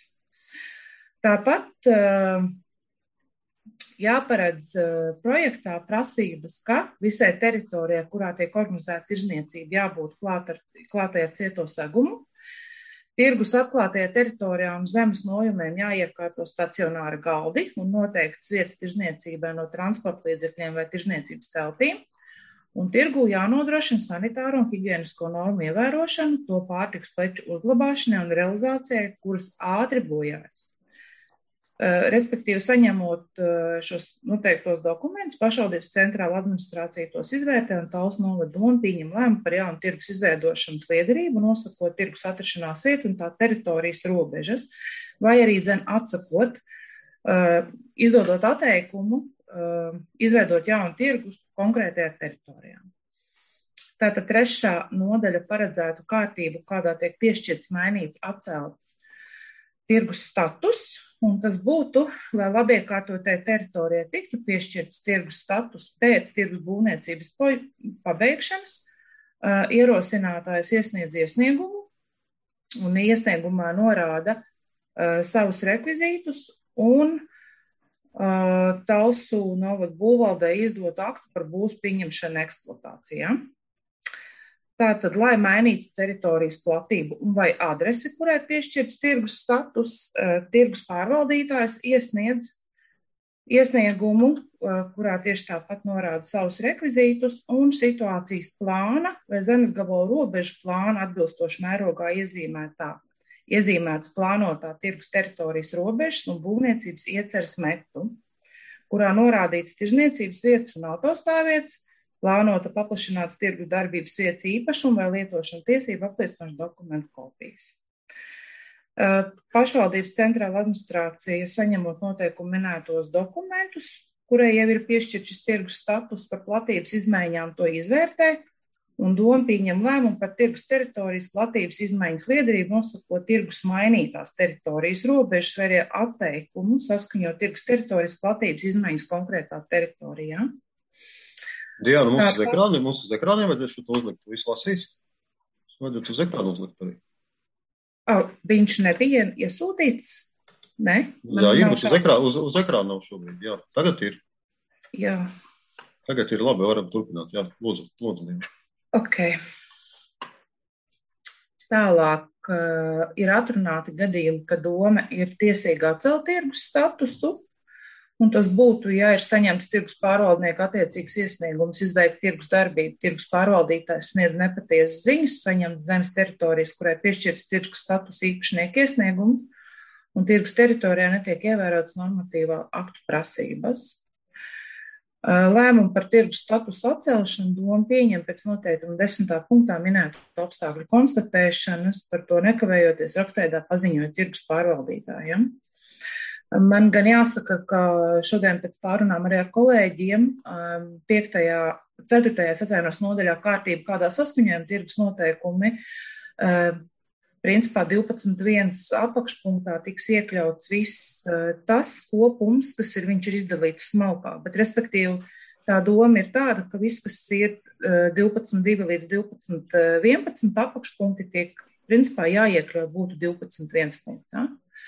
Tāpat uh, jāparedz uh, projektā prasības, ka visai teritorijai, kurā tiek organizēta tirzniecība, jābūt klāt ar, klātai ar cieto segumu. Tirgus atklātajā teritorijā un zemes nojumiem jāiekārto stacionāri galdi un noteikts vietas tirzniecībai no transporta līdzekļiem vai tirzniecības telpīm. Un tirgū jānodrošina sanitāro un higienisko normu ievērošanu, to pārtikas preču uzglabāšanai un realizācijai, kuras ātri bojājas. Respektīvi, saņemot šos noteiktos dokumentus, pašvaldības centrāla administrācija tos izvērtē un Talsu novada doma pieņem lēmumu par jaunu tirgus izveidošanas liederību, nosakot tirgus atrašanās vietu un tā teritorijas robežas, vai arī dzen atsakot, izdodot atteikumu, izveidot jaunu tirgus konkrētajā teritorijā. Tātad trešā nodaļa paredzētu kārtību, kādā tiek piešķirts, mainīts, atcelts tirgus status, un tas būtu, lai labiekārtotai teritorijai tiktu piešķirts tirgus status pēc tirgus būvniecības pabeigšanas, ierosinātājs iesniedz iesniegumu, un iesniegumā norāda savus rekvizītus un Talsu novada būvvaldē izdot aktu par būvs pieņemšanu eksploatācijā. Tātad, lai mainītu teritorijas platību un vai adresi, kurai piešķirts tirgus status, tirgus pārvaldītājs iesniedz iesniegumu, kurā tieši tāpat norāda savus rekvizītus un situācijas plāna vai zemes gabalu robežu plāna atbilstoši mērogā iezīmētā. Iezīmēts plānotā tirgus teritorijas robežas un būvniecības ieceres metu, kurā norādīts tirzniecības vietas un autostāvvietas, plānota paplašināts tirgus darbības vietas īpašuma vai lietošana tiesību apliecinošu dokumentu kopijas. Pašvaldības centrāla administrācija, saņemot noteikumu minētos dokumentus, kurai jau ir piešķirts šis tirgus status par platības izmaiņām, to izvērtē, un doma pieņem lēmumu par tirgus teritorijas platības izmaiņas liederību, nosakot tirgus mainītās teritorijas robežas vai arī atteikumu saskaņot tirgus teritorijas platības izmaiņas konkrētā teritorijā. Diana, mums uz ekrāniem, mums uz ekrāniem vajadzēs šo to uzlikt, visu lasīs? Vajadzētu uz ekrānu uzlikt arī. Oh, viņš nebija iesūtīts? Ne? Jā, Ingus, uz ekrānu, uz, uz ekrānu nav šobrīd, jā. Tagad ir. Jā. Tagad ir labi, varam turpināt, jā. Lūdzu, lūdzu, Diana. Ok. Tālāk uh, ir atrunāti gadījumi, ka doma ir tiesīga atcelt tirgus statusu, Un tas būtu, ja ir saņemts tirgus pārvaldnieka attiecīgs iesniegums izveikt tirgus darbību. Tirgus pārvaldītājs sniedz nepatiesas ziņas, saņemt zemes teritorijas, kurai piešķirts tirgus status īpašnieku iesniegums, un tirgus teritorijā netiek ievērotas normatīvā aktu prasības. Lēmumu par tirgus statusu atcelšanu doma pieņem pēc noteikuma desmitā punktā minētu apstākļu konstatēšanas, par to nekavējoties rakstveidā paziņot tirgus pārvaldītājiem. Man gan jāsaka, ka šodien pēc pārunām arī ar kolēģiem piektajā, ceturtajā atvainos nodaļā kārtība, kādā saskaņojuma tirgus noteikumi, principā divpadsmit viens apakšpunktā tiks iekļauts viss tas kopums, kas ir, viņš ir izdalīts smalkāk, bet respektīvi tā doma ir tāda, ka viss, kas ir divpadsmit divi līdz divpadsmit vienpadsmit apakšpunkti, tiek principā jāiekļaut būtu divpadsmit viens punktā.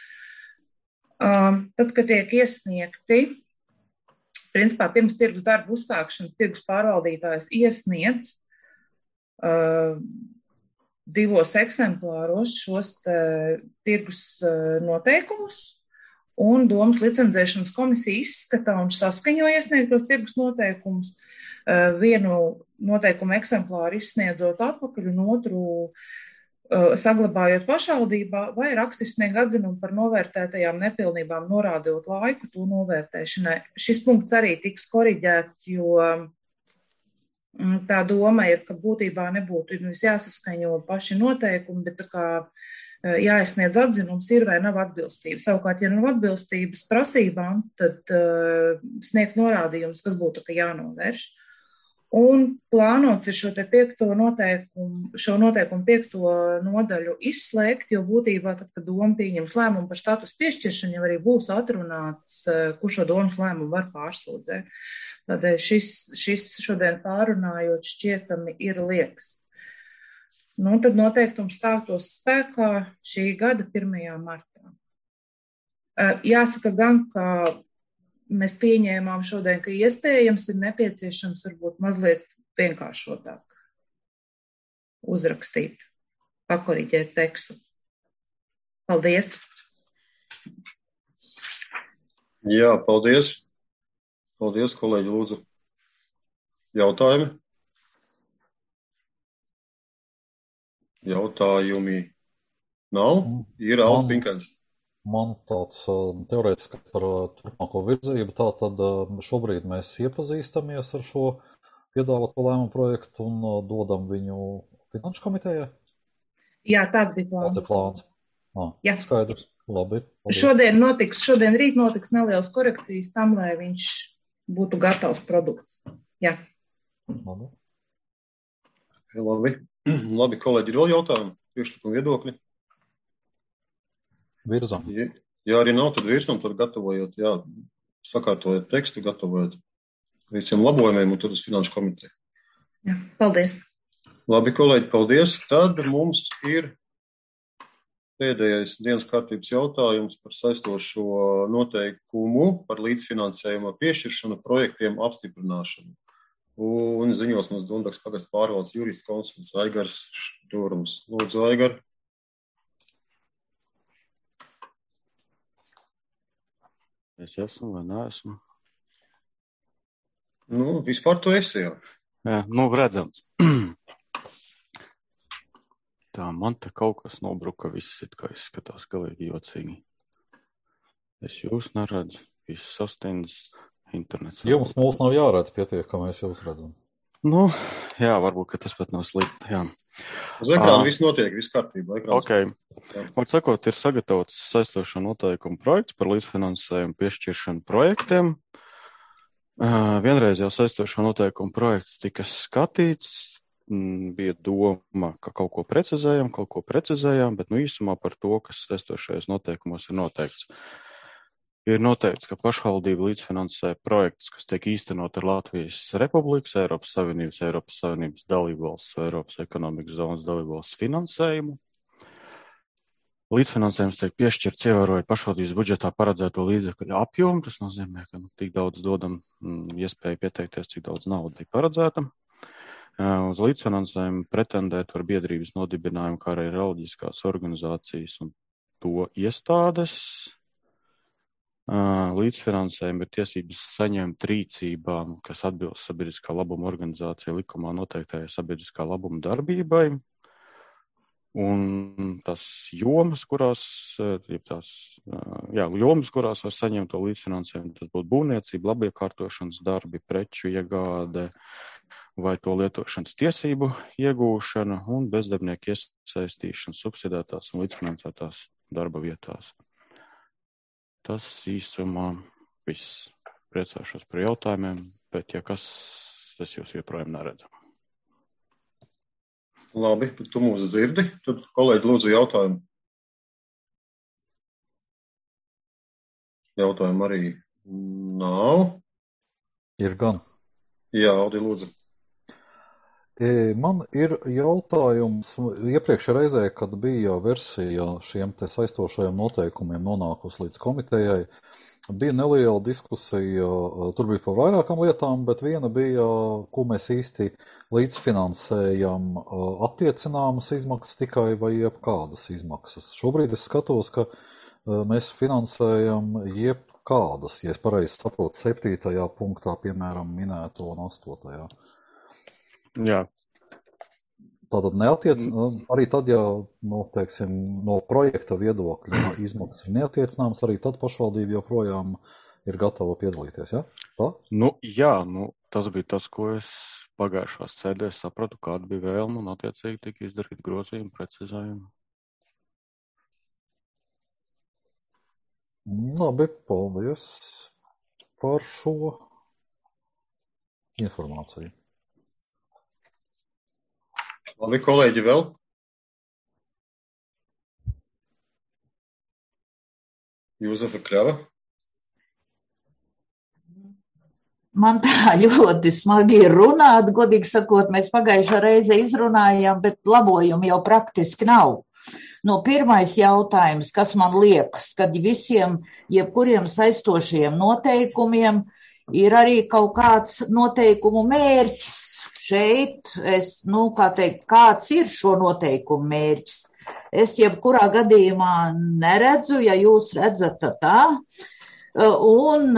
Tad, kad tiek iesniegti, principā pirms tirgus darbu uzsākšanas tirgus pārvaldītājs iesniedz uh, divos eksemplāros šos te, tirgus uh, noteikumus, un domas licencēšanas komisija izskata un saskaņo iesniegtos tirgus noteikumus, uh, vienu noteikumu eksemplāru izsniedzot atpakaļ un otru saglabājot pašvaldībā vai rakstisnieku atzinumu par novērtētajām nepilnībām, norādot laiku to novērtēšanai. Šis punkts arī tiks koriģēts, jo tā doma ir, ka būtībā nebūtu jāsaskaņo paši noteikumi, bet tā kā jāiesniedz atzinums ir vai nav atbilstība. Savukārt, ja nav atbilstības prasībām, tad uh, sniegt norādījumus, kas būtu tā jānovērš. Un plānots ir šo te piekto noteikumu, šo noteikumu piekto nodaļu izslēgt, jo būtībā tad, kad doma pieņems lēmumu par status piešķiršanu, jau arī būs atrunāts, kur šo domas lēmumu var pārsūdzēt. Tādēļ šis, šis šodien pārunājot šķietami ir liekas. Nu, tad noteikums stātos spēkā šī gada pirmajā martā. Jāsaka gan, ka mēs pieņēmām šodien, ka iespējams ir nepieciešams varbūt mazliet vienkāršotāk uzrakstīt, pakoriģēt tekstu. Paldies! Jā, paldies! Paldies, kolēģi, lūdzu. Jautājumi? Jautājumi nav? Ir Alvs Pinkens. Man tāds uh, teorētiski par uh, turpmāko virzību, tā tad uh, šobrīd mēs iepazīstamies ar šo piedāvāto lēmumu projektu un uh, dodam viņu finanšu komitejai? Jā, tāds bija plāns. Tāds ir plāns. Ah, Jā. Skaidrs. Labi. Paldies. Šodien notiks, šodien rīt notiks nelielas korekcijas tam, lai viņš būtu gatavs produkts. Jā. Labi. Labi. Labi, kolēģi, ir vēl jautājumi? Priekšlikumi viedokļi? Virzam. Ja, ja arī nav, tad virsam, tad gatavojot, jā, sakārtojot tekstu, gatavojot visiem labojumiem un tad uz finanšu komiteju. Jā, paldies. Labi, kolēģi, paldies. Tad mums ir pēdējais dienas kārtības jautājums par saistošo noteikumu par līdzfinansējumu piešķiršanu projektiem apstiprināšanu. Un ziņos mums Dundaks pagasta pārvaldes jurists konsults Aigars Šturms. Lūdzu, Aigar. Es esmu vai neesmu? Nu, vispār tu esi jau. Jā, nu, redzams. Tā, man te kaut kas nobruka, viss it kā izskatās galīgi jocīgi. Es jūs neredzu, viss sastāvs internets. Jums mūs nav jāredz pietiek, ka mēs jūs redzam. Nu, jā, varbūt, ka tas pat nav slikti, jā. Uz ekrāna uh, viss notiek, viss kārtībā. Ok. Man sakot, ir sagatavots saistošo noteikumu projekts par līdzfinansējumu piešķiršanu projektiem. Uh, vienreiz jau saistošo noteikumu projekts tika skatīts, m, bija doma, ka kaut ko precizējam, kaut ko precizējam, bet nu īsumā par to, kas saistošajos noteikumos ir noteikts. Ir noteikts, ka pašvaldība līdzfinansē projekts, kas tiek īstenot ar Latvijas Republikas, Eiropas Savienības, Eiropas Savienības dalībvalsts vai Eiropas ekonomikas zonas dalībvalsts finansējumu. Līdzfinansējums tiek piešķirts ievērojot pašvaldības budžetā paredzēto līdzekļu apjomu. Tas nozīmē, ka nu, tik daudz dodam m, iespēju pieteikties, cik daudz naudas tiek paredzēta. Uh, uz līdzfinansējumu pretendēt var biedrības nodibinājumu, kā arī reliģiskās organizācijas un to iestādes. līdzfinansējumu ir tiesības saņemt rīcībām, kas atbilst sabiedriskā labuma organizācija likumā noteiktajai sabiedriskā labuma darbībai. Un tās jomas, kurās, tās, jā, jomas, kurās var saņemt to līdzfinansējumu, tas būtu būvniecība, labiekārtošanas darbi, preču iegāde vai to lietošanas tiesību iegūšana un bezdarbnieku iesaistīšana subsidētās un līdzfinansētās darba vietās. Tas īsumā viss. Priecāšos par jautājumiem, bet ja kas, es jūs joprojām neredzu. Labi, bet tu mūs dzirdi, tad kolēģi lūdzu jautājumu. Jautājumu arī nav. Ir gan. Jā, Aldi, lūdzu. Man ir jautājums, iepriekš reizē, kad bija versija šiem te saistošajiem noteikumiem nonākusi līdz komitejai, bija neliela diskusija, tur bija par vairākām lietām, bet viena bija, ko mēs īsti līdzfinansējam, attiecināmas izmaksas tikai vai jebkādas izmaksas. Šobrīd es skatos, ka mēs finansējam jebkādas, ja es pareizi saprotu, septītajā punktā, piemēram, minēto un astotajā. Jā. Tātad neatiec, arī tad, ja, nu, teiksim, no projekta viedokļa izmaksas ir neatiecināmas, arī tad pašvaldība joprojām ir gatava piedalīties, ja? Tā? Nu, jā, nu, tas bija tas, ko es pagājušās sēdēs sapratu, kāda bija vēlme un attiecīgi tika izdarīt grozījumi, precizējumi. Labi, paldies par šo informāciju. Labi, kolēģi, vēl? Jūzefa Kļava? Man tā ļoti smagi ir runāt, godīgi sakot, mēs pagājušā reize izrunājām, bet labojumu jau praktiski nav. No pirmais jautājums, kas man liekas, kad visiem, jebkuriem saistošajiem noteikumiem ir arī kaut kāds noteikumu mērķis. Šeit es, nu, kā teikt, kāds ir šo noteikumu mērķis. Es jebkurā gadījumā neredzu, ja jūs redzat tā. Un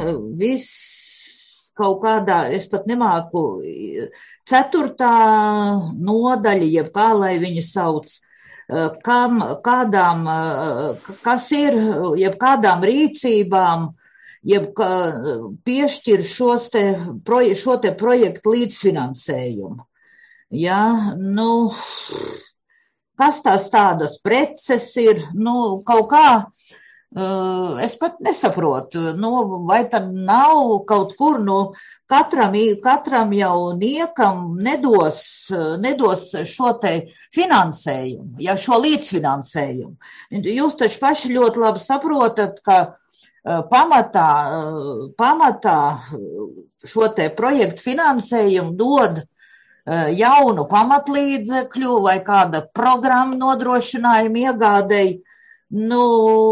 viss kaut kādā, es pat nemāku, ceturtā nodaļa, jeb kā lai viņi sauc, kam, kādām, kas ir, jeb kādām rīcībām, jeb piešķir šos te, šo te projektu līdzfinansējumu. Ja, nu, kas tās tādas preces ir, nu, kaut kā, es pat nesaprotu, nu, vai tad nav kaut kur, nu, katram, katram jau niekam nedos, nedos šo te finansējumu, ja šo līdzfinansējumu. Jūs taču paši ļoti labi saprotat, ka pamatā, pamatā šo te projektu finansējumu dod jaunu pamatlīdzekļu vai kāda programma nodrošinājuma iegādēji, nu,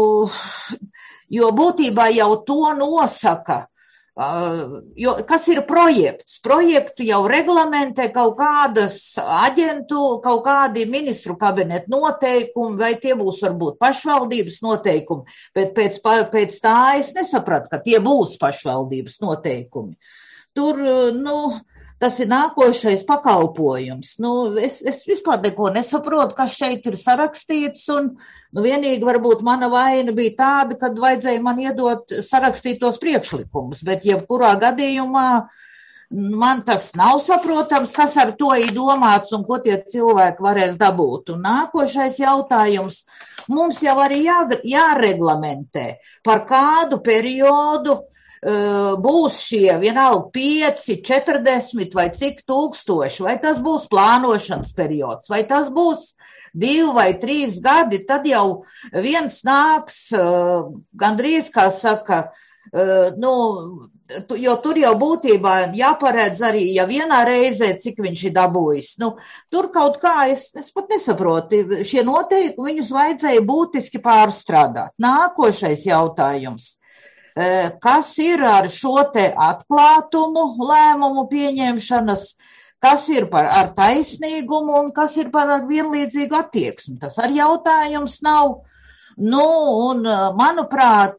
jo būtībā jau to nosaka, jo, kas ir projekts? Projektu jau reglamentē kaut kādas aģentu, kaut kādi ministru kabinetu noteikumi, vai tie būs varbūt pašvaldības noteikumi, bet pēc, pēc tā es nesapratu, ka tie būs pašvaldības noteikumi. Tur, nu, tas ir nākošais pakalpojums. Nu, es, es vispār neko nesaprotu, kas šeit ir sarakstīts, un nu, vienīgi varbūt mana vaina bija tāda, kad vajadzēja man iedot sarakstītos priekšlikumus, bet jebkurā gadījumā man tas nav saprotams, kas ar to ir domāts un ko tie cilvēki varēs dabūt. Un nākošais jautājums, mums jau arī jā, jāreglamentē, par kādu periodu būs šie vienalga pieci, četrdesmit vai cik tūkstoši, vai tas būs plānošanas periods, vai tas būs divi vai trīs gadi, tad jau viens nāks, gandrīz, kā saka, nu, jo tur jau būtībā jāparedz arī, ja vienā reizē, cik viņš ir dabūjis. Nu, tur kaut kā, es, es pat nesaprotu, šie noteikumi viņus vajadzēja būtiski pārstrādāt. Nākošais jautājums. Kas ir ar šo te atklātumu lēmumu pieņemšanas, kas ir par ar taisnīgumu un kas ir par ar vienlīdzīgu attieksmi. Tas arī jautājums nav. Nu, un, manuprāt,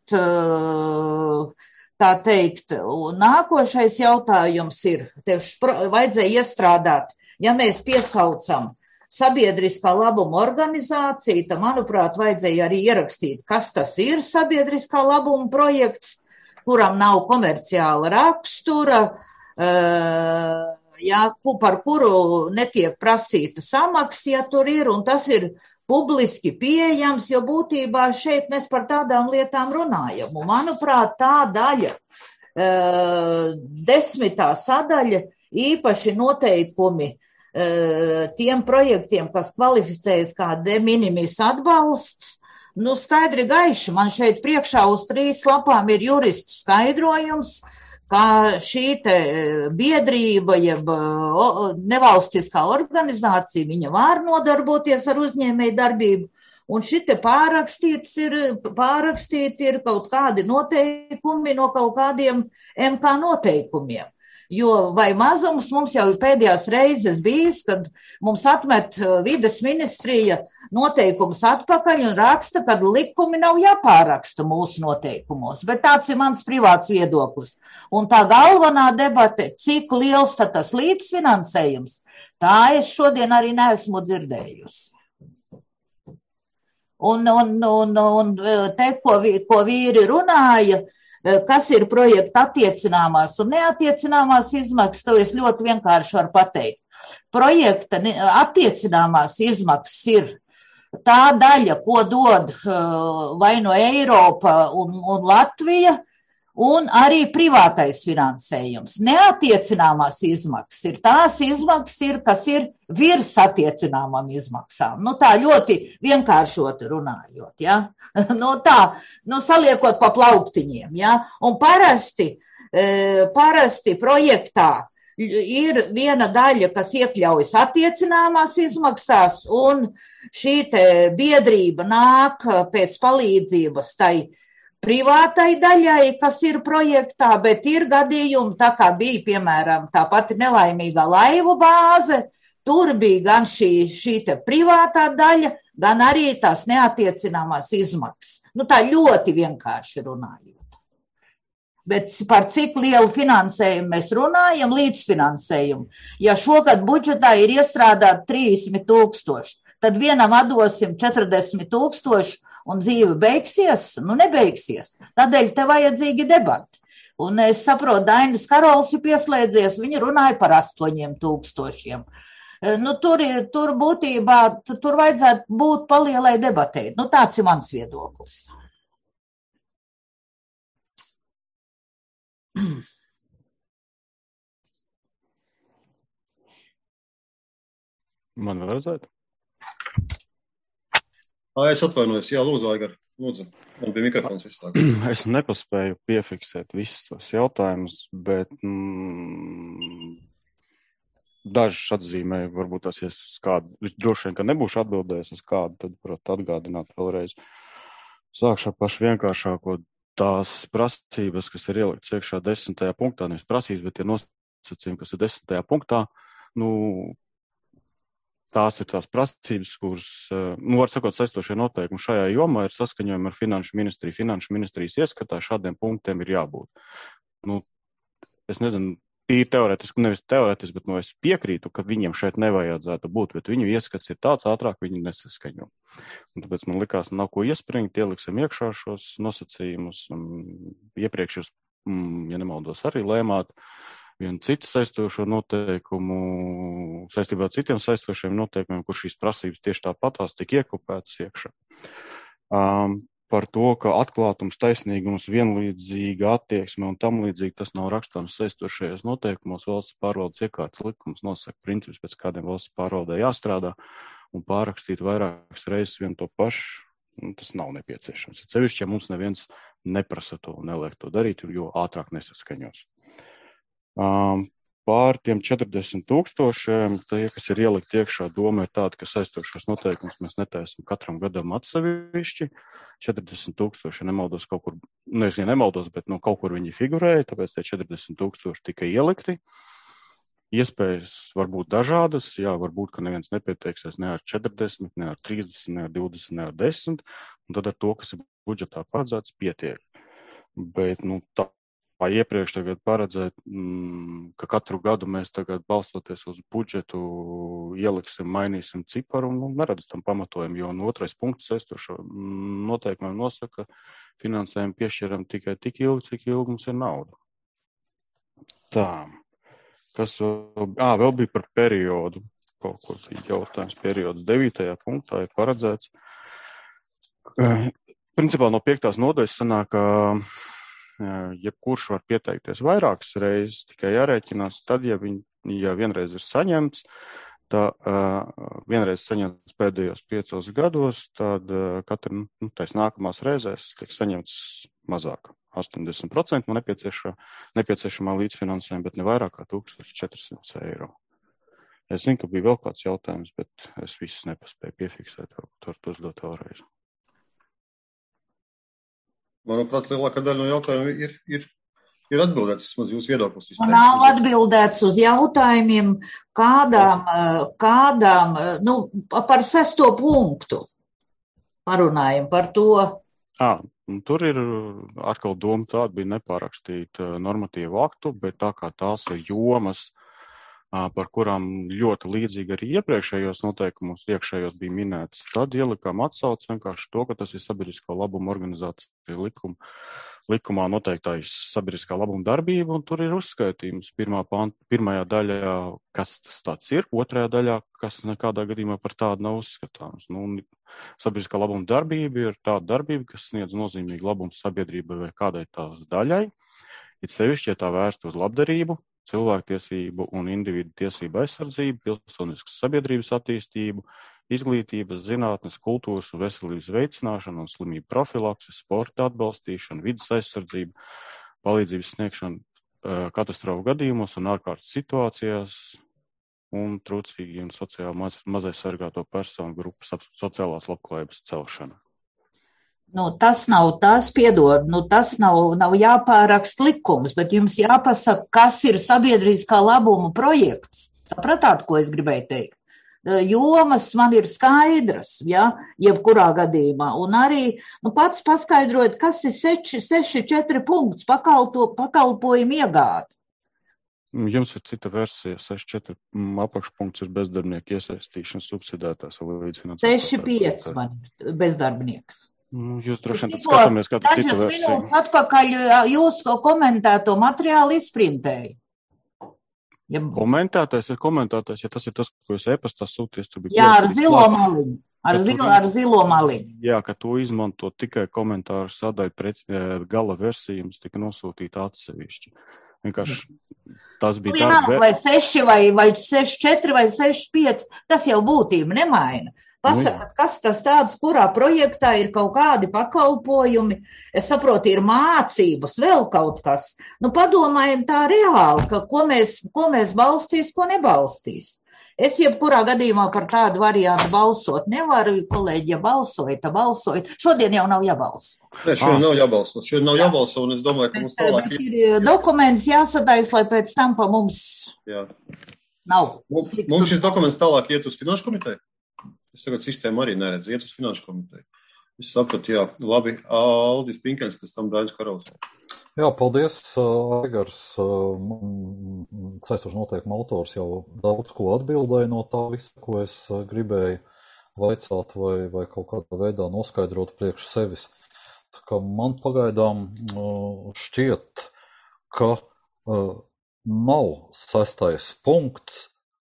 tā teikt, nākošais jautājums ir, tev vajadzēja iestrādāt, ja mēs piesaucam sabiedriskā labuma organizācija, tad, manuprāt, vajadzēja arī ierakstīt, kas tas ir sabiedriskā labuma projekts, kuram nav komerciāla rakstura, jā, par kuru netiek prasīta samaksa, ja tur ir, un tas ir publiski pieejams, jo būtībā šeit mēs par tādām lietām runājam. Un, manuprāt, tā daļa, desmitā sadaļa, īpaši noteikumi tiem projektiem, kas kvalificējas kā de minimis atbalsts, nu skaidri gaiši, man šeit priekšā uz trīs lapām ir juristu skaidrojums, ka šī te biedrība, jeb nevalstiskā organizācija, viņa var nodarboties ar uzņēmēju darbību, un šite pārrakstīts ir, pārrakstīti ir kaut kādi noteikumi no kaut kādiem M K noteikumiem. Jo vai mazums mums jau ir pēdējās reizes bijis, kad mums atmet vides ministrija noteikumus atpakaļ un raksta, ka likumi nav jāpāraksta mūsu noteikumos, bet tāds ir mans privāts viedoklis. Un tā galvenā debate, cik liels tad tas līdzfinansējums, tā es šodien arī neesmu dzirdējusi. Un, un, un, un te, ko, ko vīri runāja, kas ir projekta attiecināmās un neattiecināmās izmaksas, to es ļoti vienkārši varu pateikt. Projekta attiecināmās izmaksas ir tā daļa, ko dod vai no Eiropa un, un Latvija, un arī privātais finansējums. Neattiecināmās izmaksas ir tās izmaksas, ir, kas ir virs attiecināmām izmaksām. Nu tā ļoti vienkāršot runājot, ja? Nu tā, nu saliekot pa plauktiņiem, ja? Un parasti, parasti projektā ir viena daļa, kas iekļaujas attiecināmās izmaksās, un šī te biedrība nāk pēc palīdzības tai privātai daļai, kas ir projektā, bet ir gadījumi, tā kā bija, piemēram, tā pati nelaimīgā laivu bāze, tur bija gan šī, šī te privātā daļa, gan arī tās neattiecināmās izmaksas. Nu, tā ļoti vienkārši runājot. Bet par cik lielu finansējumu mēs runājam, līdzfinansējumu. Ja šogad budžetā ir iestrādāt trīsdesmit tūkstoši, tad vienam atdosim četrdesmit tūkstoši, un dzīve beigsies, nu nebeigsies. Tādēļ te vajadzīgi debati. Un es saprotu, Dainis Karols ir pieslēdzies, viņi runāja par astoņiem tūkstošiem. Nu, tur, ir, tur būtībā, tur vajadzētu būt palielai debatei. Nu, tāds ir mans viedoklis. Man vēl redzēt? Es atvainojos, jā, lūdzu, Aigar, lūdzu, man bija mikrofons viss tā. Es nepaspēju piefiksēt visus tos jautājumus, bet mm, dažus atzīmēju, varbūt tas, ja kādu, es droši vien, ka nebūšu atbildējis uz kādu, tad, protams, atgādināt vēlreiz. Sākšu ar pašu vienkāršāko, tās prasības, kas ir ielikts iekšā desmitajā punktā, nevis prasības, bet ir nosacījumi, kas ir desmitajā punktā, nu, tās ir tās prasības, kuras, nu, var sakot, saistošie noteikumi šajā jomā ir saskaņojumi ar Finanšu ministriju. Finanšu ministrijas ieskatā šādiem punktiem ir jābūt. Nu, es nezinu, tīri teorētiski, nevis teorētiski, bet nu, es piekrītu, ka viņiem šeit nevajadzētu būt, bet viņu ieskats ir tāds, ātrāk viņi nesaskaņo. Un tāpēc man likās, nav ko iespringt, ieliksim iekšā šos nosacījumus. Iepriekš jūs, ja nemaldos, arī lēmāt vienu citu saistošo noteikumu, saistībā ar citiem saistošiem noteikumiem, kur šīs prasības tieši tāpatās tika iekopētas iekšā. Um, par to, ka atklātums, taisnīgums, vienlīdzīga attieksme un tam līdzīgi tas nav rakstāms saistošajos noteikumos. Valsts pārvaldes iekārtas likums nosaka principus, pēc kādiem valsts pārvaldē jāstrādā, un pārrakstīt vairākas reizes vien to pašu, tas nav nepieciešams. Cevišķi, ja mums neviens neprasa to un neliek to darīt, jo ātrāk nesaskaņos. Um, pār tiem četrdesmit tūkstošiem, tie, kas ir ielikt iekšā, doma ir tāda, ka saistošos noteikumus mēs netaisim katram gadam atsevišķi. četrdesmit tūkstoši, nemaldos kaut kur, nu, es ja nemaldos, bet nu, kaut kur viņi figurēja, tāpēc tie četrdesmit tūkstoši tika ielikti. Iespējas var būt dažādas, jā, varbūt, ka neviens nepieteiksies ne ar četrdesmit, ne ar trīsdesmit, ne ar divdesmit, ne ar desmit, un tad ar to, kas ir budžetā paredzēts, pietiek. Bet, nu, tā, tā iepriekš tagad paredzēt, mm, ka katru gadu mēs tagad balstoties uz budžetu ieliksim, mainīsim ciparu, un nu, neredz tam pamatojumu, jo no otrais punkts saistošo noteikumiem nosaka, ka finansējumu piešķiram tikai tik ilgi, cik ilgi mums ir nauda. Tā. Kas vēl, ā, vēl bija par periodu, kaut ko jautājums, periods devītajā punktā ir paredzēts. Principā no piektās nodaļas sanāk, ka jebkurš var pieteikties vairākas reizes, tikai jārēķinās, tad, ja, viņ, ja vienreiz ir saņemts, tā vienreiz saņemts pēdējos piecos gados, tad katra, nu, tais nākamās reizēs tiek saņemts mazāk. astoņdesmit procenti no nepieciešamā, nepieciešamā līdzfinansējuma, bet ne vairāk kā tūkstoš četri simti eiro. Es zinu, ka bija vēl kāds jautājums, bet es visus nepaspēju piefiksēt, tur uzdot vēlreiz. Manuprāt, lielākā daļa no jautājumiem ir, ir, ir atbildēts, vismaz jūsu viedoklis. Nav atbildēts uz jautājumiem, kādām, kādām, nu, par sesto punktu parunājam par to. À, tur ir atkal doma tāda bija nepārakstīt normatīvu aktu, bet tā kā tās ir jomas, par kurām ļoti līdzīgi arī iepriekšējos noteikumos iekšējos bija minēts, tad ielikām atsauc vienkārši to, ka tas ir sabiedriskā labuma organizācija likuma, likumā noteiktais sabiedriskā labuma darbība, un tur ir uzskaitījums pirmā pant, pirmajā daļā, kas tas tāds ir, otrajā daļā, kas nekādā gadījumā par tādu nav uzskatāms. Nu, sabiedriskā labuma darbība ir tāda darbība, kas sniedz nozīmīgu labumu sabiedrībai vai kādai tās daļai, it sevišķi, ja tā vērsta uz labdarību, cilvēktiesību un individu tiesību aizsardzību, pilsoniskas sabiedrības attīstību, izglītības, zinātnes, kultūras un veselības veicināšanu un slimību profilakses, sporta atbalstīšanu, vidas aizsardzību, palīdzības sniegšanu katastrofu gadījumos un ārkārtas situācijās un trūcīgi un sociāli maz, mazai sargāto personu grupas sociālās labklājības celšanu. Nu, tas nav tas, piedod, nu, tas nav, nav jāpārakst likums, bet jums jāpasaka, kas ir sabiedriskā labuma projekts. Sapratāt, ko es gribēju teikt? Jomas man ir skaidras, ja, jebkurā gadījumā. Un arī, nu, pats paskaidrojot, kas ir seši, seši, četri punkts pakalto, pakalpojumu iegādi. Jums ir cita versija, seši četri apakšpunkts ir bezdarbnieku iesaistīšana subsidētās vai līdzfinansētās. seši pieci man ir bezdarbnieks. Jūs droši vien skatāmies kādu citu versiju. Dažas minūtes atpakaļ jūsu komentēto materiālu izprintēju. Ja... Komentētais ir komentētais, ja tas ir tas, ko jūs e-pastā sūties, tur bija. Jā, ar zilo maliņu. Ar, zilo, ar zilo maliņu. Jā, ka to izmanto tikai komentāru sadaļu pret gala versiju, jums tika nosūtīta atsevišķi. Vienkārši tas bija tāds. Vienalga, vai seši, vai, vai seši, četri, vai seši, pieci, tas jau būtību nemaina. Pasakat, kas tas tāds, kurā projektā ir kaut kādi pakalpojumi, es saprotu, ir mācības, vēl kaut kas. Nu, padomājam tā reāli, ka ko mēs, ko mēs balstīs, ko nebalstīs. Es jebkurā gadījumā par tādu variantu balsot nevaru, kolēģi, ja balsojat, balsojat. Šodien jau nav jābalso. Nē, šodien ah. nav jābalso. Šodien nav jābalso, un es domāju, ka mums tālāk ir... ir dokuments jāsadais, lai pēc tam pa mums Jā. nav. Mums, mums šis dokuments tālāk iet uz finanšu komiteju. Es tagad sistēmu arī neredzu, iet uz finanšu komiteju. Es sapratu, jā, labi, Aldis Pinkens, pēc tam Dainis Karaus. Jā, paldies, Aigars. Saistošu noteikumu autors jau daudz ko atbildēja no tā visa, ko es gribēju vaicāt vai, vai kaut kādā veidā noskaidrot priekš sevis. Tā kā man pagaidām šķiet, ka nav sestais punkts,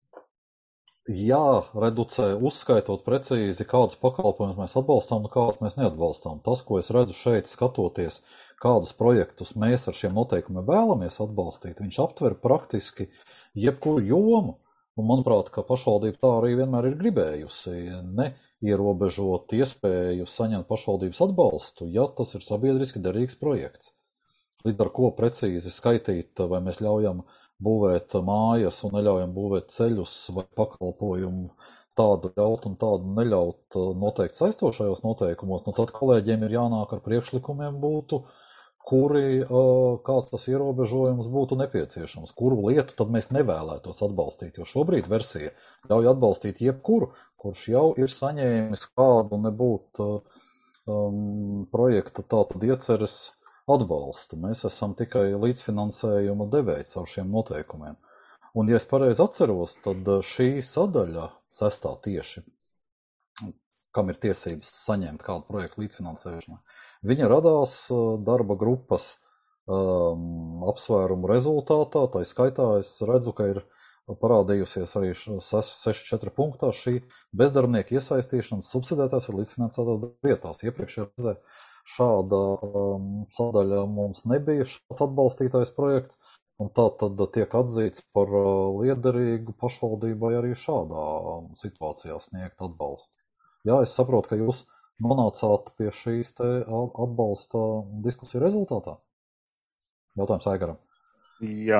jāreducē, uzskaitot precīzi, kādus pakalpojumus mēs atbalstām un kādus mēs neatbalstām. Tas, ko es redzu šeit, skatoties, kādus projektus mēs ar šiem noteikumiem vēlamies atbalstīt, viņš aptver praktiski jebkuru jomu. Un, manuprāt, ka pašvaldība tā arī vienmēr ir gribējusi neierobežot iespēju saņemt pašvaldības atbalstu, ja tas ir sabiedriski derīgs projekts. Līdz ar ko precīzi skaitīt, vai mēs ļaujam būvēt mājas un neļaujam būvēt ceļus vai pakalpojumu tādu ļaut un tādu neļaut noteikti saistošajos noteikumos, nu tad kolēģiem ir jānāk ar priekšlikumiem būtu, kuri, kāds tas ierobežojums būtu nepieciešams, kuru lietu tad mēs nevēlētos atbalstīt, jo šobrīd versija ļauj atbalstīt jebkuru, kurš jau ir saņēmis kādu nebūt um, projekta tātad ieceres atbalstu. Mēs esam tikai līdzfinansējuma devējs ar šiem noteikumiem. Un, ja es pareizi atceros, tad šī sadaļa sestā tieši, kam ir tiesības saņemt kādu projektu līdzfinansēšanā, viņa radās darba grupas um, apsvērumu rezultātā. Tā skaitā es redzu, ka ir parādījusies arī seši četri punktā šī bezdarbnieku iesaistīšanas subsidētās ar līdzfinansētās vietās. Iepriekšējā reizē šāda um, sadaļa mums nebija, šāds atbalstītais projekts. Un tā tad tiek atzīts par liederīgu pašvaldībai arī šādā situācijā sniegt atbalstu. Jā, es saprotu, ka jūs nonācāt pie šīs te atbalsta diskusiju rezultātā. Jautājums Aigaram. Jā,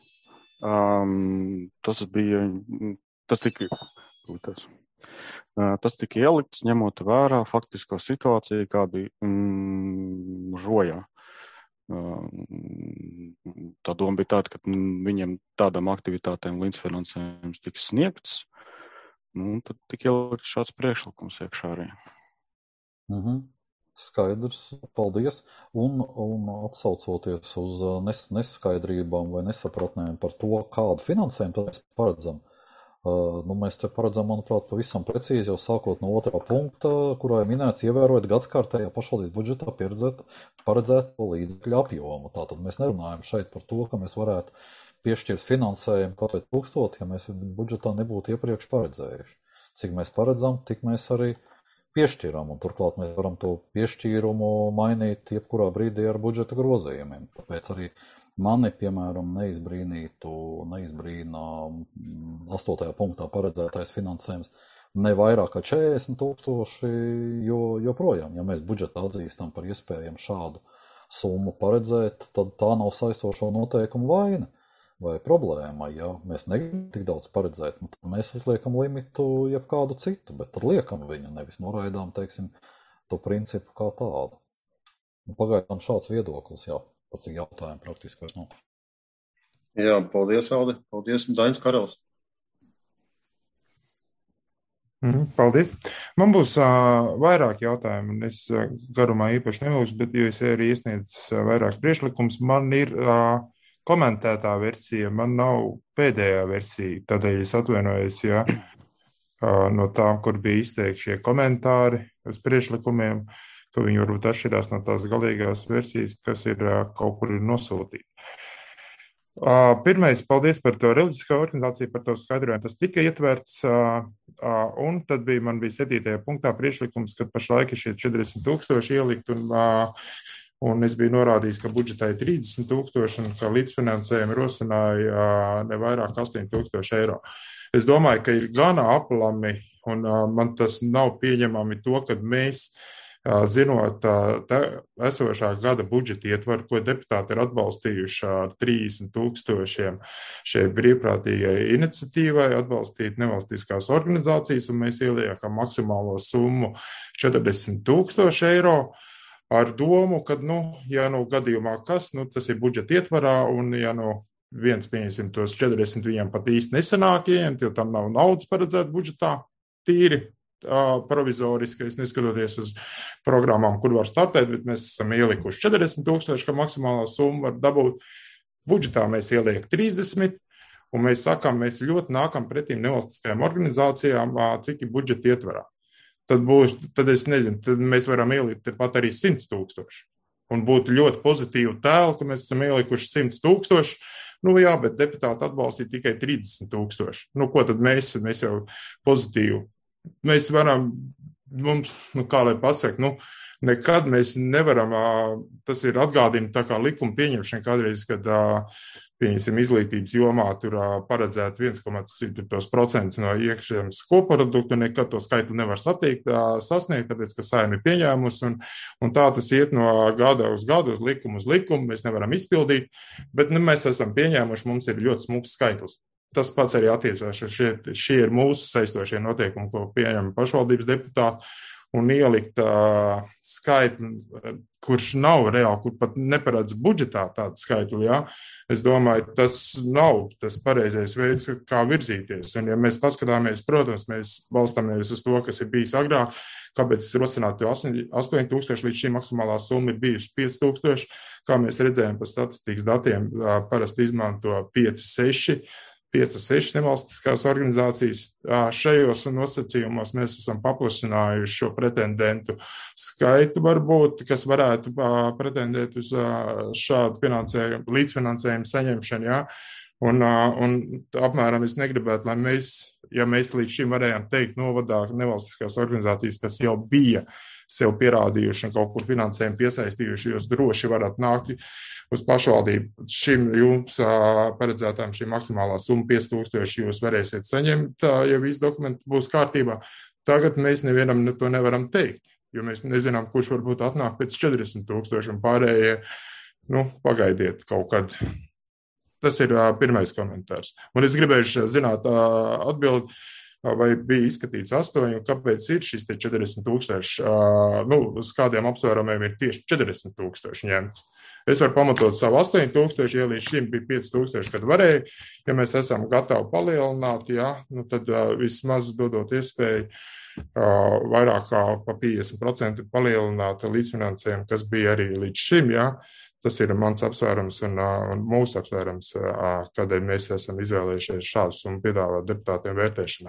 um, tas bija, tas tika, tas, tas tika ielikts, ņemot vērā faktisko situāciju, kāda mm, Rojā. Tā doma bija tāda, ka viņiem tādām aktivitātēm līdzfinansējums tiks sniegts, nu, tad tik ielikt šāds priekšlikums iekšā arī. Mhm. Skaidrs, paldies. Un, un atsaucoties uz nes, neskaidrībām vai nesapratnēm par to, kādu finansējumu mēs paredzam, Uh, nu, mēs te paredzam, manuprāt, pavisam precīzi jau sākot no otrā punkta, kurā ir minēts ievērojot gadskārtējā pašvaldības budžetā paredzēto līdzekļu apjomu. Tātad mēs nerunājam šeit par to, ka mēs varētu piešķirt finansējumu kaut vai tūkstoti, ja mēs budžetā nebūtu iepriekš paredzējuši. Cik mēs paredzam, tik mēs arī piešķiram, un turklāt mēs varam to piešķīrumu mainīt jebkurā brīdī ar budžeta grozījumiem. Tāpēc arī mani, piemēram, neizbrīnītu, neizbrīnā astotajā punktā paredzētais finansējums ne vairāk kā četrdesmit tūkstoši, jo, joprojām, ja mēs budžetā atzīstam par iespējamu šādu summu paredzēt, tad tā nav saistošo noteikumu vaina vai problēma. Ja mēs negribam tik daudz paredzēt, nu, tad mēs uzliekam limitu jebkādu citu, bet tad liekam viņu, nevis noraidām, teiksim, to principu kā tādu. Pagaidām šāds viedoklis, jā. Pats ir jautājumi praktiski vairs nav. Jā, paldies, Aldi. Paldies, Dainis Karels. Mm, paldies. Man būs uh, vairāk jautājumu, un es uh, garumā īpaši nevilkšu, bet jo es arī iesniedzu uh, vairākus priekšlikumus, man ir uh, komentētā versija, man nav pēdējā versija, tādēļ es atvainojos, ja uh, no tām, kur bija izteikti šie komentāri uz priekšlikumiem, ka viņi varbūt atšķirās no tās galīgās versijas, kas ir uh, kaut kur ir nosūtīta. Uh, pirmais, paldies par to reliģisko organizāciju, par to skaidrojumu. Tas tika ietverts, uh, uh, un tad bija, man bija septītajā punktā priekšlikums, ka pašlaik ir šie četrdesmit tūkstoši ielikt, un, uh, un es biju norādījis, ka budžetā ir trīsdesmit tūkstoši, un ka līdzfinansējumi rosināja uh, ne vairāk astoņi tūkstoši eiro. Es domāju, ka ir gana aplami, un uh, man tas nav pieņemami to, kad mēs zinot tā esošā gada budžeta ietvaru, ko deputāti ir atbalstījuši ar trīsdesmit tūkstošiem šai brīvprātīgai iniciatīvai, atbalstīt nevalstiskās organizācijas, un mēs ieliekam maksimālo summu četrdesmit tūkstoši eiro ar domu, ka, nu, ja nu gadījumā kas, nu, tas ir budžeta ietvarā, un ja nu viens, pieņemsim, tos četrdesmit viņam pat īsti nesanāk ieņemt, jo tam nav naudas paredzēt budžetā tīri. Provizoriski, neskatoties uz programmām, kur var startēt, bet mēs esam ielikuši četrdesmit tūkstoši, ka maksimālā summa var dabūt. Budžetā mēs ieliek trīsdesmit, un mēs sakām, mēs ļoti nākam pretīm nevalstiskajām organizācijām, cik ir budžeta ietvarā. Tad būs, tad es nezinu, tad mēs varam ielikt pat arī simt tūkstoši. Un būtu ļoti pozitīvu tēlu, ka mēs esam ielikuši simt tūkstoši. Nu jā, bet deputāti atbalstīja tikai trīsdesmit tūkstoši. Nu ko tad mēs, mēs jau pozitīvu. Mēs varam, mums, nu kā lai pasaka, nu, nekad mēs nevaram, tas ir atgādina tā kā likuma pieņemšana kādreiz, kad, pieņemsim, izglītības jomā tur paredzēt viens komats simt procenti no iekšzemes koproduktu, nekad to skaitu nevar satiekt, sasniegt, tāpēc, ka Saeima ir pieņēmusi, un, un tā tas iet no gada uz gadu, uz likumu uz likumu, mēs nevaram izpildīt, bet nu, mēs esam pieņēmuši, mums ir ļoti smuks skaitlis. Tas pats arī attiecās, šie, šie ir mūsu saistošie noteikumi, ko pieņem pašvaldības deputāti, un ielikt uh, skaitu, kurš nav reāli, kur pat neparedz budžetā tādu skaitli, jā, es domāju, tas nav tas pareizais veids, kā virzīties. Un ja mēs paskatāmies, protams, mēs balstāmies uz to, kas ir bijis agrāk, kāpēc es rosinātu astoņi tūkstoši, līdz šī maksimālā summa ir bijusi pieci tūkstoši, kā mēs redzējām pa statistikas datiem, parasti izmanto pieci seši. piecas, sešas nevalstiskās organizācijas. Šajos nosacījumos mēs esam paplašinājuši šo pretendentu skaitu varbūt, kas varētu pretendēt uz šādu finansējumu, līdzfinansējumu saņemšanu, jā. Un, un apmēram es negribētu, lai mēs, ja mēs līdz šim varējām teikt novadā nevalstiskās organizācijas, kas jau bija sev pierādījuši un kaut kur finansējumu piesaistījuši, jūs droši varat nākt uz pašvaldību. Šim jums paredzētām šī maksimālā summa pieci tūkstoši jūs varēsiet saņemt, ja visi dokumenti būs kārtībā. Tagad mēs nevienam to nevaram teikt, jo mēs nezinām, kurš varbūt atnāk pēc četrdesmit tūkstoši un pārējie, nu, pagaidiet kaut kad. Tas ir pirmais komentārs. Un es gribēju zināt atbildi, vai bija izskatīts astoņi, un kāpēc ir šis te četrdesmit tūkstoši, nu, uz kādiem apsvērumiem ir tieši četrdesmit tūkstoši ņemts. Es varu pamatot savu astoņi tūkstoši, ja līdz šim bija pieci tūkstoši, kad varēja, ja mēs esam gatavi palielināt, jā, nu tad vismaz dodot iespēju vairāk kā pa piecdesmit procenti palielināt līdzfinansējumu, kas bija arī līdz šim, jā. Tas ir mans apsvērums un, un mūsu apsvērums, kādēļ mēs esam izvēlējušies šādus un piedāvāt deputātiem vērtēšanā.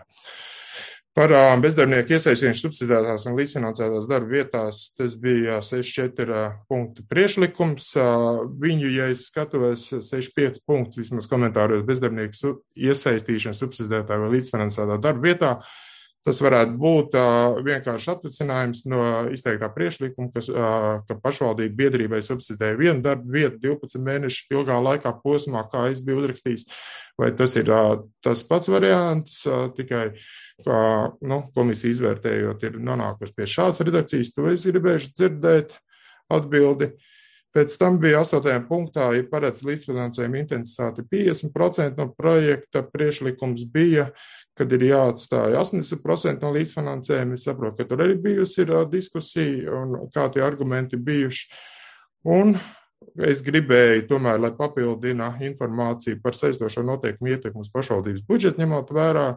Par bezdarbnieku iesaistīšanu subsidētās un līdzfinansētās darba vietās, tas bija sešdesmit četri punktu priešlikums. Viņu, ja es skatos, sešdesmit pieci punkts vismaz komentāros bezdarbnieku iesaistīšanu subsidētā vai līdzfinansētā darba vietā. Tas varētu būt uh, vienkārši atvacinājums no izteiktā priekšlikuma, kas, uh, ka pašvaldība biedrībai subsidē vienu darbu vietu divpadsmit mēnešu ilgā laikā posmā, kā es biju uzrakstījis. Vai tas ir uh, tas pats variants, uh, tikai kā nu, komisija izvērtējot ir nonākusi pie šādas redakcijas, to es gribēšu dzirdēt atbildi. Pēc tam bija astotajā punktā, ja paredz līdzfinansējuma intensitāti piecdesmit procenti no projekta, priekšlikums bija, kad ir jāatstāja astoņdesmit procenti no līdzfinansējuma. Es saprotu, ka tur arī bijusi ir diskusija un kā tie argumenti bijuši. Un es gribēju tomēr, lai papildina informāciju par saistošo noteikumu ietekmi uz pašvaldības budžetu, ņemot vērā,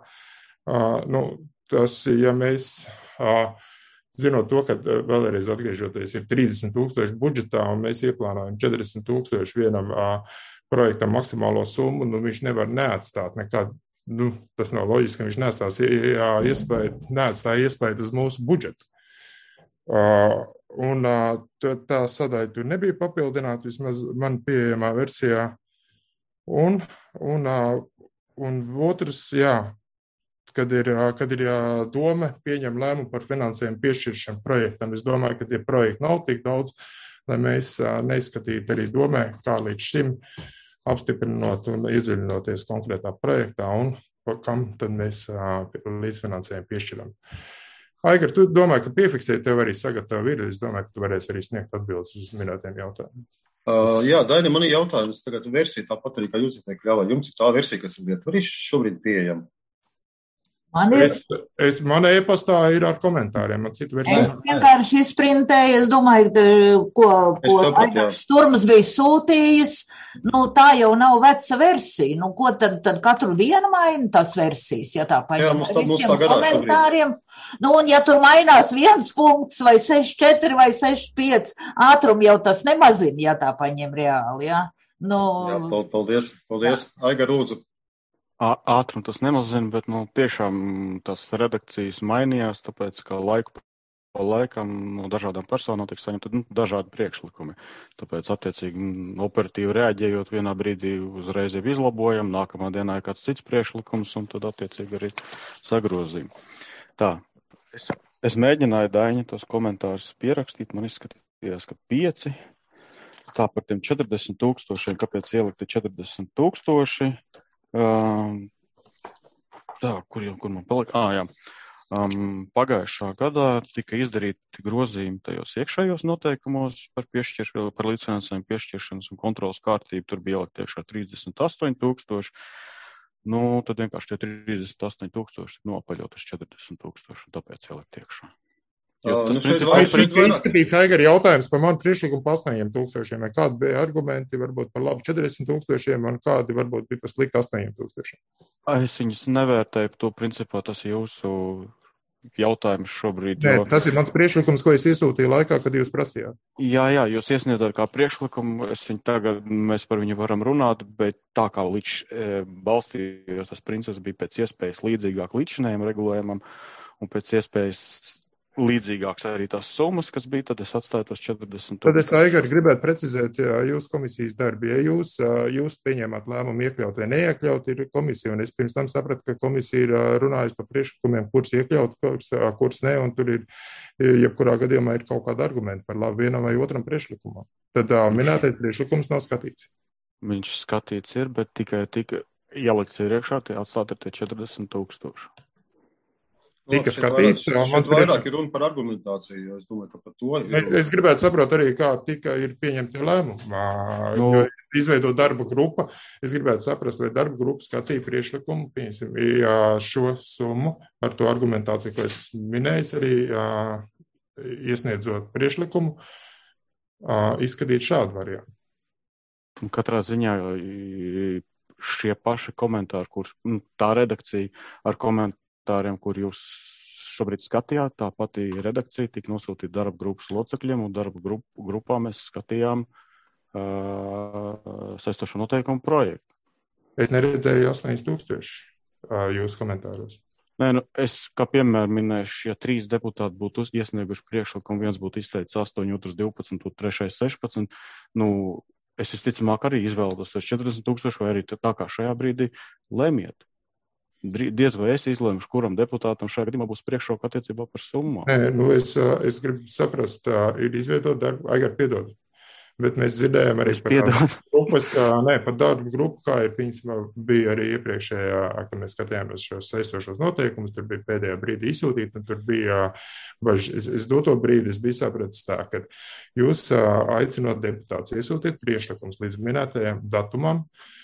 nu, tas, ja mēs, zinot to, ka vēlreiz atgriežoties ir trīsdesmit tūkstoši budžetā un mēs ieplānojam četrdesmit tūkstoši vienam projektam maksimālo summu, nu viņš nevar neatstāt nekādu. Nu, tas nav loģiski, ka viņš neatstās iespēju, neatstāja iespēju uz mūsu budžetu. Uh, un uh, tā, tā sadaļa tur nebija papildināta, vismaz man pieejamā versijā. Un, un, uh, un otrs, jā, kad ir, uh, kad ir uh, doma pieņem lēmumu par finansējumu piešķiršanu projektam, es domāju, ka tie projekti nav tik daudz, lai mēs uh, neizskatītu arī domē, kā līdz šim apstiprinot un iedziļinoties konkrētā projektā un par kam tad mēs līdzfinansējumu piešķiram. Aigar, tu domāju, ka piefiksēt tev arī sagatavo ir, es domāju, ka tu varēsi arī sniegt atbildes uz minētiem jautājumiem. Uh, jā, Daini, man ir jautājums, tagad versija tāpat arī, kā jūs teikt, ļāvā, jums ir tā versija, kas ir arī šobrīd pieejama. Man ir... Es, es, man e-pastā ir ar komentāriem, man citu versiju. Es vienkārši izprintēju, es domāju, ko, ko Aigars Sturms bija sūtījis, nu tā jau nav veca versija, nu ko tad, tad katru dienu maina tās versijas, ja tā paņem ar visiem komentāriem. Nu un ja tur mainās viens punkts vai seši četri vai seši pieci, ātrumu jau tas nemazina, ja tā paņem reāli, ja. Nu... Jā, paldies, paldies. Aigar, lūdzu. Ātrumu tas nemazina, bet nu, tiešām tas redakcijas mainījās, tāpēc, ka laiku pa laikam no dažādām personām tiek saņemti nu, dažādi priekšlikumi. Tāpēc, attiecīgi, operatīvi reaģējot vienā brīdī uzreiz jau izlabojam, nākamā dienā ir kāds cits priekšlikums un tad, attiecīgi, arī sagrozījumi. Tā, es, es mēģināju, Daini, tos komentārus pierakstīt, man izskatījās, ka pieci. Tā par tiem četrdesmit tūkstošiem, kāpēc ielikti četrdesmit tūkstoši. Um, tā, kur, kur man palika? Ā, jā. Um, pagājušā gadā tika izdarīti grozījumi tajos iekšējos noteikumos par, piešķir, par līdzfinansējumu piešķiršanas un kontrolas kārtību. Tur bija ielikt iekšā trīsdesmit astoņi tūkstoši. Nu, tad vienkārši tie trīsdesmit astoņi tūkstoši nopaļot uz četrdesmit tūkstoši, un tāpēc ielikt iekšā. Jo, tas, uh, nu, principā, vai šis ir izskatīts, Aigari, jautājums par manu priekšlikumu pa astoņiem tūkstošiem, vai kādi bija argumenti varbūt par labu četrdesmit tūkstošiem, un kādi varbūt bija par slikti astoņiem tūkstošiem? Es viņas nevērtēju, to principā tas jūsu jautājums šobrīd. Nē, jo... tas ir mans priekšlikums, ko es iesūtīju laikā, kad jūs prasījāt. Jā, jā, jūs iesniedzāt kā priekšlikumu, es viņu tagad, mēs par viņu varam runāt, bet tā kā līdz e, balstījos, tas princips bija pēc iespējas līdzīgāk līdzinējuma regulējumam, un pēc iespējas līdzīgāks arī tās summas, kas bija, tad es atstāju tos četrdesmit tūkstoši. Tad es, Aigari, gribētu precizēt jūsu komisijas darbi. Ja jūs, jūs pieņemat lēmumu iekļaut vai neiekļaut, ir komisija, un es pirms tam sapratu, ka komisija ir runājusi par priekšlikumiem, kurus iekļaut, kurus, kurus ne, un tur ir, jebkurā gadījumā ir kaut kāda argumenta par labu vienam vai otram priekšlikumam. Tad minētais priekšlikums nav skatīts. Viņš skatīts ir, bet tikai tika ielikts ir iekšā, tie atstāt ir tie četrdesmit tūkstoši. Tika skatīts. Man vairāk ir runa par argumentāciju, jo es domāju, ka par to ir. Es, es gribētu saprast arī, kā tika ir pieņemti lēmumi. No. Jo izveidot darba grupa, es gribētu saprast, vai darba grupa skatīja priekšlikumu, pieņemsim, šo summu ar to argumentāciju, ko es minēju, arī iesniedzot priekšlikumu, izskatīt šādu variantu. Katrā ziņā šie paši komentāri, kur tā redakcija ar komentāriem, kur jūs šobrīd skatījāt, tā pati redakcija tika nosūtīta darba grupas locekļiem, un darba grup, grupā mēs skatījām uh, saistošo noteikumu projektu. Es neredzēju astoņi tūkstoši uh, jūsu komentāros. Nē, nu, es kā piemēru minēšu, ja trīs deputāti būtu iesnieguši priekšlikumu, viens būtu izteicis astoņi, otrs divpadsmit, trešais sešpadsmit, nu, es visticamāk arī izvēlos tos četrdesmit tūkstoši, vai arī tā kā šajā brīdī lemiet. Diez vai es izlēmuši, kuram deputātam šajā gadījumā būs priekšroka attiecībā par summu. Nē, nu es, es gribu saprast, ir izveidot darbu, Aigar, piedod, bet mēs dzirdējām arī par darbu grupas, nē, par darbu grupu, kā ir, piņas, bija arī iepriekšējā, kad mēs skatījāmies šos saistošos noteikumus, tur bija pēdējā brīdī izsūtīt, un tur bija, baž, es, es doto brīdi, es biju sapratis tā, ka jūs aicinot deputātus iesūtīt priekšlikums līdz minētajam datumam,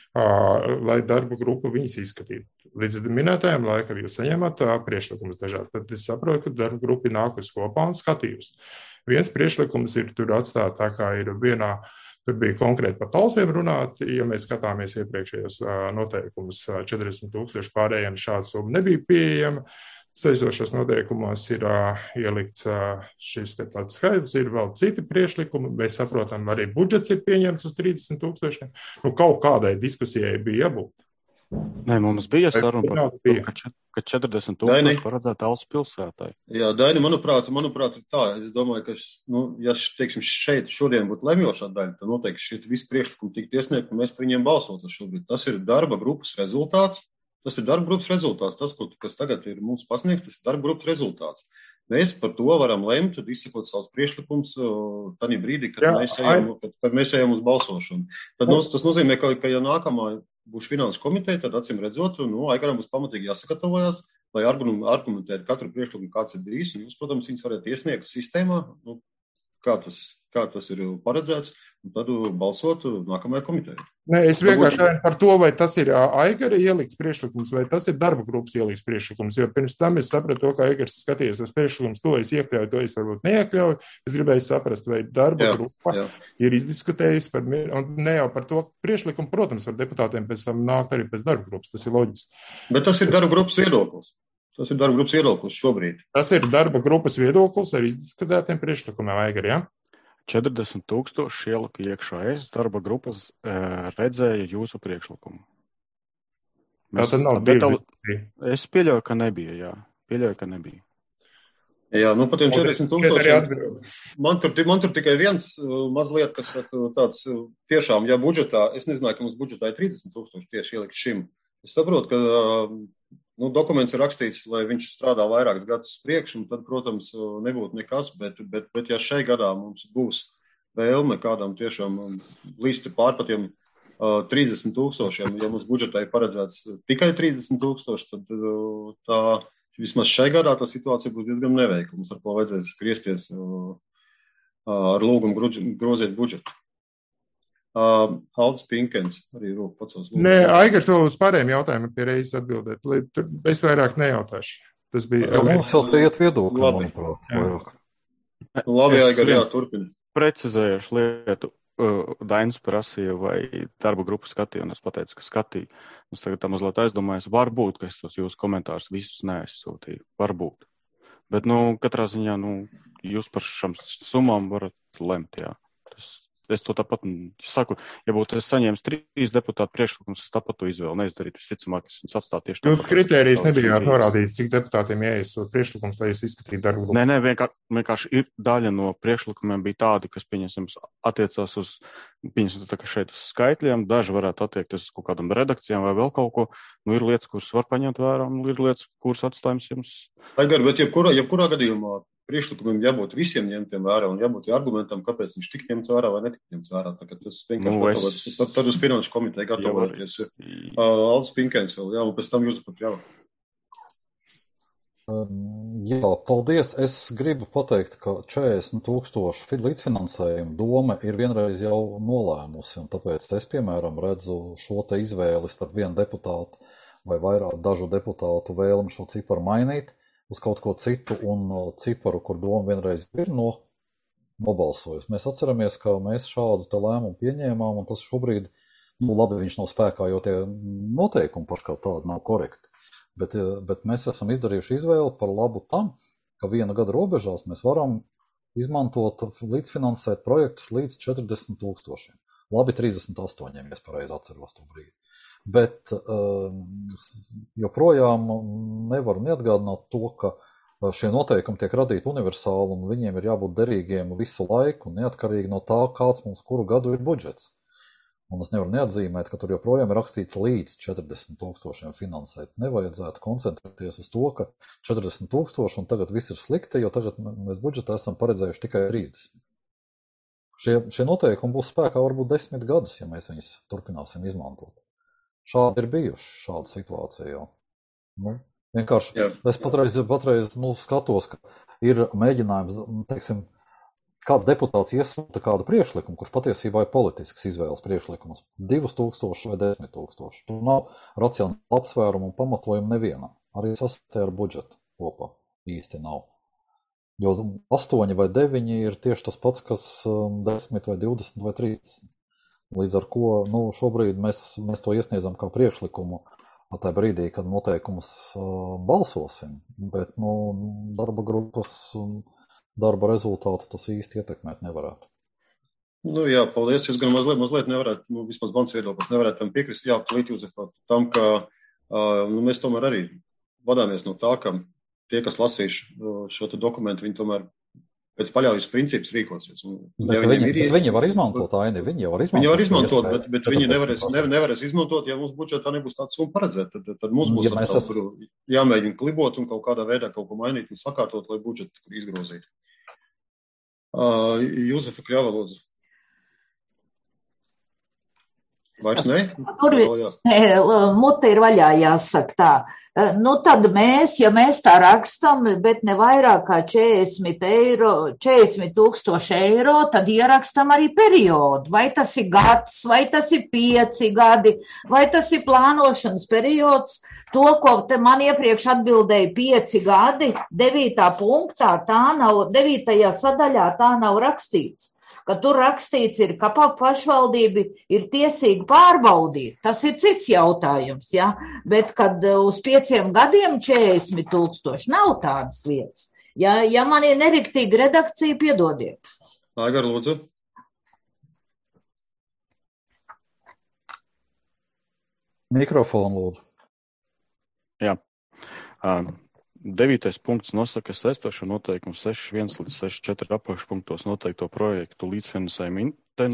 lai darba grupa viņas izskatītu. Līdz minētajam laikam jūs saņemat priekšlikumus dažādi. Tad es saprotu, ka darba grupa ir nākusi kopā un skatījusi. Viens priekšlikums ir tur atstāt tā, kā ir vienā, tur bija konkrēti par talsiem runāt, ja mēs skatāmies iepriekšējos noteikumus četrdesmit tūkstoši pārējiem šāda summa nebija pieejama. Saistošos noteikumos ir uh, ielikts uh, šis te pats skaidrs, ir vēl citi priekšlikumi, mēs saprotam, arī budžets ir pieņemts uz trīsdesmit tūkstošiem. Nu, kaut kādai diskusijai bija jābūt. Nē, mums bija saruna par to, ka, ka četrdesmit tūkstoši paredzēta Alsu pilsētai. Jā, Daini, manuprāt, manuprāt, ir tā. Es domāju, ka, nu, ja teiksim, šeit šodien būtu lemjošā daļa, tad noteikti šis viss priekšlikumi tiktu iesniegt, un mēs par viņiem balsotu šobrīd. Tas ir darba grupas rezultāts. Tas ir darba grupas rezultāts. Tas, kas tagad ir mums pasniegts, tas ir darba grupas rezultāts. Mēs par to varam lemt, tad izsakot savus priekšlikumus tādā brīdī, kad, Jā, mēs ejam, kad, kad mēs ejam uz balsošanu. Tad nos, tas nozīmē, ka, ka ja nākamā būs finanses komiteja, tad acīm redzot, nu, Aigaram būs pamatīgi jāsagatavojas, lai argumentētu katru priekšlikumu, kāds ir bijis. Un jūs, protams, viņus varat iesniegt sistēmā, nu, kā tas, kā tas ir paredzēts, un tad balsot nākamajā komitejā. Nē, es vienkārši runāju par to, vai tas ir Aigara ielikts priekšlikums, vai tas ir darba grupas ielikts priekšlikums, jo pirms tam es sapratu to, ka Aigars skatījies uz priekšlikumus, to es iekļauju, to es varbūt neiekļauju. Es gribēju saprast, vai darba jā, grupa jā. ir izdiskutējusi par, un ne jau par to priekšlikumu, protams, ar deputātiem pēc tam nākt arī pēc darba grupas, tas ir loģiski. Bet tas ir darba grupas viedoklis. Tas ir darba grupas viedoklis šobrīd. Tas ir darba grupas viedoklis ar izdiskutētiem priekšlikumiem, Aigar, jā? četrdesmit tūkstoši ielika iekšā. Es darba grupas e, redzēju jūsu priekšlikumu. Mēs, tā nav detaļ... Es pieļauju, ka nebija, jā. Pieļauju, ka nebija. Jā, nu, pat tiem četrdesmit tūkstošiem. Man tur, man tur tikai viens mazliet, kas tāds tiešām, ja budžetā, es nezināju, ka mums budžetā ir trīsdesmit tūkstoši tieši ielikt šim. Es saprotu, ka nu, dokuments ir rakstīts, lai viņš strādā vairākus gadus priekš, un tad, protams, nebūtu nekas, bet, bet, bet ja šai gadā mums būs vēlme kādam tiešām līsti pār patiem uh, trīsdesmit tūkstošiem, ja mums budžetā ir paredzēts tikai trīsdesmit tūkstoši, tad uh, tā vismaz šai gadā tā situācija būs diezgan neveikla. Mums ar ko vajadzēs skriesties uh, ar lūgumu grozīt budžetu. Uh, Aldis Pinkens arī roku pacels. Nē, Aigars vēl uz pārējiem jautājumiem pie reizes atbildēt. Es vairāk nejautāšu. Tas bija... Jā, mums vēl te iet viedokļi, manuprāt. Labi, Aigar, jā, turpini. Precizējuši lietu. Dainis prasīja, vai darba grupa skatīja, un es pateicu, ka skatīja. Es tagad tā mazliet aizdomājos, varbūt, ka es tos jūsu komentārus visus neaizsūtīju. Varbūt. Bet, nu, katrā ziņā, nu, jūs par šām summām varat lemt, jā. Tas, es to tāpat saku, ja būtu es saņēmis trīs deputātu priekšlikumus, es tāpat to izvēlu neizdarītu. Visticamāk, es viņus atstātu tieši tāpat. Jūs kritērijs nebija norādīts, cik deputātiem jāiesūt priekšlikums, lai jūs izskatītu darbu grupu. Nē, nē, vienkārši, vienkārši ir daļa no priekšlikumiem bija tādi, kas, pieņemsim, attiecās uz, pieņemsim, tā kā šeit uz skaitļiem, daži varētu attiekties uz kaut kādam redakcijām vai vēl kaut ko. Nu, ir lietas, kuras var paņemt vērā, un ir lietas, kuras atstājums jums. Aigar, bet jebkurā, jebkurā gadījumā priekšlikumiem jābūt visiem ņemtiem vērā un jābūt argumentam, kāpēc viņš tik ņemts vērā vai netik ņemts vērā. Tā, tas vienkārši nu, es... tad, tad uz finanšu komiteju gatavoties. Uh, Aldis Pinkēns vēl, jā, un pēc tam jūs pat jā. Um, jā, paldies. Es gribu pateikt, ka četrdesmit tūkstoši līdzfinansējumu doma ir vienreiz jau nolēmusi, un tāpēc es, piemēram, redzu šo te izvēli starp vienu deputātu vai vairāk dažu deputātu vēlmi šo ciparu mainīt uz kaut ko citu un ciparu, kur doma vienreiz ir no, nobalsojusi. Mēs atceramies, ka mēs šādu te lēmumu pieņēmām, un tas šobrīd, nu labi, viņš nav spēkā, jo tie noteikumi paši kā tādi nav korekti. Bet, bet mēs esam izdarījuši izvēli par labu tam, ka viena gada robežās mēs varam izmantot, līdzfinansēt projektus līdz četrdesmit tūkstošiem. Labi, trīsdesmit astoņiem, ja es pareizi atceros to brīdi. Bet joprojām nevaru neatgādināt to, ka šie noteikumi tiek radīti universāli un viņiem ir jābūt derīgiem visu laiku, neatkarīgi no tā, kāds mums kuru gadu ir budžets. Un es nevaru neatzīmēt, ka tur joprojām ir rakstīts līdz četrdesmit tūkstošiem finansēt. Nevajadzētu koncentrēties uz to, ka četrdesmit tūkstoši un tagad viss ir slikti, jo tagad mēs budžetā esam paredzējuši tikai trīsdesmit. Šie, šie noteikumi būs spēkā varbūt desmit gadus, ja mēs viņus turpināsim izmantot. Šādi ir bijuši, šāda situācija jau. Nu, vienkārši jā, es patreiz, patreiz nu, skatos, ka ir mēģinājums, teiksim, kāds deputāts iesūta kādu priekšlikumu, kurš patiesībā ir politisks izvēles priekšlikums, divus tūkstošus vai desmit tūkstošus. Tur nav racionāla apsvērumu un pamatojumu nevienam. Arī sasitē ar budžetu kopā īsti nav. Jo astoņi vai deviņi ir tieši tas pats, kas desmit vai divdesmit vai trīsdesmit. Līdz ar ko nu, šobrīd mēs, mēs to iesniedzam kā priekšlikumu tajā brīdī, kad noteikumus uh, balsosim, bet nu, darba grupas darba rezultātu tas īsti ietekmēt nevarētu. Nu jā, paldies. Es gan mazliet, mazliet nevarētu, nu, vismaz mans viedoklis nevarētu tam piekrist. Jā, līdz Jūzefā, tam, ka uh, nu, mēs tomēr arī vadāmies no tā, ka tie, kas lasīšu uh, šo te dokumentu, viņi tomēr pēc paļaujas principus rīkosies. Bet ja viņi, ir, viņi var izmantot, Aini, viņi var izmantot. Viņi var izmantot, bet, bet viņi nevarēs, ne, nevarēs izmantot, ja mums budžetā nebūs tāds summa paredzēt. Tad, tad mums būs ja atkal, es... jāmēģina klibot un kaut kādā veidā kaut ko mainīt un sakārtot, lai budžetu izgrozītu. Uh, Jūzefa Kļava, lūdzu. Vairs ne? Tur mute ir vaļā, jāsaka tā. Nu, tad mēs, ja mēs tā rakstam, bet ne vairāk kā četrdesmit eiro, četrdesmit tūkstoši eiro, tad ierakstam arī periodu. Vai tas ir gads, vai tas ir pieci gadi, vai tas ir plānošanas periods. To, ko te man iepriekš atbildēja pieci gadi, devītā punktā, tā nav, devītajā sadaļā tā nav rakstīts. Ka tur rakstīts ir, ka pašvaldība ir tiesīgi pārbaudīt. Tas ir cits jautājums, ja? Bet kad uz pieciem gadiem četrdesmit tūkstoši nav tādas lietas. Ja, ja man ir neriktīga redakcija, piedodiet. Aigar, lūdzu. Mikrofonu, lūdzu. Jā. Um. Devītais punkts nosaka saistošo noteikumu seši viens līdz seši četri apakšpunktos noteikto projektu līdzfinansējuma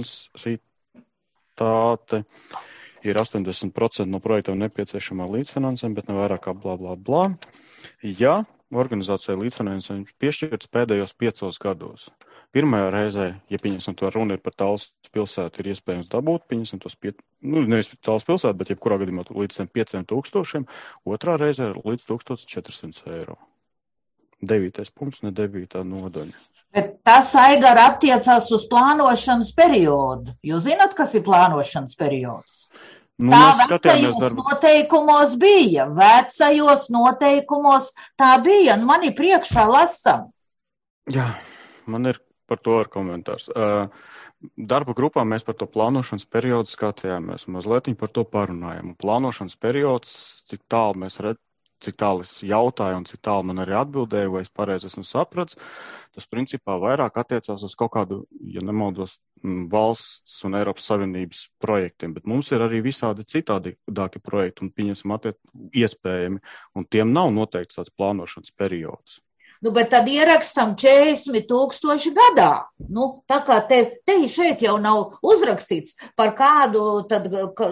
intensitāte ir astoņdesmit procenti no projektiem nepieciešamā līdzfinansējuma, bet ne vairāk kā blā, blā, blā. Ja organizācijai līdzfinansējums piešķirts pēdējos piecos gados, pirmajā reizē, ja pieņemsim to runa ir par Tallas pilsētu, ir iespējams dabūt, pieņemsim tos pie, nu, nevis Tallas pilsētu, bet jebkurā gadījumā līdz pieciem tūkstošiem, otrā reizē līdz tūkstoš četrsimt eiro. Devītais punkts, ne devītā nodaļa. Bet tas, Aigar, attiecās uz plānošanas periodu. Jūs zināt, kas ir plānošanas periods? Nu, tā vecajos darba... noteikumos bija, vecajos noteikumos tā bija, un man ir priekšā lasam. Jā. man ir par to ar komentārs. Darba grupā mēs par to plānošanas periodu skatījāmies, mazliet par to parunājām. Un plānošanas periods, cik tālu mēs redzam, cik tālu es jautāju un cik tālu man arī atbildēju, vai es pareizi esmu sapratis, tas principā vairāk attiecās uz kaut kādu, ja nemaldos, valsts un Eiropas Savienības projektiem, bet mums ir arī visādi citādāki projekti un pieņemsim attiec iespējami, un tiem nav noteikts tāds plānošanas periods. Nu, bet tad ierakstam četrdesmit tūkstoši gadā. Nu, tā kā te, te šeit jau nav uzrakstīts par kādu tad,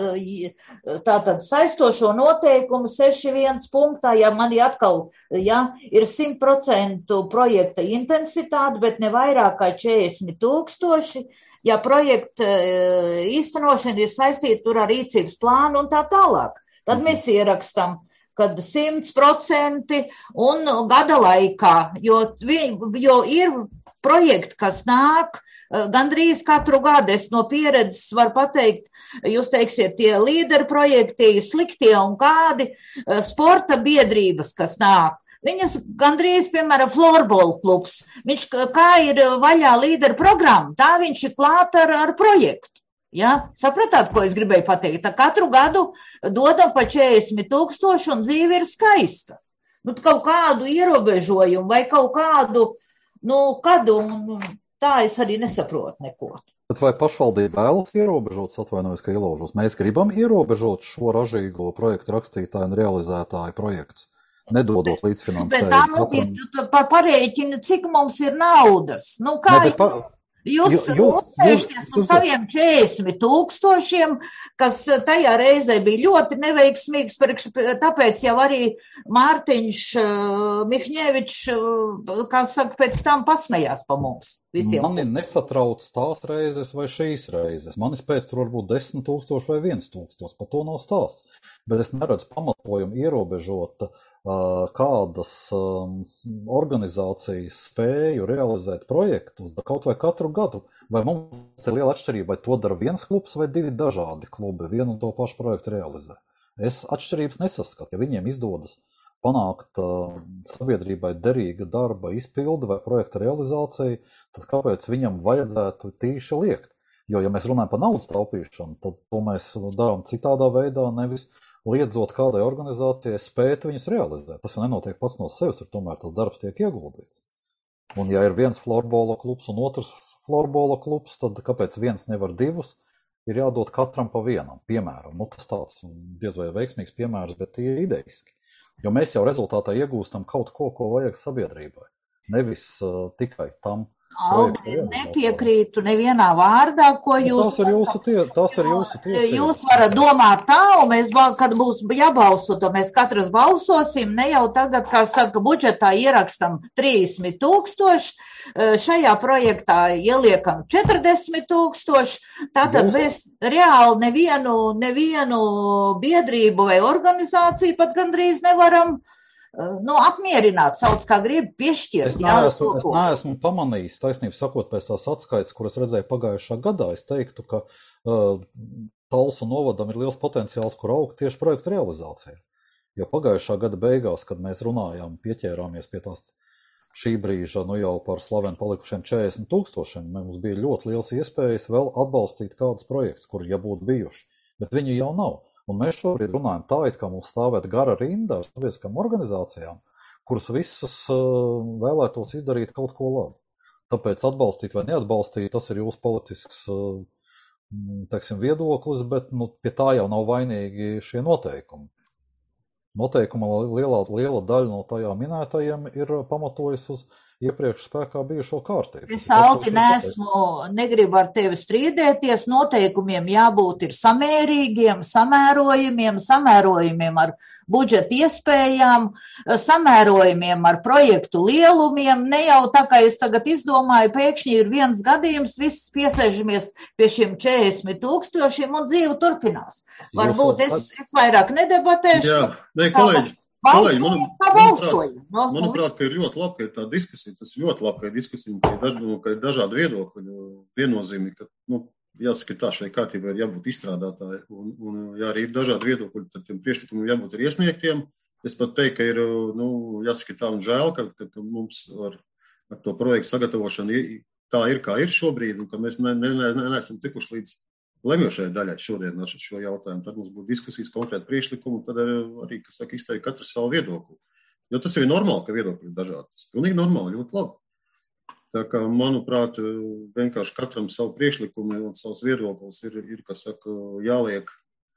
tātad saistošo noteikumu seši viens punktā, ja man atkal, ja, ir simt procentu projekta intensitāte, bet ne vairāk kā četrdesmit tūkstoši, ja projekta īstenošana ir saistīta tur ar rīcības plānu un tā tālāk. Tad mēs ierakstam, kad simt procenti un gada laikā, jo, jo ir projekti, kas nāk gandrīz katru gadu. Es no pieredzes varu pateikt, jūs teiksiet, tie līderu projekti, sliktie un kādi sporta biedrības, kas nāk. Viņas gandrīz, piemēram, florbola klubs. Viņš, kā ir vaļā līderu programma, tā viņš ir klāt ar, ar projektu. Ja? Sapratāt, ko es gribēju pateikt? Tā katru gadu dodam pa četrdesmit tūkstoši un dzīve ir skaista. Nu, kaut kādu ierobežojumu vai kaut kādu, nu, kādu, tā es arī nesaprotu neko. Bet vai pašvaldība vēlas ierobežot, atvainojos, ka ielaužos? Mēs gribam ierobežot šo ražīgo projektu rakstītāju un realizētāju projektus, nedodot līdzfinansējumu. Bet tā, nu, pa, parēķina, cik mums ir naudas. Nu, kā ne, pa... Jūs uzsēžties uz saviem četrdesmit tūkstošiem, kas tajā reizē bija ļoti neveiksmīgs, tāpēc jau arī Mārtiņš Mihņevičs, kā saka, pēc tam pasmējās pa mums visiem. Mani nesatrauc tās reizes vai šīs reizes. Manis pēc tur varbūt desmit tūkstoši vai viens tūkstoši, par to nav stāsts. Bet es neredzu pamatojumu ierobežot kādas organizācijas spēju realizēt projektus kaut vai katru gadu. Vai mums ir liela atšķirība, vai to dara viens klubs vai divi dažādi klubi vienu un to pašu projektu realizē? Es atšķirības nesaskatu. Ja viņiem izdodas panākt sabiedrībai derīga darba izpildi vai projekta realizāciju, tad kāpēc viņam vajadzētu tīši liekt? Jo, ja mēs runājam par naudas taupīšanu, tad to mēs darām citādā veidā, nevis liedzot kādai organizācijai spēt viņus realizēt. Tas jau nenotiek pats no sevis, ir tomēr tas darbs tiek ieguldīts. Un ja ir viens florbola klubs un otrs florbola klubs, tad kāpēc viens nevar divus, ir jādod katram pa vienam, piemēram. Nu, tas tāds diez vai veiksmīgs piemērs, bet ir idejiski. Jo mēs jau rezultātā iegūstam kaut ko, ko vajag sabiedrībai. Nevis uh, tikai tam. Aldi, nepiekrītu nevienā vārdā, ko jūs... Tas ir jūsu, tie, tas ir jūsu tiesības. Jūs varat domāt tā, un mēs, kad būs jābalso, to mēs katrs balsosim, ne jau tagad, kā saka, budžetā ierakstam trīsdesmit tūkstoši, šajā projektā ieliekam četrdesmit tūkstoši, tātad mēs reāli nevienu, nevienu biedrību vai organizāciju pat gandrīz nevaram nu, apmierināt, sauc kā grib piešķirt. Es neesmu, es neesmu pamanījis, taisnību sakot, pēc tās atskaites, kuras redzēju pagājušā gadā, es teiktu, ka uh, Talsu novadam ir liels potenciāls, kur augt tieši projektu realizācija. Jo pagājušā gada beigās, kad mēs runājām, pieķērāmies pie tās šī brīža, nu jau par slavenu palikušiem četrdesmit tūkstošiem, mums bija ļoti liels iespējas vēl atbalstīt kādus projektus, kuri, ja būtu bijuši, bet viņi jau nav. Un mēs šobrīd runājam tā, it kā mums stāvēt gara rinda ar sabiedriskām organizācijām, kuras visas uh, vēlētos izdarīt kaut ko labu. Tāpēc atbalstīt vai neatbalstīt, tas ir jūsu politisks uh, teiksim, viedoklis, bet nu, pie tā jau nav vainīgi šie noteikumi. Noteikuma lielā, liela daļa no tajā minētajiem ir pamatojas uz iepriekš spēkā bijušo kārtību. Es, Alti, neesmu, negribu ar tevi strīdēties, noteikumiem jābūt ir samērīgiem, samērojumiem, samērojumiem ar budžeta iespējām, samērojumiem ar projektu lielumiem, ne jau tā, kā es tagad izdomāju, pēkšņi ir viens gadījums, viss piesēžamies pie šiem četrdesmit tūkstošiem un dzīve turpinās. Varbūt es, es vairāk nedebatēšu. Jā, ne, kolēģi. Kolēģi, manu, manuprāt, manuprāt, ka ir ļoti labi, ka ir tā diskusija, tas ir ļoti labi, ka ir diskusija, ka ir, daž, ka ir dažādi viedokļi, viennozīmīgi, ka, nu, jāsaka, tā šai kārtībai ir jābūt izstrādātāji, un, un ja arī ir dažādi viedokļi, tad tiem priekšlikumiem jābūt ir iesniegtiem. Es pat teiktu, ka ir, nu, jāsaka, tā un žēl, ka, ka, ka mums ar ar to projektu sagatavošanu tā ir, kā ir šobrīd, un ka mēs ne, ne, ne, neesam tikuši līdz lemjošajai daļai šodien ar šo jautājumu. Tad mums būtu diskusijas, konkrēti priekšlikumi, un tad arī, kas saka, izteikt katru savu viedokli. Jo tas ir normāli, ka viedokļi ir dažādi. Tas ir pilnīgi normāli, ļoti labi. Tā kā, manuprāt, vienkārši katram savu priekšlikumu un savus viedokļus ir, ir, kas saka, jāliek,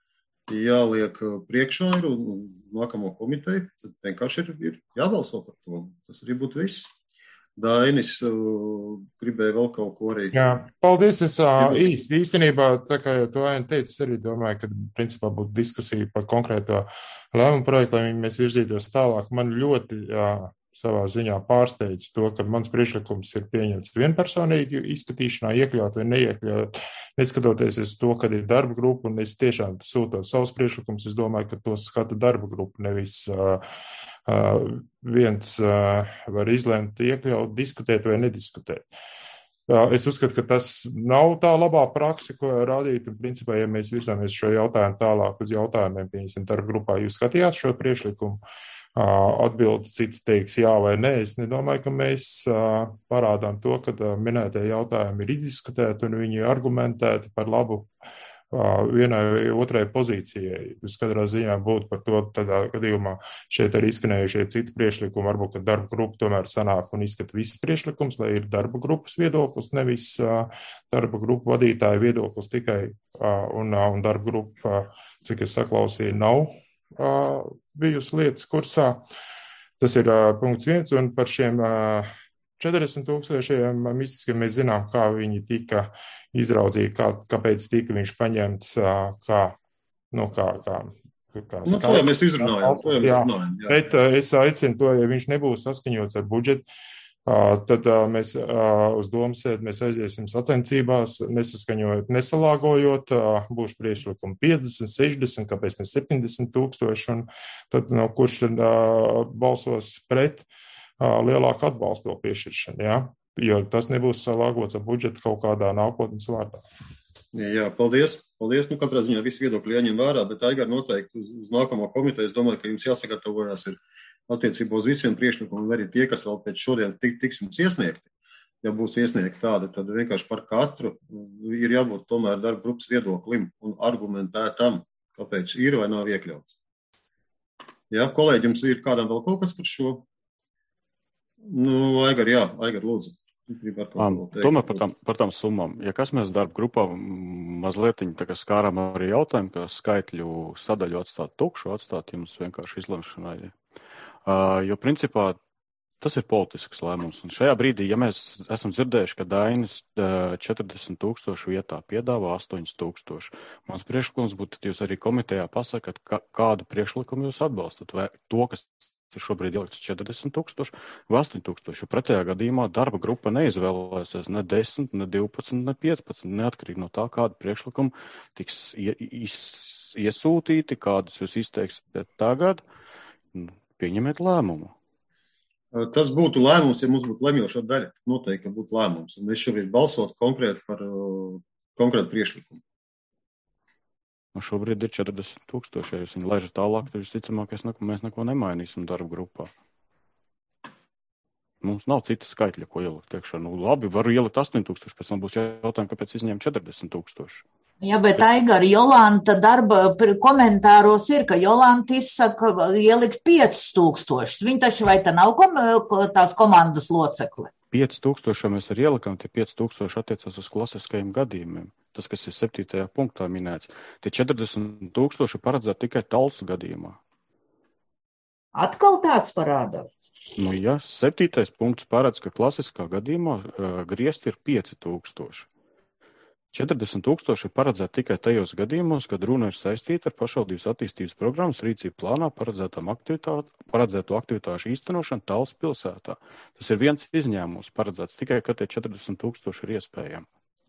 jāliek priekšā ir un nākamo komiteju. Tad vienkārši ir, ir jābalso par to. Tas arī būtu viss. Dainis uh, gribēja vēl kaut ko arī. Jā, paldies. Es uh, īsti, īstenībā, tā kā jau to Aina teica, es arī domāju, ka principā būtu diskusija par konkrēto lēmumu projektu, lai mēs virzītos tālāk. Man ļoti uh, savā ziņā pārsteidz to, ka mans priekšlikums ir pieņemts vienpersonīgi izskatīšanā, iekļaut vai neiekļaut, neskatoties uz to, kad ir darba grupa, un es tiešām sūtot savus priekšlikumus, es domāju, ka tos skata darba grupa, nevis uh, uh, viens uh, var izlemt, iekļaut, diskutēt vai nediskutēt. Uh, es uzskatu, ka tas nav tā labā praksa, ko rādīt, un principā, ja mēs virzāmies šo jautājumu tālāk uz jautājumiem, pieņemsim darba grupā, jūs skatījāt šo priekšlikumu, atbildi cits teiks jā vai nē. Es nedomāju, ka mēs parādām to, ka minētie jautājumi ir izdiskutēti un viņi argumentēti par labu vienai vai otrai pozīcijai. Es katrā ziņā būtu par to tādā gadījumā šeit arī izskanējušie citi priekšlikumi, varbūt, ka darba grupa tomēr sanāk un izskata visas priekšlikums, lai ir darba grupas viedoklis, nevis darba grupu vadītāja viedoklis tikai, un, un darba grupa, cik es saklausīju, nav Uh, bijusi lietas kursā. Tas ir uh, punkts viens, un par šiem uh, četrdesmit tūkstošiem mistiskiem mēs zinām, kā viņi tika izraudzīti, kā, kāpēc tika viņš paņemts, uh, kā, nu, kā, kā, kā nu, to jau mēs izrunājām. To jau mēs izrunājām, jā. Bet uh, es aicinu to, ja viņš nebūs saskaņots ar budžetu, Uh, tad uh, mēs uh, uz domasēdi mēs aiziesim sacensībās, nesaskaņojot, nesalāgojot, uh, būs priekšlikumi piecdesmit, sešdesmit, kāpēc ne septiņdesmit tūkstoši, un tad no kurš tad uh, balsos pret uh, lielāku atbalstu piešķiršanu, jā? Jo tas nebūs salāgots ar budžetu kaut kādā nākotnes vārdā. Jā, paldies. Paldies. Nu, katrā ziņā visi viedokļi jāņem vērā, bet Aigar noteikti uz, uz nākamo komiteju, es domāju, ka jums jāsagatavojas ir attiecībā uz visiem priekšlikumiem, arī tie, kas vēl pēc šodien tik, tiks jums iesniegti. Ja būs iesniegti tādi, tad vienkārši par katru ir jābūt tomēr darba grupas viedoklim un argumentētam, kāpēc ir vai nav iekļauts. Jā, kolēģi, jums ir kādam vēl kaut kas par šo? Nu, Aigar, jā, Aigar, lūdzu. Tomēr par tām, par tām summām. Ja kas mēs darba grupā mazliet tā kā skārām arī jautājumu, ka skaitļu sadaļu atstāt tukšu, atstāt jums vienkārši izlemšanai. Uh, jo principā tas ir politisks lēmums. Un šajā brīdī, ja mēs esam dzirdējuši, ka Dainis uh, četrdesmit tūkstošu vietā piedāvā astoņi tūkstoši, mans priekšlikums būtu, tad jūs arī komitejā pasakat, ka, kādu priekšlikumu jūs atbalstat, vai to, kas ir šobrīd ielikts četrdesmit tūkstoši vai astoņi tūkstoši, jo pretējā gadījumā darba grupa neizvēlēsies ne desmit, ne divpadsmit, ne piecpadsmit, neatkarīgi no tā, kādu priekšlikumu tiks ies, iesūtīti, kādus jūs izteiksiet tagad. Pieņemiet lēmumu. Tas būtu lēmums, ja mums būtu lemjoša daļa. Noteikti, ka būtu lēmums. Un mēs šobrīd balsot konkrēti par uh, konkrētu priekšlikumu. Nu, šobrīd ir četrdesmit tūkstoši. Ja jūs viņu laižat tālāk, tad visticamāk, mēs neko nemainīsim darba grupā. Mums nav citas skaitļa, ko ielikt iekšā. Nu, labi, varu ielikt astoņi tūkstoši, pēc tam būs jautājumi, kāpēc izņēma četrdesmit tūkstoši. Jā, bet Aigar, Jolanta darba komentāros ir, ka Jolanta izsaka ielikt pieci tūkstoši. Viņa taču vai tā nav kom, tās komandas locekle? pieci tūkstoši mēs arī ielikām, tie pieci tūkstoši attiecas uz klasiskajiem gadījumiem. Tas, kas ir septītajā punktā minēts. Tie četrdesmit tūkstoši paredzēt tikai talsu gadījumā. Atkal tāds parādās? Nu, ja septītais punkts paredz, ka klasiskā gadījumā uh, griezti ir pieci tūkstoši. četrdesmit tūkstoši ir paredzēti tikai tajos gadījumos, kad runa ir saistīta ar pašvaldības attīstības programmas rīcību plānā paredzēto aktivitāšu īstenošanu Talsu pilsētā. Tas ir viens izņēmums paredzēts tikai, ka tie četrdesmit tūkstoši ir iespējami.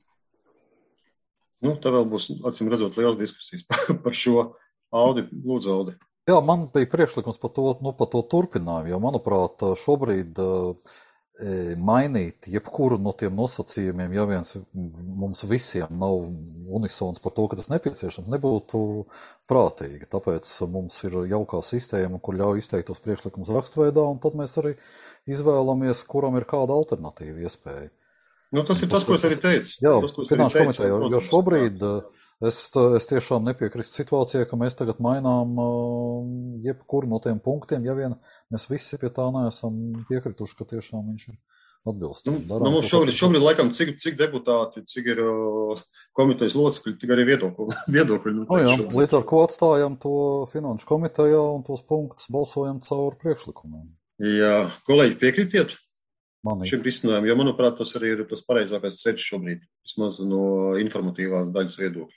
Nu, tā vēl būs, acīm redzot, liels diskusijas par šo. Audi, lūdzu, Audi. Jā, man bija priekšlikums par to, nu, par to turpinājumu, jo, manuprāt, šobrīd mainīt jebkuru no tiem nosacījumiem, ja viens mums visiem nav unisons par to, ka tas nepieciešams, nebūtu prātīgi. Tāpēc mums ir jaukā sistēma, kur ļauj izteikt tos priekšlikumus rakstveidā, un tad mēs arī izvēlamies, kuram ir kāda alternatīva iespēja. Nu, tas ir tas, ko es arī teicu. Jā, tas, Finanšu komiteja, jo šobrīd es, es tiešām nepiekrīstu situācijai, ka mēs tagad mainām jebkuru no tiem punktiem, ja vien mēs visi pie tā neesam piekrituši, ka tiešām viņš ir atbilstīgs. Nu, nu, mums šobrīd, šobrīd laikam, cik, cik deputāti, cik ir uh, komitejas locekļi, tik arī viedokļi. viedokļi nu, o jā, līdz ar ko atstājam to Finanšu komitejā un tos punktus balsojam caur priekšlikumiem. Jā, kolēģi, piekrītiet? Manī. Šim risinājumam, jo, manuprāt, tas arī ir tas pareizākais ceļš šobrīd, vismaz no informatīvās daļas viedokļa.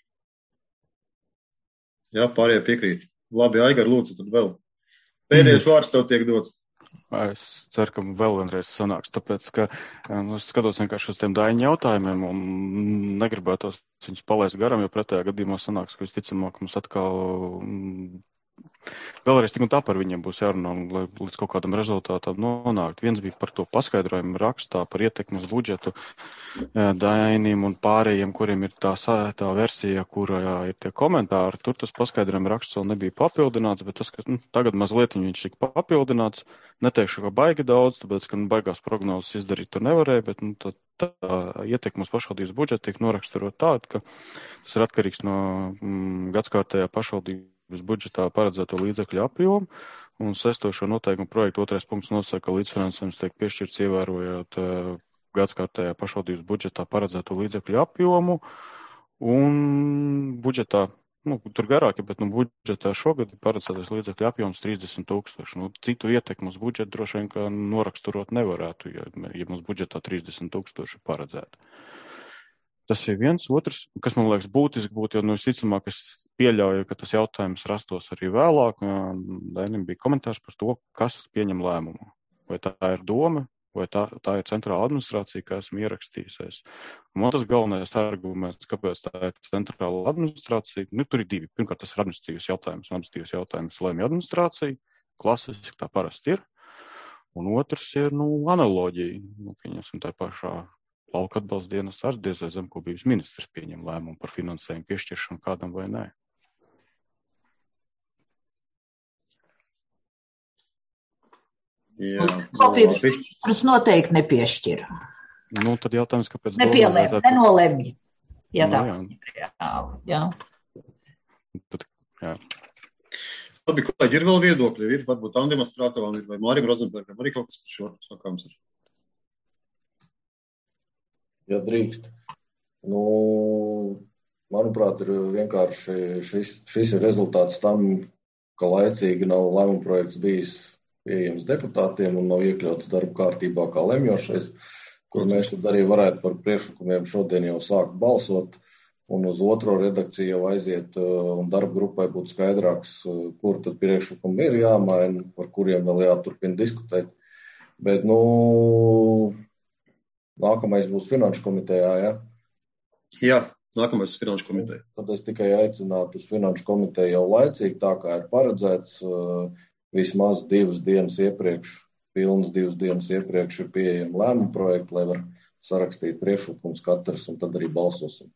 Jā, pārējie piekrīt. Labi, Aigar, lūdzu, tad vēl. Pēdējais mm. vārds tev tiek dots. Es ceru, ka vēl vienreiz sanāks, tāpēc, ka nu, es skatos vienkārši uz tiem Daiņa jautājumiem un negribētos viņus palaist garam, jo pretējā gadījumā sanāks, ka visticamāk mums atkal vēlreiz tik un tā par viņiem būs jārunā, lai līdz kaut kādam rezultātam nonākt. Viens bija par to paskaidrojumu rakstā, par ietekmu uz budžetu Dainim un pārējiem, kuriem ir tā, tā versija, kurā ir tie komentāri. Tur tas paskaidrojumu raksts vēl nebija papildināts, bet tas, ka nu, tagad mazliet viņš tika papildināts, neteikšu, ka baigi daudz, tāpēc, ka nu, baigās prognozes izdarīt tur nevarēja, bet nu, tā, tā ietekme uz pašvaldības budžetu tiek noraksturot tādu, ka tas ir atkarīgs no mm, gadskārtējā pašvaldības budžetā paredzēto līdzekļu apjomu, un saistošo noteikumu projektu otrais punkts nosaka, ka līdzfinansējums tiek piešķirts ievērojot uh, gadskārtējā pašvaldības budžetā paredzēto līdzekļu apjomu, un budžetā, nu, tur garāki, bet nu, budžetā šogad ir paredzētais līdzekļu apjoms trīsdesmit tūkstoši. Nu, citu ietekmu uz budžetu droši vien, ka noraksturot nevarētu, ja, ja mums budžetā trīsdesmit tūkstoši paredzētu. Tas ir viens. Otrs, kas man liekas būtiski būtu, jo nu, visticamāk, es pieļauju, ka tas jautājums rastos arī vēlāk. Dainim bija komentārs par to, kas pieņem lēmumu. Vai tā ir doma, vai tā, tā ir centrāla administrācija, kā esmu ierakstījusies. Un tas galvenais arguments, kāpēc tā ir centrāla administrācija, nu, tur ir divi. Pirmkārt, tas ir administratīvs jautājums. Administratīvs jautājums lēmja administrācija, klasiski tā parasti ir. Un otrs ir, nu, analoģija. Nu, pieņemsim tā pašā lauka atbalsta dienas ar diez vai zemkopības ministrs pieņem lēmumu par finansējumu piešķiršanu kādam vai nē. Jā, kopības ministrs noteikti nepiešķir. Nu, tad jautājums, kāpēc Nepielēm, vajadzētu... nenolemj. Jā, tā. Nu, jā. jā. Tad, jā. Labi, kolēģi, ir vēl viedokļi, ir varbūt Andim Astrātovam, vai Mārim Rozenbergam, arī kaut kas par šo sakāms ir. Ja drīkst. Nu, manuprāt, ir vienkārši šis, šis ir rezultāts tam, ka laicīgi nav lēmuma projekts bijis pieejams deputātiem un nav iekļauts darba kārtībā kā lemjošais, kur mēs tad arī varētu par priekšlikumiem šodien jau sākt balsot un uz otro redakciju jau aiziet un darba grupai būtu skaidrāks, kur tad priekšlikumi ir jāmaina, par kuriem vēl jāturpina diskutēt. Bet, nu, nākamais būs Finanšu komitejā, ja? Jā, nākamais ir Finanšu komiteja. Tad es tikai aicinātu uz Finanšu komiteju jau laicīgi, tā kā ir paredzēts, vismaz divas dienas iepriekš, pilnas divas dienas iepriekš ir pieejami lēmuma projekti, lai var sarakstīt priekšlikums katrs un tad arī balsosim.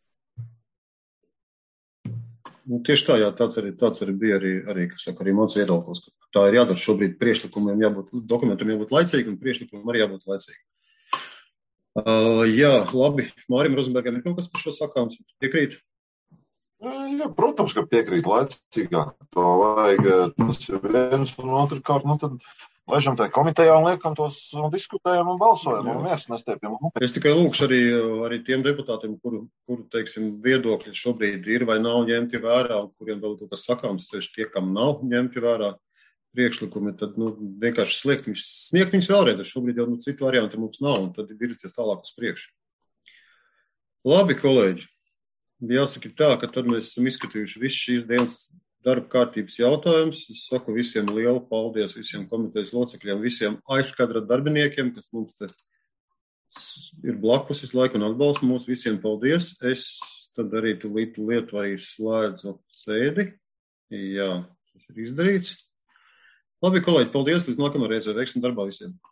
Nu, tieši tā, jā, tāds arī, tāds arī bija arī, arī, kas saka, arī mans viedoklis, ka tā ir jādara šobrīd priekšlikumiem jābūt, dokumentam jābūt laicīgi un priekšlikumam arī jābūt laicīgi. Uh, jā, labi, Mārim Rozenbergam ir kaut kas par šo sakāms, piekrīt? Jā, protams, ka piekrīt laicīgāk, to vajag, tas ir viens un otrkārt, nu tad laižam tajā komitejā un liekam tos un diskutējam un balsojam, jā. Un viens nestiepjam. Es tikai lūkšu arī, arī tiem deputātiem, kuru, kuru, teiksim, viedokļi šobrīd ir vai nav ņemti vērā, un kuriem vēl kaut kas sakāms, tieši tie, kam nav ņemti vērā priekšlikumi, tad, nu, vienkārši sliekt viņus, sniegt viņus vēlreiz, šobrīd jau, nu, citu variantu mums nav, un tad ir virzīties tālāk uz priekšu. Labi, kolēģi, jāsaka tā, ka tad mēs esam izskatījuši visu šīs dienas darba kārtības jautājumus. Es saku visiem lielu paldies, visiem komitejas locekļiem, visiem aizkadra darbiniekiem, kas mums te ir blakus visu laiku un atbalsta mūs, visiem paldies. Es tad arī tūlīt lietvarī slēdzu sēdi. Jā, tas ir izdarīts. Labi, kolēģi, paldies, līdz nākamā reizē, veiksmi darbā visiem!